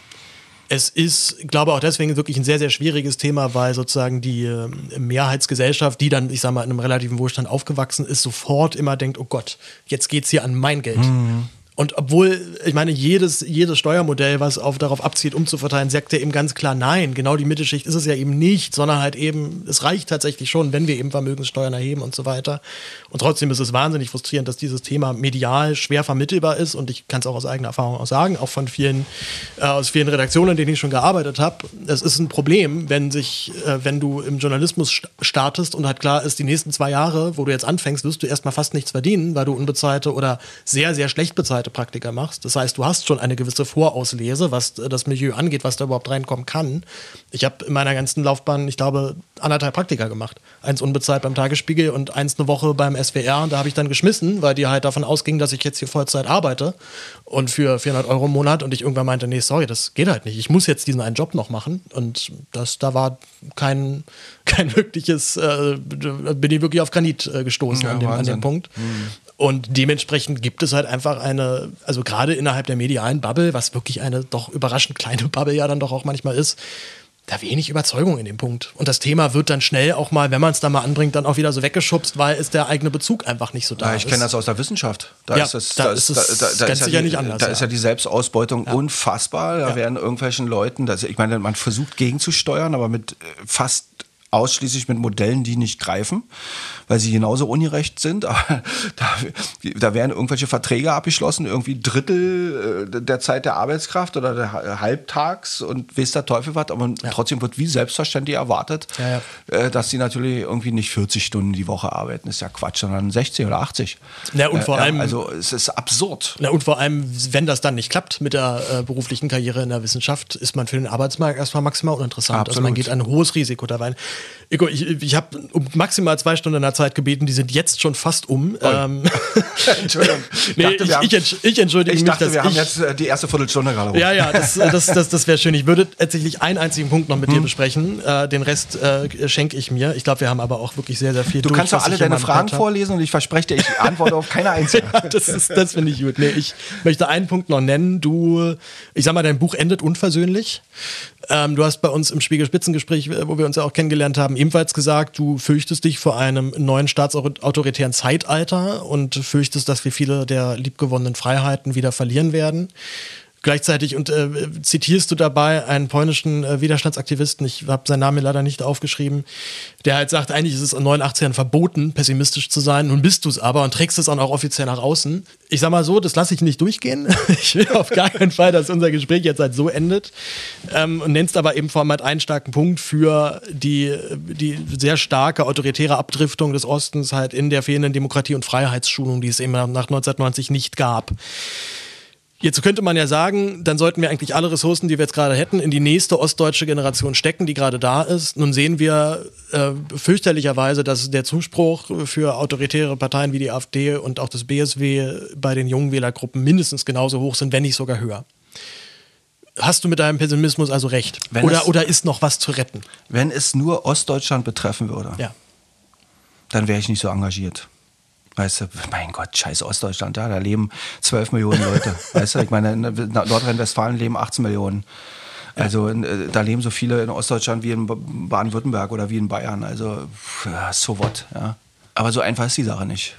Es ist, glaube ich, auch deswegen wirklich ein sehr, sehr schwieriges Thema, weil sozusagen die äh, Mehrheitsgesellschaft, die dann, ich sag mal, in einem relativen Wohlstand aufgewachsen ist, sofort immer denkt, oh Gott, jetzt geht's hier an mein Geld. Mhm. Und obwohl, ich meine, jedes, jedes Steuermodell, was auf, darauf abzielt, umzuverteilen, sagt ja eben ganz klar, nein, genau die Mittelschicht ist es ja eben nicht, sondern halt eben, es reicht tatsächlich schon, wenn wir eben Vermögenssteuern erheben und so weiter. Und trotzdem ist es wahnsinnig frustrierend, dass dieses Thema medial schwer vermittelbar ist und ich kann es auch aus eigener Erfahrung auch sagen, auch von vielen, äh, aus vielen Redaktionen, in denen ich schon gearbeitet habe. Es ist ein Problem, wenn sich, äh, wenn du im Journalismus st- startest und halt klar ist, die nächsten zwei Jahre, wo du jetzt anfängst, wirst du erstmal fast nichts verdienen, weil du unbezahlte oder sehr, sehr schlecht bezahlte Praktika machst. Das heißt, du hast schon eine gewisse Vorauslese, was das Milieu angeht, was da überhaupt reinkommen kann. Ich habe in meiner ganzen Laufbahn, ich glaube, anderthalb Praktika gemacht. Eins unbezahlt beim Tagesspiegel und eins eine Woche beim S W R. Und da habe ich dann geschmissen, weil die halt davon ausgingen, dass ich jetzt hier Vollzeit arbeite und für vierhundert Euro im Monat. Und ich irgendwann meinte, nee, sorry, das geht halt nicht. Ich muss jetzt diesen einen Job noch machen. Und das, da war kein, kein wirkliches, äh, bin ich wirklich auf Granit äh, gestoßen Ja, an, dem, an dem Wahnsinn. Punkt. Mhm. Und dementsprechend gibt es halt einfach eine, also gerade innerhalb der medialen Bubble, was wirklich eine doch überraschend kleine Bubble ja dann doch auch manchmal ist, da wenig Überzeugung in dem Punkt. Und das Thema wird dann schnell auch mal, wenn man es da mal anbringt, dann auch wieder so weggeschubst, weil es der eigene Bezug einfach nicht so da ja, ist. ich kenne das aus der Wissenschaft. Da ja, ist es, da da ist ist, es da, da, da ganz ist sicher ja die, nicht anders. Da ja. ist ja die Selbstausbeutung ja. unfassbar. Da ja. werden irgendwelchen Leuten, das, ich meine, man versucht gegenzusteuern, aber mit fast ausschließlich mit Modellen, die nicht greifen, weil sie genauso ungerecht sind. Aber da, da werden irgendwelche Verträge abgeschlossen, irgendwie Drittel der Zeit der Arbeitskraft oder der Halbtags und weiß der Teufel was, aber ja. trotzdem wird wie selbstverständlich erwartet, ja, ja. dass sie natürlich irgendwie nicht vierzig Stunden die Woche arbeiten. Das ist ja Quatsch, sondern sechzig oder achtzig. Ja, und vor äh, allem, also es ist absurd. Ja, und vor allem, wenn das dann nicht klappt mit der äh, beruflichen Karriere in der Wissenschaft, ist man für den Arbeitsmarkt erstmal maximal uninteressant. Absolut. Also man geht ein hohes Risiko dabei. Ich, ich, ich habe um maximal zwei Stunden in der Zeit gebeten, die sind jetzt schon fast um. Ähm, Entschuldigung. nee, dachte, ich, haben, ich, ich entschuldige ich mich. Dachte, dass wir ich, haben jetzt äh, die erste Viertelstunde gerade rum. Ja, ja, das, das, das, das wäre schön. Ich würde tatsächlich einen einzigen Punkt noch mit hm. dir besprechen. Äh, den Rest äh, schenke ich mir. Ich glaube, wir haben aber auch wirklich sehr, sehr viel Du durch, kannst doch alle deine Fragen vorlesen und ich verspreche dir, ich antworte auf keine einzige. Ja, das ist, das finde ich gut. Nee, ich möchte einen Punkt noch nennen. Du, ich sag mal, dein Buch endet unversöhnlich. Ähm, du hast bei uns im Spiegel-Spitzengespräch, wo wir uns ja auch kennengelernt haben, ebenfalls gesagt, du fürchtest dich vor einem neuen staatsautoritären Zeitalter und fürchtest, dass wir viele der liebgewonnenen Freiheiten wieder verlieren werden. Gleichzeitig und äh, zitierst du dabei einen polnischen äh, Widerstandsaktivisten, ich habe seinen Namen leider nicht aufgeschrieben, der halt sagt, eigentlich ist es in neunundachtzigern verboten, pessimistisch zu sein. Nun bist du es aber und trägst es auch noch offiziell nach außen. Ich sag mal so, das lasse ich nicht durchgehen. Ich will auf gar keinen Fall, dass unser Gespräch jetzt halt so endet. Ähm, und nennst aber eben vor allem halt einen starken Punkt für die, die sehr starke autoritäre Abdriftung des Ostens halt in der fehlenden Demokratie- und Freiheitsschulung, die es eben nach neunzehnhundertneunzig nicht gab. Jetzt könnte man ja sagen, dann sollten wir eigentlich alle Ressourcen, die wir jetzt gerade hätten, in die nächste ostdeutsche Generation stecken, die gerade da ist. Nun sehen wir äh, fürchterlicherweise, dass der Zuspruch für autoritäre Parteien wie die AfD und auch das B S W bei den jungen Wählergruppen mindestens genauso hoch sind, wenn nicht sogar höher. Hast du mit deinem Pessimismus also recht? Oder, es, oder ist noch was zu retten? Wenn es nur Ostdeutschland betreffen würde, ja. dann wäre ich nicht so engagiert. Weißt du, mein Gott, scheiß Ostdeutschland, ja, da leben zwölf Millionen Leute. Weißt du, ich meine, in Nordrhein-Westfalen leben achtzehn Millionen. Also in, da leben so viele in Ostdeutschland wie in Baden-Württemberg oder wie in Bayern. Also ja, so what, ja. Aber so einfach ist die Sache nicht.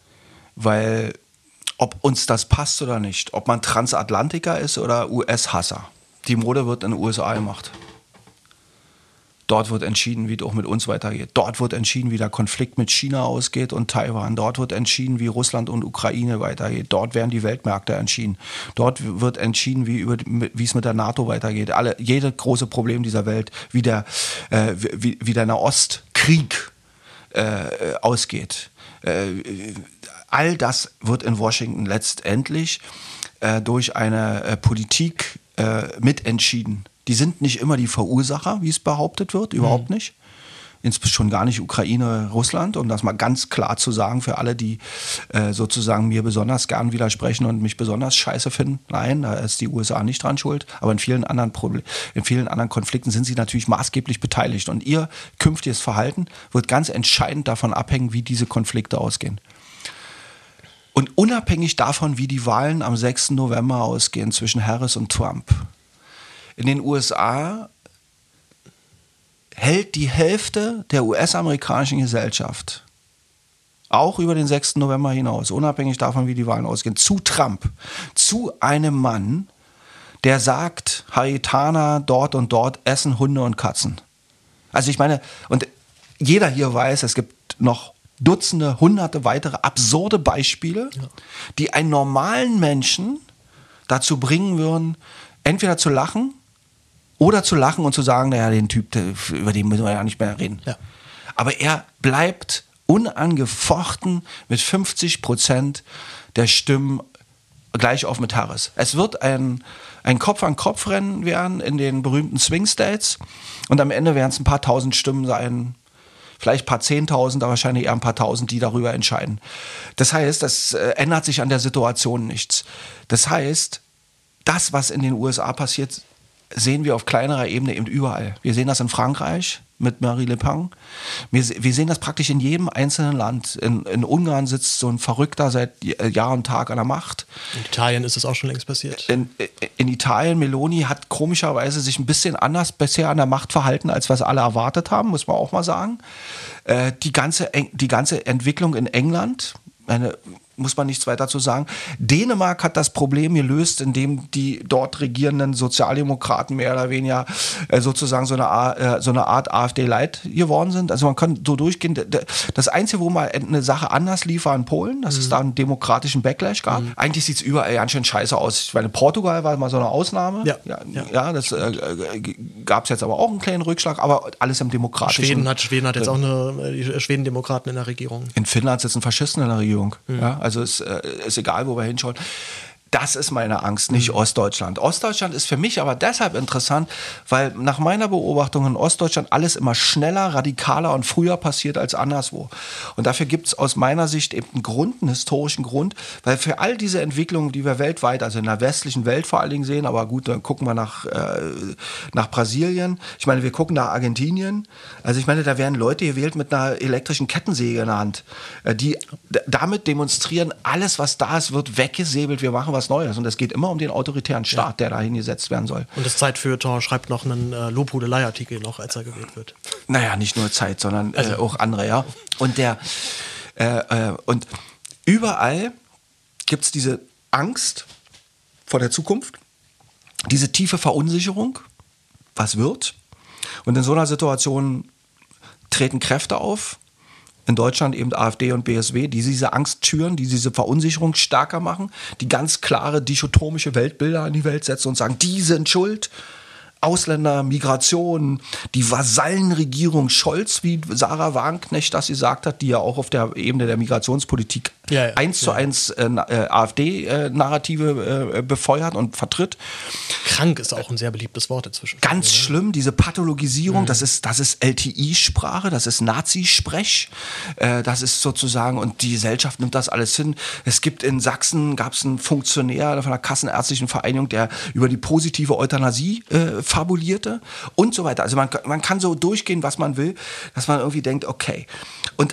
Weil ob uns das passt oder nicht, ob man Transatlantiker ist oder U S-Hasser, die Mode wird in den U S A gemacht. Dort wird entschieden, wie es auch mit uns weitergeht. Dort wird entschieden, wie der Konflikt mit China ausgeht und Taiwan. Dort wird entschieden, wie Russland und Ukraine weitergeht. Dort werden die Weltmärkte entschieden. Dort wird entschieden, wie, über, wie es mit der NATO weitergeht. Alle, jede große Problem dieser Welt, wie der, äh, wie, wie der Nahostkrieg äh, ausgeht. Äh, all das wird in Washington letztendlich äh, durch eine äh, Politik äh, mitentschieden. Die sind nicht immer die Verursacher, wie es behauptet wird, überhaupt mhm. nicht. Insbesondere schon gar nicht Ukraine, Russland, um das mal ganz klar zu sagen für alle, die äh, sozusagen mir besonders gern widersprechen und mich besonders scheiße finden. Nein, da ist die U S A nicht dran schuld, aber in vielen anderen Problem, in vielen anderen Konflikten sind sie natürlich maßgeblich beteiligt und ihr künftiges Verhalten wird ganz entscheidend davon abhängen, wie diese Konflikte ausgehen. Und unabhängig davon, wie die Wahlen am sechsten November ausgehen zwischen Harris und Trump, in den U S A hält die Hälfte der U S-amerikanischen Gesellschaft, auch über den sechsten November hinaus, unabhängig davon, wie die Wahlen ausgehen, zu Trump, zu einem Mann, der sagt, Haitianer dort und dort essen Hunde und Katzen. Also ich meine, und jeder hier weiß, es gibt noch Dutzende, hunderte weitere absurde Beispiele, ja. die einen normalen Menschen dazu bringen würden, entweder zu lachen oder zu lachen und zu sagen, naja, den Typ, über den müssen wir ja nicht mehr reden. Ja. Aber er bleibt unangefochten mit fünfzig Prozent der Stimmen gleich auf mit Harris. Es wird ein, ein Kopf-an-Kopf-Rennen werden in den berühmten Swing States und am Ende werden es ein paar tausend Stimmen sein, vielleicht ein paar Zehntausend, aber wahrscheinlich eher ein paar Tausend, die darüber entscheiden. Das heißt, das äh, ändert sich an der Situation nichts. Das heißt, das, was in den U S A passiert, sehen wir auf kleinerer Ebene eben überall. Wir sehen das in Frankreich mit Marine Le Pen. Wir, wir sehen das praktisch in jedem einzelnen Land. In, in Ungarn sitzt so ein Verrückter seit Jahr und Tag an der Macht. In Italien ist es auch schon längst passiert. In, in Italien, Meloni hat komischerweise sich ein bisschen anders bisher an der Macht verhalten, als was alle erwartet haben, muss man auch mal sagen. Äh, die ganze, die ganze Entwicklung in England, eine muss man nichts weiter zu sagen. Dänemark hat das Problem gelöst, indem die dort regierenden Sozialdemokraten mehr oder weniger äh, sozusagen so eine, äh, so eine Art AfD-Light geworden sind. Also man kann so durchgehen. Das Einzige, wo mal eine Sache anders lief, war in Polen, dass mhm. es da einen demokratischen Backlash gab. Mhm. Eigentlich sieht es überall ganz schön scheiße aus. Ich meine, Portugal war mal so eine Ausnahme. Ja, ja, ja. ja das äh, gab es jetzt aber auch einen kleinen Rückschlag, aber alles im demokratischen. Schweden hat, Schweden hat jetzt äh, auch eine, die Schweden-Demokraten in der Regierung. In Finnland sitzen Faschisten in der Regierung. Mhm. Ja, also es äh, ist egal, wo wir hinschauen. Das ist meine Angst, nicht mhm. Ostdeutschland. Ostdeutschland ist für mich aber deshalb interessant, weil nach meiner Beobachtung in Ostdeutschland alles immer schneller, radikaler und früher passiert als anderswo. Und dafür gibt es aus meiner Sicht eben einen Grund, einen historischen Grund, weil für all diese Entwicklungen, die wir weltweit, also in der westlichen Welt vor allen Dingen sehen, aber gut, dann gucken wir nach, äh, nach Brasilien. Ich meine, wir gucken nach Argentinien. Also ich meine, da werden Leute gewählt mit einer elektrischen Kettensäge in der Hand, äh, die d- damit demonstrieren, alles, was da ist, wird weggesäbelt, wir machen was Neues. Und es geht immer um den autoritären Staat, ja. der da hingesetzt werden soll. Und das Zeitfeuilleton schreibt noch einen äh, Lobhudelei-Artikel noch, als er gewählt wird. Naja, nicht nur Zeit, sondern also. äh, auch andere, ja. Und der äh, äh, und überall gibt es diese Angst vor der Zukunft, diese tiefe Verunsicherung, was wird. Und in so einer Situation treten Kräfte auf, in Deutschland eben AfD und B S W, die diese Angst schüren, die diese Verunsicherung stärker machen, die ganz klare dichotomische Weltbilder in die Welt setzen und sagen, die sind schuld. Ausländer, Migration, die Vasallenregierung Scholz, wie Sarah Wagenknecht das gesagt hat, die ja auch auf der Ebene der Migrationspolitik ja, ja, eins zu eins äh, AfD-Narrative äh, befeuert und vertritt. Krank ist auch ein sehr beliebtes Wort inzwischen. Ganz ne? schlimm, diese Pathologisierung, mhm. das ist, das ist L T I-Sprache, das ist Nazi-Sprech, äh, das ist sozusagen, und die Gesellschaft nimmt das alles hin. Es gibt in Sachsen, gab es einen Funktionär von der Kassenärztlichen Vereinigung, der über die positive Euthanasie äh, fabulierte und so weiter. Also man, man kann so durchgehen, was man will, dass man irgendwie denkt, okay. Und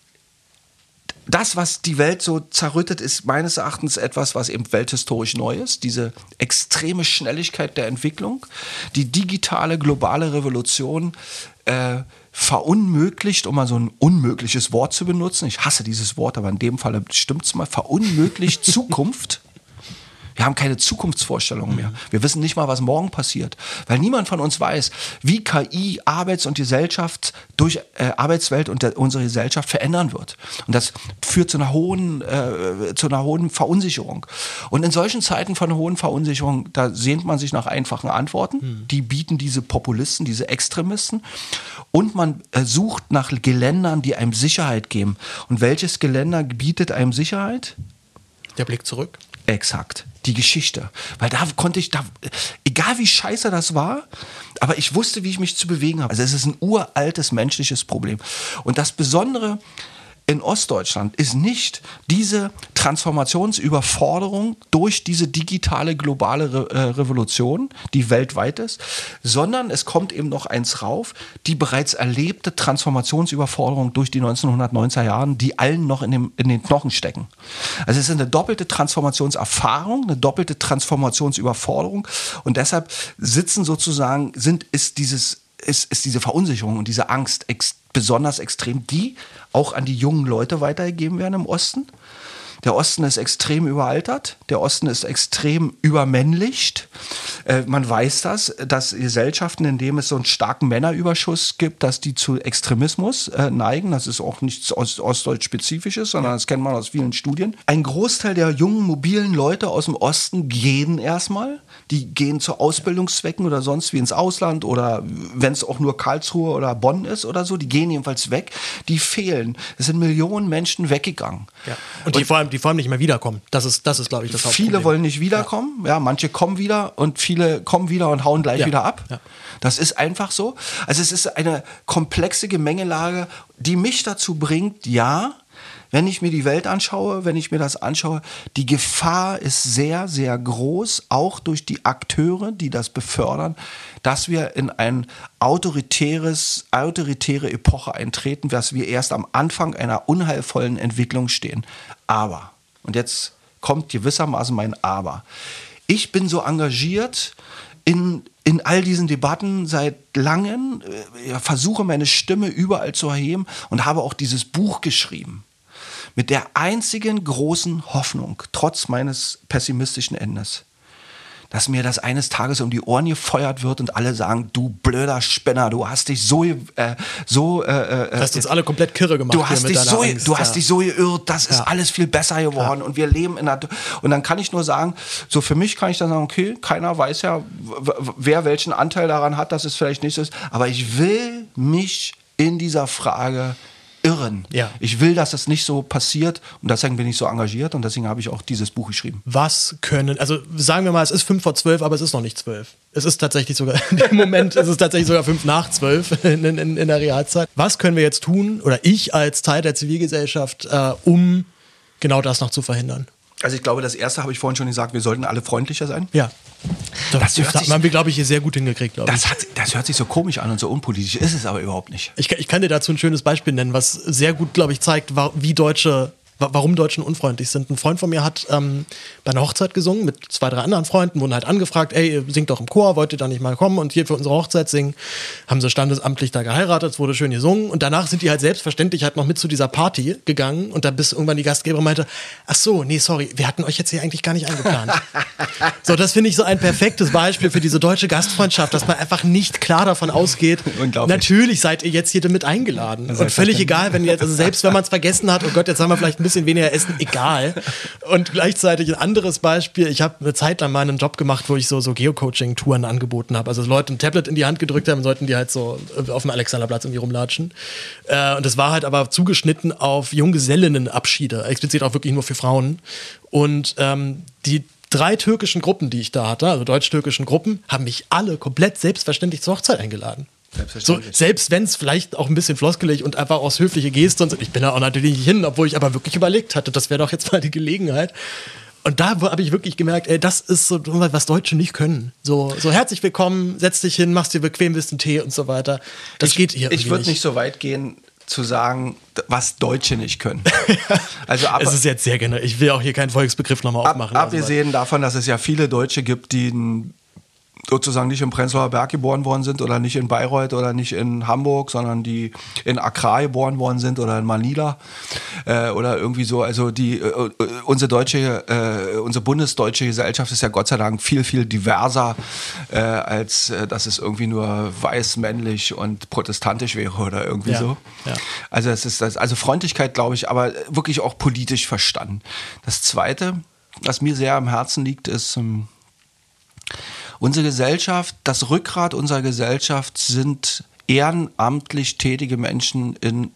das, was die Welt so zerrüttet, ist meines Erachtens etwas, was eben welthistorisch neu ist. Diese extreme Schnelligkeit der Entwicklung, die digitale globale Revolution äh, verunmöglicht, um mal so ein unmögliches Wort zu benutzen. Ich hasse dieses Wort, aber in dem Fall stimmt es mal. Verunmöglicht Zukunft. Wir haben keine Zukunftsvorstellungen mehr. Wir wissen nicht mal, was morgen passiert. Weil niemand von uns weiß, wie K I Arbeits- und Gesellschaft durch äh, Arbeitswelt und der, unsere Gesellschaft verändern wird. Und das führt zu einer hohen, äh, zu einer hohen Verunsicherung. Und in solchen Zeiten von hohen Verunsicherung, da sehnt man sich nach einfachen Antworten. Hm. Die bieten diese Populisten, diese Extremisten. Und man äh, sucht nach Geländern, die einem Sicherheit geben. Und welches Geländer bietet einem Sicherheit? Der Blick zurück. Exakt. Die Geschichte. Weil da konnte ich, da, egal wie scheiße das war, aber ich wusste, wie ich mich zu bewegen habe. Also es ist ein uraltes menschliches Problem. Und das Besondere in Ostdeutschland ist nicht diese Transformationsüberforderung durch diese digitale globale Re- äh, Revolution, die weltweit ist, sondern es kommt eben noch eins rauf, die bereits erlebte Transformationsüberforderung durch die neunzehnhundertneunziger Jahren, die allen noch in, dem, in den Knochen stecken. Also es ist eine doppelte Transformationserfahrung, eine doppelte Transformationsüberforderung und deshalb sitzen sozusagen, sind, ist dieses Ist, ist diese Verunsicherung und diese Angst ex- besonders extrem, die auch an die jungen Leute weitergegeben werden im Osten. Der Osten ist extrem überaltert, der Osten ist extrem übermännlicht. Äh, man weiß das, dass Gesellschaften, in denen es so einen starken Männerüberschuss gibt, dass die zu Extremismus äh, neigen. Das ist auch nichts Ost- Ostdeutsch-Spezifisches, sondern das kennt man aus vielen Studien. Ein Großteil der jungen, mobilen Leute aus dem Osten gehen erstmal. Die gehen zu Ausbildungszwecken oder sonst wie ins Ausland oder wenn es auch nur Karlsruhe oder Bonn ist oder so, die gehen jedenfalls weg. Die fehlen. Es sind Millionen Menschen weggegangen. Ja. Und die und, vor allem allem, die vor allem nicht mehr wiederkommen. Das ist, das ist glaube ich, das Hauptproblem. Viele wollen nicht wiederkommen. Ja. ja, manche kommen wieder und viele kommen wieder und hauen gleich ja. wieder ab. Ja. Das ist einfach so. Also es ist eine komplexe Gemengelage, die mich dazu bringt, ja, wenn ich mir die Welt anschaue, wenn ich mir das anschaue, die Gefahr ist sehr, sehr groß, auch durch die Akteure, die das befördern, dass wir in ein autoritäres, autoritäre Epoche eintreten, dass wir erst am Anfang einer unheilvollen Entwicklung stehen. Aber, und jetzt kommt gewissermaßen mein Aber, ich bin so engagiert in, in all diesen Debatten seit langem, äh, versuche meine Stimme überall zu erheben und habe auch dieses Buch geschrieben. Mit der einzigen großen Hoffnung, trotz meines pessimistischen Endes, dass mir das eines Tages um die Ohren gefeuert wird und alle sagen, du blöder Spinner, du hast dich so... Äh, so äh, du hast uns alle komplett kirre gemacht. Du hast, mit dich, so, Angst, du ja. hast dich so geirrt, das ja. ist alles viel besser geworden ja. und wir leben in einer... Und dann kann ich nur sagen, so für mich kann ich dann sagen, okay, keiner weiß ja, wer welchen Anteil daran hat, dass es vielleicht nicht so ist, aber ich will mich in dieser Frage... irren. Ja. Ich will, dass das nicht so passiert und deswegen bin ich so engagiert und deswegen habe ich auch dieses Buch geschrieben. Was können, also sagen wir mal, es ist fünf vor zwölf, aber es ist noch nicht zwölf. Es ist tatsächlich sogar, im Moment ist es tatsächlich sogar fünf nach zwölf in, in, in der Realzeit. Was können wir jetzt tun, oder ich als Teil der Zivilgesellschaft, äh, um genau das noch zu verhindern? Also ich glaube, das Erste habe ich vorhin schon gesagt, wir sollten alle freundlicher sein. Ja. Das, das das haben wir, glaube ich, hier sehr gut hingekriegt, glaube das ich. Hat, das hört sich so komisch an und so unpolitisch, ist es aber überhaupt nicht. Ich, ich kann dir dazu ein schönes Beispiel nennen, was sehr gut, glaube ich, zeigt, wie Deutsche, warum Deutschen unfreundlich sind. Ein Freund von mir hat ähm, bei einer Hochzeit gesungen mit zwei, drei anderen Freunden, wurden halt angefragt, ey, ihr singt doch im Chor, wollt ihr da nicht mal kommen und hier für unsere Hochzeit singen? Haben sie standesamtlich da geheiratet, es wurde schön gesungen und danach sind die halt selbstverständlich halt noch mit zu dieser Party gegangen und da bis irgendwann die Gastgeberin meinte, ach so, nee, sorry, wir hatten euch jetzt hier eigentlich gar nicht eingeplant. So, das finde ich so ein perfektes Beispiel für diese deutsche Gastfreundschaft, dass man einfach nicht klar davon ausgeht, natürlich seid ihr jetzt hier mit eingeladen und völlig egal, wenn ihr jetzt, also selbst wenn man es vergessen hat, oh Gott, jetzt haben wir vielleicht ein bisschen weniger essen, egal. Und gleichzeitig ein anderes Beispiel, ich habe eine Zeit lang mal einen Job gemacht, wo ich so, so Geocoaching-Touren angeboten habe. Also Leute ein Tablet in die Hand gedrückt haben, sollten die halt so auf dem Alexanderplatz irgendwie rumlatschen. Äh, und das war halt aber zugeschnitten auf Junggesellinnenabschiede, explizit auch wirklich nur für Frauen. Und ähm, die drei türkischen Gruppen, die ich da hatte, also deutsch-türkischen Gruppen, haben mich alle komplett selbstverständlich zur Hochzeit eingeladen. So, selbst wenn es vielleicht auch ein bisschen floskelig und einfach aus höfliche Geste und so, ich bin da auch natürlich nicht hin, obwohl ich aber wirklich überlegt hatte, das wäre doch jetzt mal die Gelegenheit. Und da habe ich wirklich gemerkt, ey, das ist so was Deutsche nicht können. So, so herzlich willkommen, setz dich hin, machst dir bequem, bist einen Tee und so weiter. Das ich, geht hier Ich würde nicht. nicht so weit gehen, zu sagen, was Deutsche nicht können. Also ab, es ist jetzt sehr generell. Ich will auch hier keinen Volksbegriff nochmal aufmachen. Ab, abgesehen davon, dass es ja viele Deutsche gibt, die ein sozusagen nicht im Prenzlauer Berg geboren worden sind oder nicht in Bayreuth oder nicht in Hamburg, sondern die in Accra geboren worden sind oder in Manila äh, oder irgendwie so. Also die äh, unsere deutsche, äh, unsere bundesdeutsche Gesellschaft ist ja Gott sei Dank viel, viel diverser, äh, als äh, dass es irgendwie nur weiß, männlich und protestantisch wäre oder irgendwie ja, so. Ja. Also es ist das, also Freundlichkeit, glaube ich, aber wirklich auch politisch verstanden. Das Zweite, was mir sehr am Herzen liegt, ist ähm, unsere Gesellschaft, das Rückgrat unserer Gesellschaft sind ehrenamtlich tätige Menschen in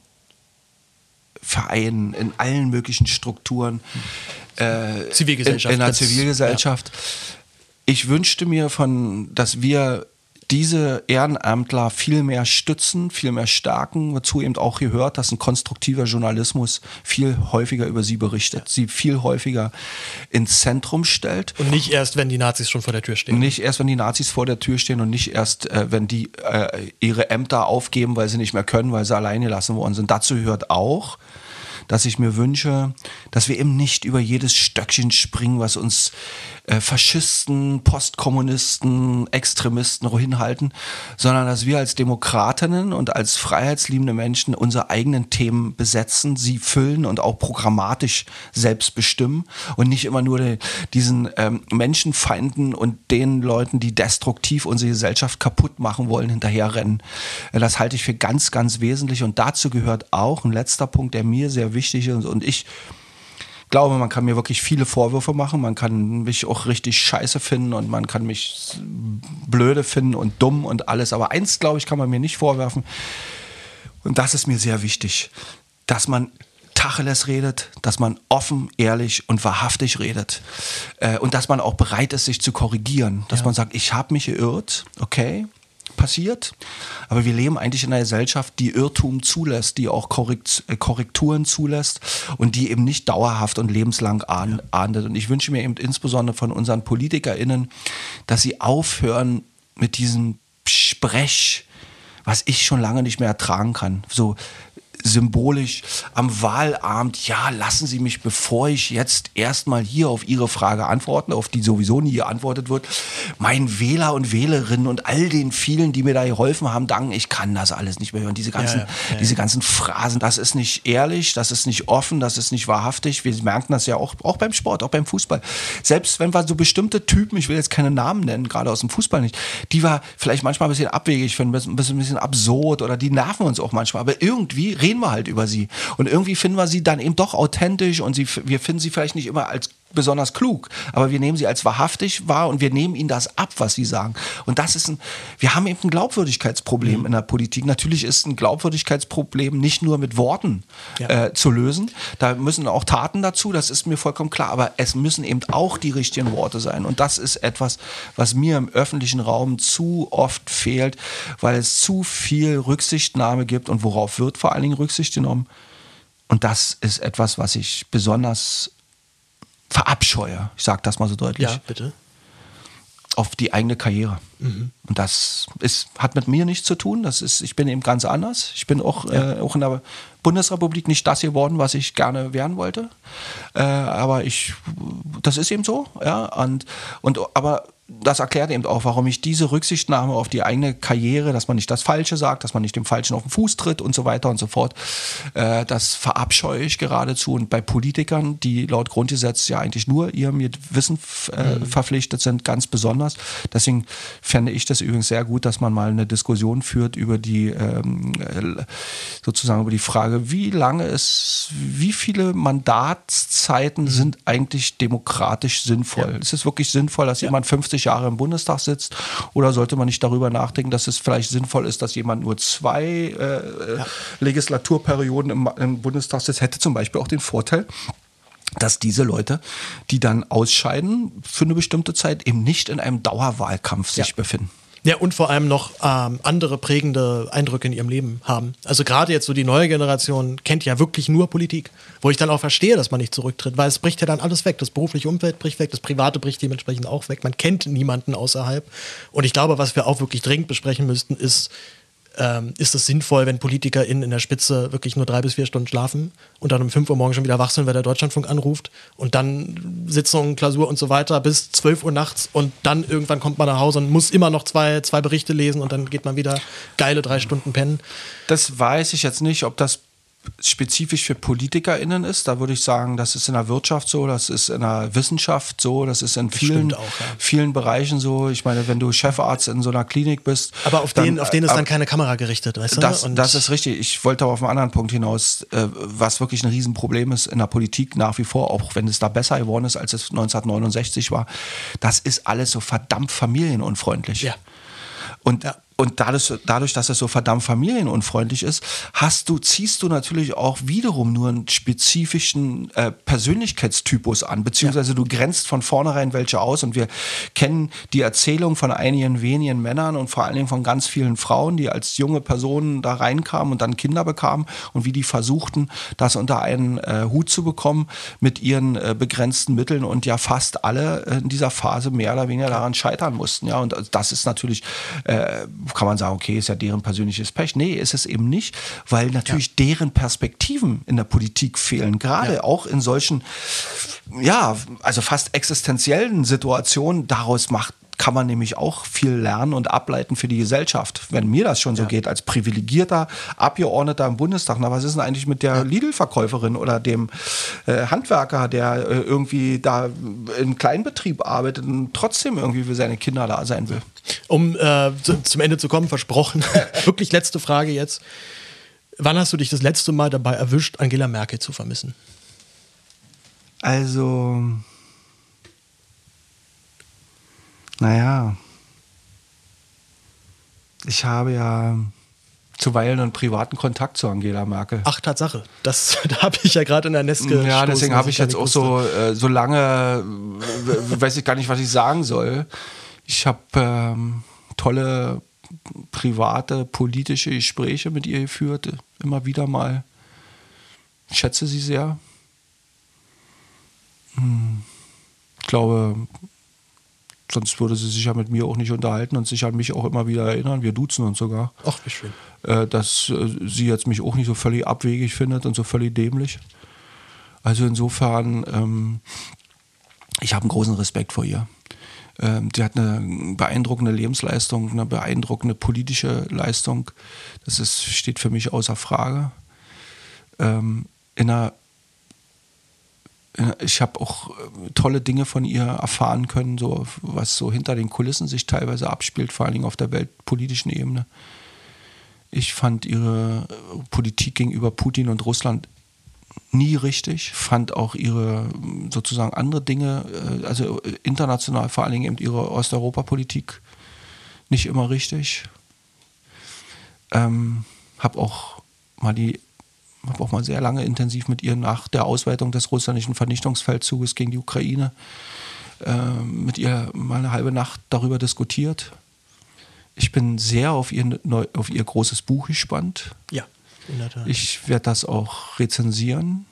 Vereinen, in allen möglichen Strukturen, äh, Zivilgesellschaft. in, in der Zivilgesellschaft. Ja. Ich wünschte mir, von, dass wir diese Ehrenamtler viel mehr stützen, viel mehr stärken, wozu eben auch gehört, dass ein konstruktiver Journalismus viel häufiger über sie berichtet, sie viel häufiger ins Zentrum stellt. Und nicht erst, wenn die Nazis schon vor der Tür stehen. Nicht erst, wenn die Nazis vor der Tür stehen und nicht erst, äh, wenn die äh, ihre Ämter aufgeben, weil sie nicht mehr können, weil sie alleine gelassen worden sind. Dazu gehört auch, dass ich mir wünsche, dass wir eben nicht über jedes Stöckchen springen, was uns äh, Faschisten, Postkommunisten, Extremisten hinhalten, sondern dass wir als Demokratinnen und als freiheitsliebende Menschen unsere eigenen Themen besetzen, sie füllen und auch programmatisch selbst bestimmen und nicht immer nur den, diesen ähm, Menschenfeinden und den Leuten, die destruktiv unsere Gesellschaft kaputt machen wollen, hinterherrennen. Äh, das halte ich für ganz, ganz wesentlich und dazu gehört auch ein letzter Punkt, der mir sehr wichtig ist und ich glaube, man kann mir wirklich viele Vorwürfe machen, man kann mich auch richtig scheiße finden und man kann mich blöde finden und dumm und alles, aber eins, glaube ich, kann man mir nicht vorwerfen und das ist mir sehr wichtig, dass man Tacheles redet, dass man offen, ehrlich und wahrhaftig redet. Äh, und dass man auch bereit ist, sich zu korrigieren. Dass ja. man sagt, ich habe mich geirrt, okay, passiert. Aber wir leben eigentlich in einer Gesellschaft, die Irrtum zulässt, die auch Korrekt, Korrekturen zulässt und die eben nicht dauerhaft und lebenslang ahn, ja. ahndet. Und ich wünsche mir eben insbesondere von unseren PolitikerInnen, dass sie aufhören mit diesem Sprech, was ich schon lange nicht mehr ertragen kann. So symbolisch am Wahlabend, ja, lassen Sie mich, bevor ich jetzt erstmal hier auf Ihre Frage antworte, auf die sowieso nie geantwortet wird, meinen Wähler und Wählerinnen und all den vielen, die mir da geholfen haben, danken, ich kann das alles nicht mehr hören. Diese ganzen, ja, ja, ja, diese ganzen Phrasen, das ist nicht ehrlich, das ist nicht offen, das ist nicht wahrhaftig. Wir merken das ja auch, auch beim Sport, auch beim Fußball. Selbst wenn wir so bestimmte Typen, ich will jetzt keine Namen nennen, gerade aus dem Fußball nicht, die wir vielleicht manchmal ein bisschen abwegig finden, ein bisschen, ein bisschen absurd oder die nerven uns auch manchmal, aber irgendwie reden wir halt über sie. Und irgendwie finden wir sie dann eben doch authentisch und sie, wir finden sie vielleicht nicht immer als besonders klug, aber wir nehmen sie als wahrhaftig wahr und wir nehmen ihnen das ab, was sie sagen. Und das ist ein, wir haben eben ein Glaubwürdigkeitsproblem mhm. in der Politik. Natürlich ist ein Glaubwürdigkeitsproblem nicht nur mit Worten ja. äh, zu lösen. Da müssen auch Taten dazu, das ist mir vollkommen klar, aber es müssen eben auch die richtigen Worte sein. Und das ist etwas, was mir im öffentlichen Raum zu oft fehlt, weil es zu viel Rücksichtnahme gibt und worauf wird vor allen Dingen Rücksicht genommen. Und das ist etwas, was ich besonders verabscheue, ich sage das mal so deutlich. Ja, bitte. Auf die eigene Karriere. Mhm. Und das ist, hat mit mir nichts zu tun. Das ist, ich bin eben ganz anders. Ich bin auch, ja. äh, auch in der Bundesrepublik nicht das geworden, was ich gerne werden wollte. Äh, aber ich, das ist eben so. Ja, und, und, aber das erklärt eben auch, warum ich diese Rücksichtnahme auf die eigene Karriere, dass man nicht das Falsche sagt, dass man nicht dem Falschen auf den Fuß tritt und so weiter und so fort, äh, das verabscheue ich geradezu. Und bei Politikern, die laut Grundgesetz ja eigentlich nur ihrem Wissen äh, mhm. verpflichtet sind, ganz besonders. Deswegen fände ich das übrigens sehr gut, dass man mal eine Diskussion führt über die ähm, sozusagen über die Frage, wie lange es, wie viele Mandatszeiten mhm. sind eigentlich demokratisch sinnvoll? Ja. Ist es wirklich sinnvoll, dass ja. jemand fünfzig Jahre im Bundestag sitzt, oder sollte man nicht darüber nachdenken, dass es vielleicht sinnvoll ist, dass jemand nur zwei äh, ja. Legislaturperioden im, im Bundestag sitzt? Hätte zum Beispiel auch den Vorteil, dass diese Leute, die dann ausscheiden für eine bestimmte Zeit, eben nicht in einem Dauerwahlkampf sich ja. befinden. Ja, und vor allem noch ähm, andere prägende Eindrücke in ihrem Leben haben. Also gerade jetzt so die neue Generation kennt ja wirklich nur Politik, wo ich dann auch verstehe, dass man nicht zurücktritt, weil es bricht ja dann alles weg. Das berufliche Umfeld bricht weg, das Private bricht dementsprechend auch weg. Man kennt niemanden außerhalb. Und ich glaube, was wir auch wirklich dringend besprechen müssten, ist, Ähm, ist es sinnvoll, wenn PolitikerInnen in der Spitze wirklich nur drei bis vier Stunden schlafen und dann um fünf Uhr morgens schon wieder wach sind, weil der Deutschlandfunk anruft und dann Sitzung, Klausur und so weiter bis zwölf Uhr nachts und dann irgendwann kommt man nach Hause und muss immer noch zwei, zwei Berichte lesen und dann geht man wieder geile drei Stunden pennen. Das weiß ich jetzt nicht, ob das spezifisch für PolitikerInnen ist. Da würde ich sagen, das ist in der Wirtschaft so, das ist in der Wissenschaft so, das ist in vielen, auch, ja. vielen Bereichen so. Ich meine, wenn du Chefarzt in so einer Klinik bist. Aber auf dann, den, auf den ist dann keine Kamera gerichtet, weißt du? Das, Und das ist richtig. Ich wollte aber auf einen anderen Punkt hinaus, was wirklich ein Riesenproblem ist in der Politik nach wie vor, auch wenn es da besser geworden ist, als es neunzehnhundertneunundsechzig war. Das ist alles so verdammt familienunfreundlich. Ja. Und ja. Und dadurch, dadurch, dass es so verdammt familienunfreundlich ist, hast du, ziehst du natürlich auch wiederum nur einen spezifischen äh, Persönlichkeitstypus an, beziehungsweise ja. du grenzt von vornherein welche aus. Und wir kennen die Erzählung von einigen wenigen Männern und vor allen Dingen von ganz vielen Frauen, die als junge Personen da reinkamen und dann Kinder bekamen und wie die versuchten, das unter einen äh, Hut zu bekommen mit ihren äh, begrenzten Mitteln und ja fast alle in dieser Phase mehr oder weniger daran scheitern mussten. Ja, und das ist natürlich äh, kann man sagen, okay, ist ja deren persönliches Pech. Nee, ist es eben nicht, weil natürlich ja. deren Perspektiven in der Politik fehlen. Gerade ja. auch in solchen, ja, also fast existenziellen Situationen. Daraus macht kann man nämlich auch viel lernen und ableiten für die Gesellschaft. Wenn mir das schon so ja. geht, als privilegierter Abgeordneter im Bundestag, na, was ist denn eigentlich mit der ja. Lidl-Verkäuferin oder dem äh, Handwerker, der äh, irgendwie da im Kleinbetrieb arbeitet und trotzdem irgendwie für seine Kinder da sein will? Um äh, zu, zum Ende zu kommen, versprochen, wirklich letzte Frage jetzt. Wann hast du dich das letzte Mal dabei erwischt, Angela Merkel zu vermissen? Also... Naja, ich habe ja zuweilen einen privaten Kontakt zu Angela Merkel. Ach, Tatsache. Das, da habe ich ja gerade in der Nest gestoßen. Ja, deswegen habe ich jetzt auch so, äh, so lange, w- weiß ich gar nicht, was ich sagen soll. Ich habe ähm, tolle private, politische Gespräche mit ihr geführt, immer wieder mal. Ich schätze sie sehr. Hm. Ich glaube, sonst würde sie sich ja mit mir auch nicht unterhalten und sich an mich auch immer wieder erinnern. Wir duzen uns sogar. Ach, wie schön. Äh, dass äh, sie jetzt mich auch nicht so völlig abwegig findet und so völlig dämlich. Also insofern, ähm, ich habe einen großen Respekt vor ihr. Ähm, die hat eine beeindruckende Lebensleistung, eine beeindruckende politische Leistung. Das ist, steht für mich außer Frage. Ähm, in einer Ich habe auch tolle Dinge von ihr erfahren können, so was so hinter den Kulissen sich teilweise abspielt, vor allen Dingen auf der weltpolitischen Ebene. Ich fand ihre Politik gegenüber Putin und Russland nie richtig, fand auch ihre sozusagen andere Dinge, also international vor allen Dingen eben ihre Osteuropapolitik nicht immer richtig. Ähm, habe auch mal die habe auch mal sehr lange intensiv mit ihr nach der Ausweitung des russischen Vernichtungsfeldzuges gegen die Ukraine äh, mit ihr mal eine halbe Nacht darüber diskutiert. Ich bin sehr auf ihr, neu, auf ihr großes Buch gespannt. Ja, in der Tat. Ich werde das auch rezensieren.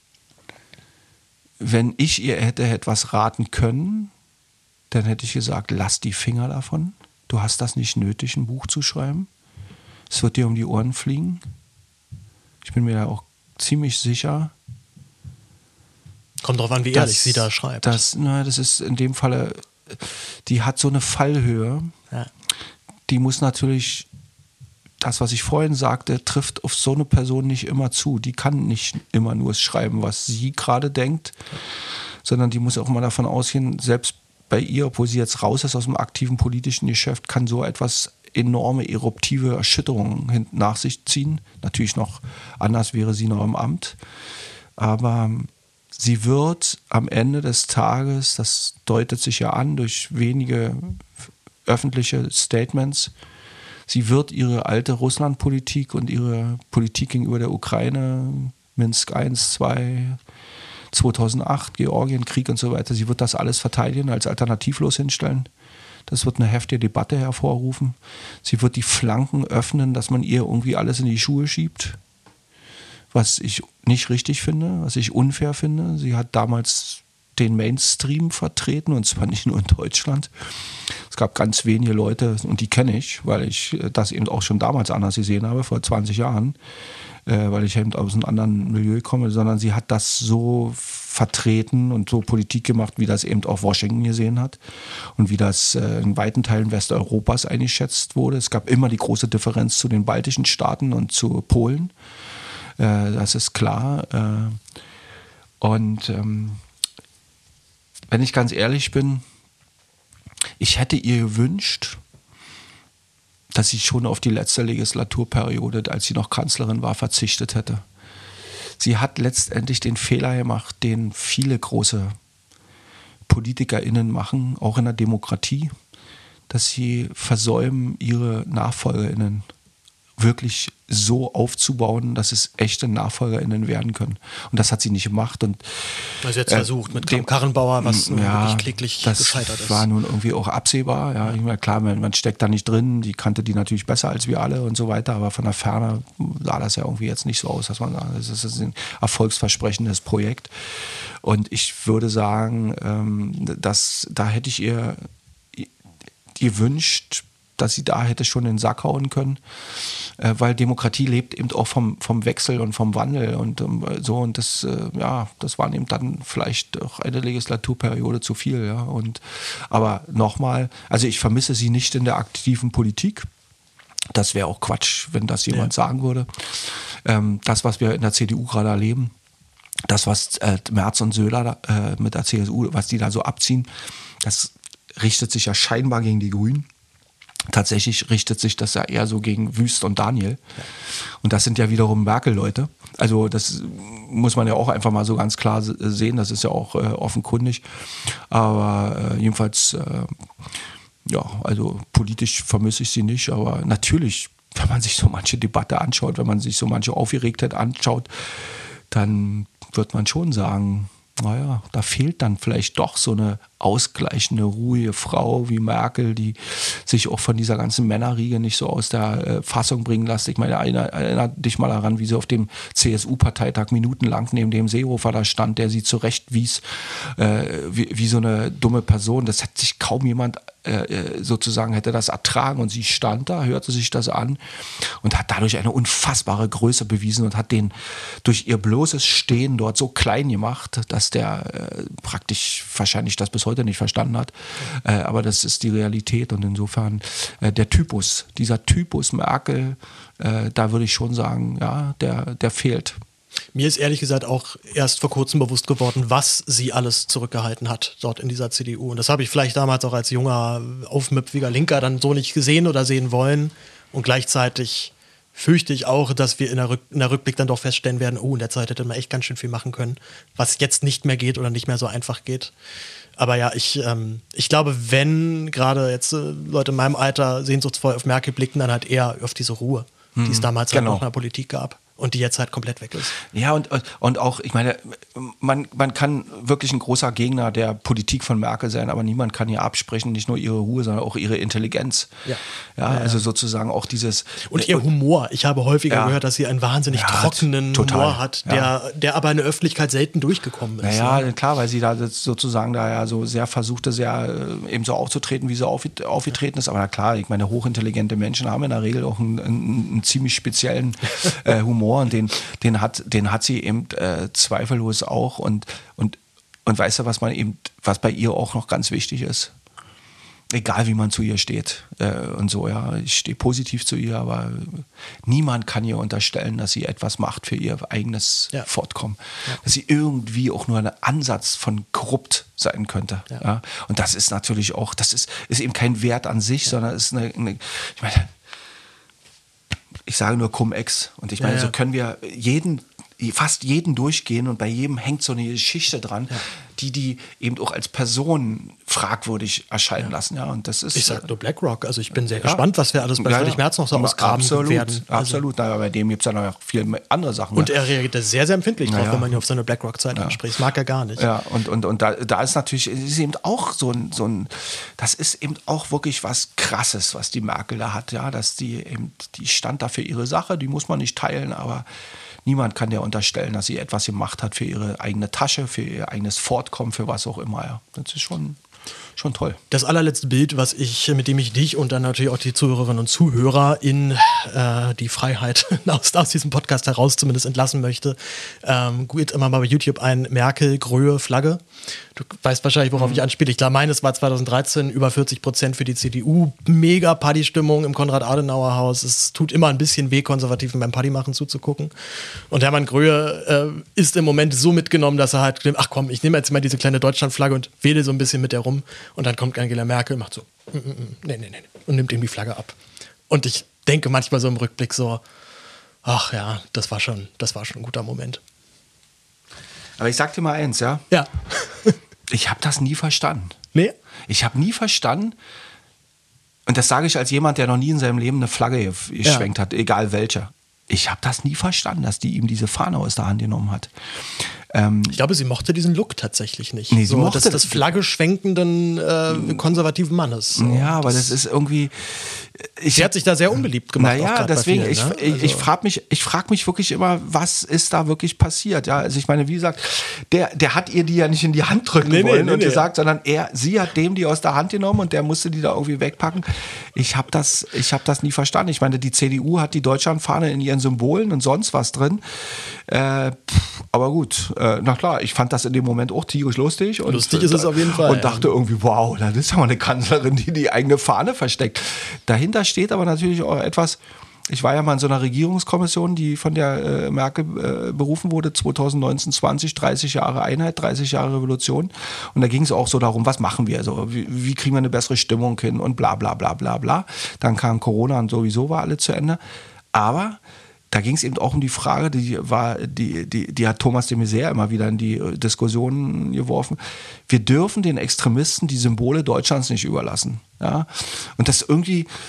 Wenn ich ihr hätte etwas raten können, dann hätte ich gesagt, lass die Finger davon. Du hast das nicht nötig, ein Buch zu schreiben. Es wird dir um die Ohren fliegen. Ich bin mir da auch ziemlich sicher. Kommt drauf an, wie dass, ehrlich sie da schreibt. Das, na, das ist in dem Falle, die hat so eine Fallhöhe. Ja. Die muss natürlich, das, was ich vorhin sagte, trifft auf so eine Person nicht immer zu. Die kann nicht immer nur schreiben, was sie gerade denkt, sondern die muss auch mal davon ausgehen, selbst bei ihr, obwohl sie jetzt raus ist aus dem aktiven politischen Geschäft, kann so etwas enorme eruptive Erschütterungen nach sich ziehen. Natürlich noch anders wäre sie noch im Amt. Aber sie wird am Ende des Tages, das deutet sich ja an durch wenige öffentliche Statements, sie wird ihre alte Russlandpolitik und ihre Politik gegenüber der Ukraine, Minsk eins, zwei, zweitausendacht, Georgienkrieg und so weiter, sie wird das alles verteidigen, als alternativlos hinstellen. Das wird eine heftige Debatte hervorrufen. Sie wird die Flanken öffnen, dass man ihr irgendwie alles in die Schuhe schiebt, was ich nicht richtig finde, was ich unfair finde. Sie hat damals den Mainstream vertreten, und zwar nicht nur in Deutschland. Es gab ganz wenige Leute, und die kenne ich, weil ich das eben auch schon damals anders gesehen habe, vor zwanzig Jahren, äh, weil ich eben aus einem anderen Milieu komme, sondern sie hat das so vertreten und so Politik gemacht, wie das eben auch Washington gesehen hat und wie das äh, in weiten Teilen Westeuropas eingeschätzt wurde. Es gab immer die große Differenz zu den baltischen Staaten und zu Polen. Äh, das ist klar. Äh, und ähm, wenn ich ganz ehrlich bin, ich hätte ihr gewünscht, dass sie schon auf die letzte Legislaturperiode, als sie noch Kanzlerin war, verzichtet hätte. Sie hat letztendlich den Fehler gemacht, den viele große PolitikerInnen machen, auch in der Demokratie, dass sie versäumen, ihre NachfolgerInnen wirklich so aufzubauen, dass es echte NachfolgerInnen werden können. Und das hat sie nicht gemacht. Und also jetzt äh, versucht mit dem Karrenbauer, was nun ja, wirklich kläglich gescheitert ist. Das war nun irgendwie auch absehbar. Ja, ich meine, klar, man, man steckt da nicht drin. Die kannte die natürlich besser als wir alle und so weiter. Aber von der Ferne sah das ja irgendwie jetzt nicht so aus, dass man sagt, das ist ein erfolgsversprechendes Projekt. Und ich würde sagen, ähm, dass da hätte ich ihr gewünscht, dass sie da hätte schon in den Sack hauen können, äh, weil Demokratie lebt eben auch vom, vom Wechsel und vom Wandel und ähm, so, und das, äh, ja, das war eben dann vielleicht auch eine Legislaturperiode zu viel, ja, und aber nochmal, also ich vermisse sie nicht in der aktiven Politik. Das wäre auch Quatsch, wenn das jemand ja. sagen würde. Ähm, das, was wir in der C D U gerade erleben, das, was äh, Merz und Söder äh, mit der C S U, was die da so abziehen, das richtet sich ja scheinbar gegen die Grünen. Tatsächlich richtet sich das ja eher so gegen Wüst und Daniel. Ja. Und das sind ja wiederum Merkel-Leute. Also das muss man ja auch einfach mal so ganz klar sehen. Das ist ja auch äh, offenkundig. Aber äh, jedenfalls, äh, ja, also politisch vermisse ich sie nicht. Aber natürlich wenn man sich so manche Debatte anschaut, wenn man sich so manche Aufgeregtheit anschaut, dann wird man schon sagen, naja, da fehlt dann vielleicht doch so eine ausgleichende, ruhige Frau wie Merkel, die sich auch von dieser ganzen Männerriege nicht so aus der äh, Fassung bringen lässt. Ich meine, erinnert erinner dich mal daran, wie sie auf dem C S U-Parteitag minutenlang neben dem Seehofer da stand, der sie zurechtwies, äh, wie, wie so eine dumme Person. Das hat sich kaum jemand äh, sozusagen hätte das ertragen, und sie stand da, hörte sich das an und hat dadurch eine unfassbare Größe bewiesen und hat den durch ihr bloßes Stehen dort so klein gemacht, dass der äh, praktisch wahrscheinlich das bis heute nicht verstanden hat. Äh, aber das ist die Realität, und insofern äh, der Typus, dieser Typus Merkel, äh, da würde ich schon sagen, ja, der, der fehlt. Mir ist ehrlich gesagt auch erst vor kurzem bewusst geworden, was sie alles zurückgehalten hat dort in dieser C D U. Und das habe ich vielleicht damals auch als junger, aufmüpfiger Linker dann so nicht gesehen oder sehen wollen. Und gleichzeitig fürchte ich auch, dass wir in der, Rück- in der Rückblick dann doch feststellen werden, oh, in der Zeit hätte man echt ganz schön viel machen können, was jetzt nicht mehr geht oder nicht mehr so einfach geht. Aber ja, ich, ähm, ich glaube, wenn gerade jetzt äh, Leute in meinem Alter sehnsuchtsvoll auf Merkel blicken, dann halt eher auf diese Ruhe, hm, die es damals genau. halt noch in der Politik gab. Und die jetzt halt komplett weg ist. Ja, und, und auch, ich meine, man, man kann wirklich ein großer Gegner der Politik von Merkel sein, aber niemand kann ihr absprechen, nicht nur ihre Ruhe, sondern auch ihre Intelligenz. Ja, ja, ja also ja. sozusagen auch dieses... Und ihr Humor. Ich habe häufiger ja. gehört, dass sie einen wahnsinnig ja, trockenen total. Humor hat, der, ja. der aber in der Öffentlichkeit selten durchgekommen ist. Naja, ne? Klar, weil sie da sozusagen da ja so sehr versuchte, sehr eben so aufzutreten, wie sie aufgetreten ist. Aber na klar, ich meine, hochintelligente Menschen haben in der Regel auch einen, einen, einen ziemlich speziellen äh, Humor. Und den, den, hat, den hat sie eben äh, zweifellos auch. Und, und, und weißt du, was man eben, was bei ihr auch noch ganz wichtig ist? Egal wie man zu ihr steht äh, und so, ja, ich stehe positiv zu ihr, aber niemand kann ihr unterstellen, dass sie etwas macht für ihr eigenes ja. Fortkommen. Ja. Dass sie irgendwie auch nur ein Ansatz von korrupt sein könnte. Ja. Ja? Und das ist natürlich auch, das ist, ist eben kein Wert an sich, ja. sondern ist eine, eine ich meine, ich sage nur Cum-Ex. Und ich meine, ja, ja. so können wir jeden, fast jeden durchgehen, und bei jedem hängt so eine Geschichte dran, ja. die die eben auch als Person fragwürdig erscheinen ja. lassen. Ja, und das ist, ich sage nur BlackRock. Also ich bin sehr ja. gespannt, was wir alles bei Friedrich ja, ja. Merz noch so ausgraben absolut, werden. Also absolut. Na, bei dem gibt es ja noch viele andere Sachen. Und ja. er reagiert sehr, sehr empfindlich drauf, ja. wenn man ihn auf seine BlackRock-Zeit ja. anspricht. Das mag er gar nicht. Ja, und, und, und da, da ist natürlich, ist eben auch so ein, so ein, das ist eben auch wirklich was Krasses, was die Merkel da hat. Ja, dass die eben, die stand da für ihre Sache, die muss man nicht teilen, aber niemand kann dir unterstellen, dass sie etwas gemacht hat für ihre eigene Tasche, für ihr eigenes Fortkommen, für was auch immer. Ja. Das ist schon, schon toll. Das allerletzte Bild, was ich, mit dem ich dich und dann natürlich auch die Zuhörerinnen und Zuhörer in äh, die Freiheit aus, aus diesem Podcast heraus zumindest entlassen möchte, ähm, geht immer mal bei YouTube ein Merkel, Gröhe, Flagge. Du weißt wahrscheinlich, worauf mhm. ich anspiele. Ich glaube, meines war zweitausenddreizehn über vierzig Prozent für die C D U. Mega Partystimmung im Konrad-Adenauer-Haus. Es tut immer ein bisschen weh, Konservativen beim Partymachen zuzugucken. Und Hermann Gröhe äh, ist im Moment so mitgenommen, dass er halt, ach komm, ich nehme jetzt mal diese kleine Deutschlandflagge und wähle so ein bisschen mit der rum. Und dann kommt Angela Merkel, macht so, mm, mm, nee, nee, nee, und nimmt ihm die Flagge ab. Und ich denke manchmal so im Rückblick so, ach ja, das war schon, das war schon ein guter Moment. Aber ich sag dir mal eins, ja? Ja. Ich habe das nie verstanden. Nee? Ich habe nie verstanden, und das sage ich als jemand, der noch nie in seinem Leben eine Flagge geschwenkt ja. hat, egal welche. Ich habe das nie verstanden, dass die ihm diese Fahne aus der Hand genommen hat. Ähm, ich glaube, sie mochte diesen Look tatsächlich nicht. Nee, sie so, mochte das, das Flagge schwenkenden äh, konservativen Mannes. So. Ja, aber das, das ist irgendwie... Ich, sie hat sich da sehr unbeliebt gemacht. Naja, deswegen, vielen, ich, ne? ich, also. ich frage mich, ich frag mich wirklich immer, was ist da wirklich passiert? Ja, also ich meine, wie gesagt, der, der hat ihr die ja nicht in die Hand drücken nee, wollen nee, und nee, gesagt, nee. sondern er, sie hat dem die aus der Hand genommen und der musste die da irgendwie wegpacken. Ich habe das, ich hab das nie verstanden. Ich meine, die C D U hat die Deutschlandfahne in ihren Symbolen und sonst was drin. Äh, pff, aber gut, äh, na klar, ich fand das in dem Moment auch tierisch lustig. Und, lustig ist es auf jeden Fall. Und dachte ja. irgendwie, wow, das ist ja mal eine Kanzlerin, die die eigene Fahne versteckt. Dahinter steht aber natürlich auch etwas, ich war ja mal in so einer Regierungskommission, die von der äh, Merkel äh, berufen wurde, zweitausendneunzehn zwanzig, dreißig Jahre Einheit, dreißig Jahre Revolution. Und da ging es auch so darum, was machen wir? Also, wie, wie kriegen wir eine bessere Stimmung hin und bla bla bla bla bla. Dann kam Corona und sowieso war alles zu Ende. Aber da ging es eben auch um die Frage, die war, die, die, die hat Thomas de Maizière immer wieder in die Diskussion geworfen. Wir dürfen den Extremisten die Symbole Deutschlands nicht überlassen. Ja? Und das irgendwie,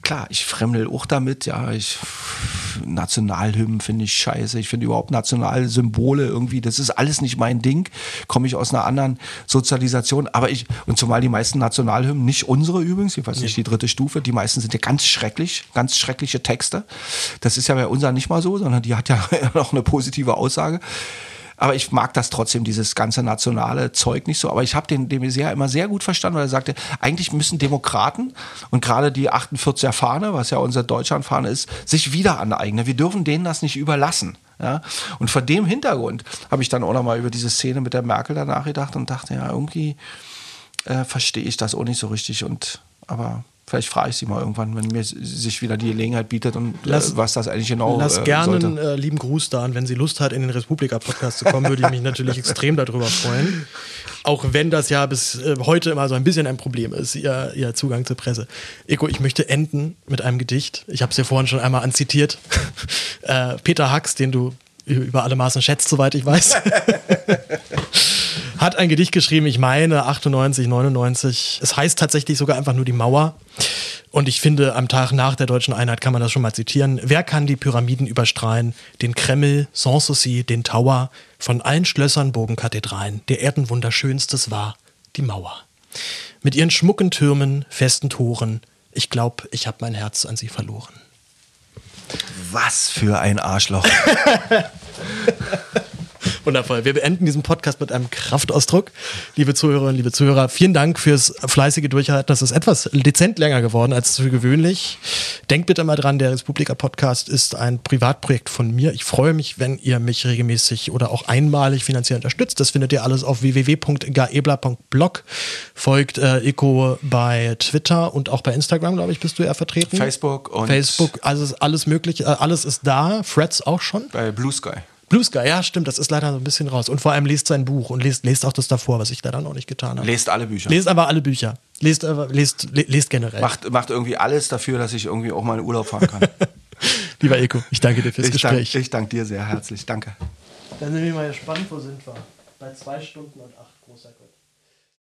klar, ich fremdel auch damit, ja, ich Nationalhymnen finde ich scheiße, ich finde überhaupt Nationalsymbole irgendwie, das ist alles nicht mein Ding, komme ich aus einer anderen Sozialisation, aber ich, und zumal die meisten Nationalhymnen, nicht unsere übrigens, jedenfalls nicht die dritte Stufe, die meisten sind ja ganz schrecklich, ganz schreckliche Texte, das ist ja bei unserer nicht mal so, sondern die hat ja noch eine positive Aussage. Aber ich mag das trotzdem, dieses ganze nationale Zeug nicht so. Aber ich habe den de Maizière immer sehr gut verstanden, weil er sagte, eigentlich müssen Demokraten und gerade die achtundvierziger Fahne, was ja unser Deutschlandfahne ist, sich wieder aneignen. Wir dürfen denen das nicht überlassen. Ja? Und vor dem Hintergrund habe ich dann auch nochmal über diese Szene mit der Merkel danach gedacht und dachte, ja, irgendwie äh, verstehe ich das auch nicht so richtig. Und aber vielleicht frage ich sie mal irgendwann, wenn mir sich wieder die Gelegenheit bietet und lass, äh, was das eigentlich genau Lass äh, gerne sollte. einen äh, lieben Gruß da und wenn sie Lust hat, in den Republika-Podcast zu kommen, würde ich mich natürlich extrem darüber freuen. Auch wenn das ja bis äh, heute immer so ein bisschen ein Problem ist, ihr, ihr Zugang zur Presse. Eko, ich möchte enden mit einem Gedicht. Ich habe es ja vorhin schon einmal anzitiert. äh, Peter Hacks, den du über alle Maßen schätzt, soweit ich weiß, hat ein Gedicht geschrieben, ich meine achtundneunzig, neunundneunzig. Es heißt tatsächlich sogar einfach nur die Mauer. Und ich finde, am Tag nach der deutschen Einheit kann man das schon mal zitieren. Wer kann die Pyramiden überstrahlen? Den Kreml, Sanssouci, den Tower. Von allen Schlössern, Burgen, Kathedralen. Der Erdenwunderschönstes war die Mauer. Mit ihren schmucken Türmen, festen Toren. Ich glaube, ich habe mein Herz an sie verloren. Was für ein Arschloch. Wundervoll. Wir beenden diesen Podcast mit einem Kraftausdruck. Liebe Zuhörerinnen, liebe Zuhörer, vielen Dank fürs fleißige Durchhalten. Das ist etwas dezent länger geworden als für gewöhnlich. Denkt bitte mal dran, der Republika-Podcast ist ein Privatprojekt von mir. Ich freue mich, wenn ihr mich regelmäßig oder auch einmalig finanziell unterstützt. Das findet ihr alles auf w w w punkt gaebler punkt blog. Folgt äh, Eko bei Twitter und auch bei Instagram, glaube ich, bist du ja vertreten. Facebook und Facebook, also alles mögliche, äh, alles ist da. Threads auch schon. Bei Blue Sky. Blue Sky, ja, stimmt, das ist leider so ein bisschen raus. Und vor allem lest sein Buch und lest, lest auch das davor, was ich da dann noch nicht getan habe. Lest alle Bücher. Lest aber alle Bücher. Lest, lest, lest generell. Macht, macht irgendwie alles dafür, dass ich irgendwie auch mal in Urlaub fahren kann. Lieber Eko, ich danke dir fürs ich Gespräch. Dank, ich danke dir sehr herzlich. Danke. Dann sind wir mal gespannt, wo sind wir? Bei zwei Stunden und acht großer Gott.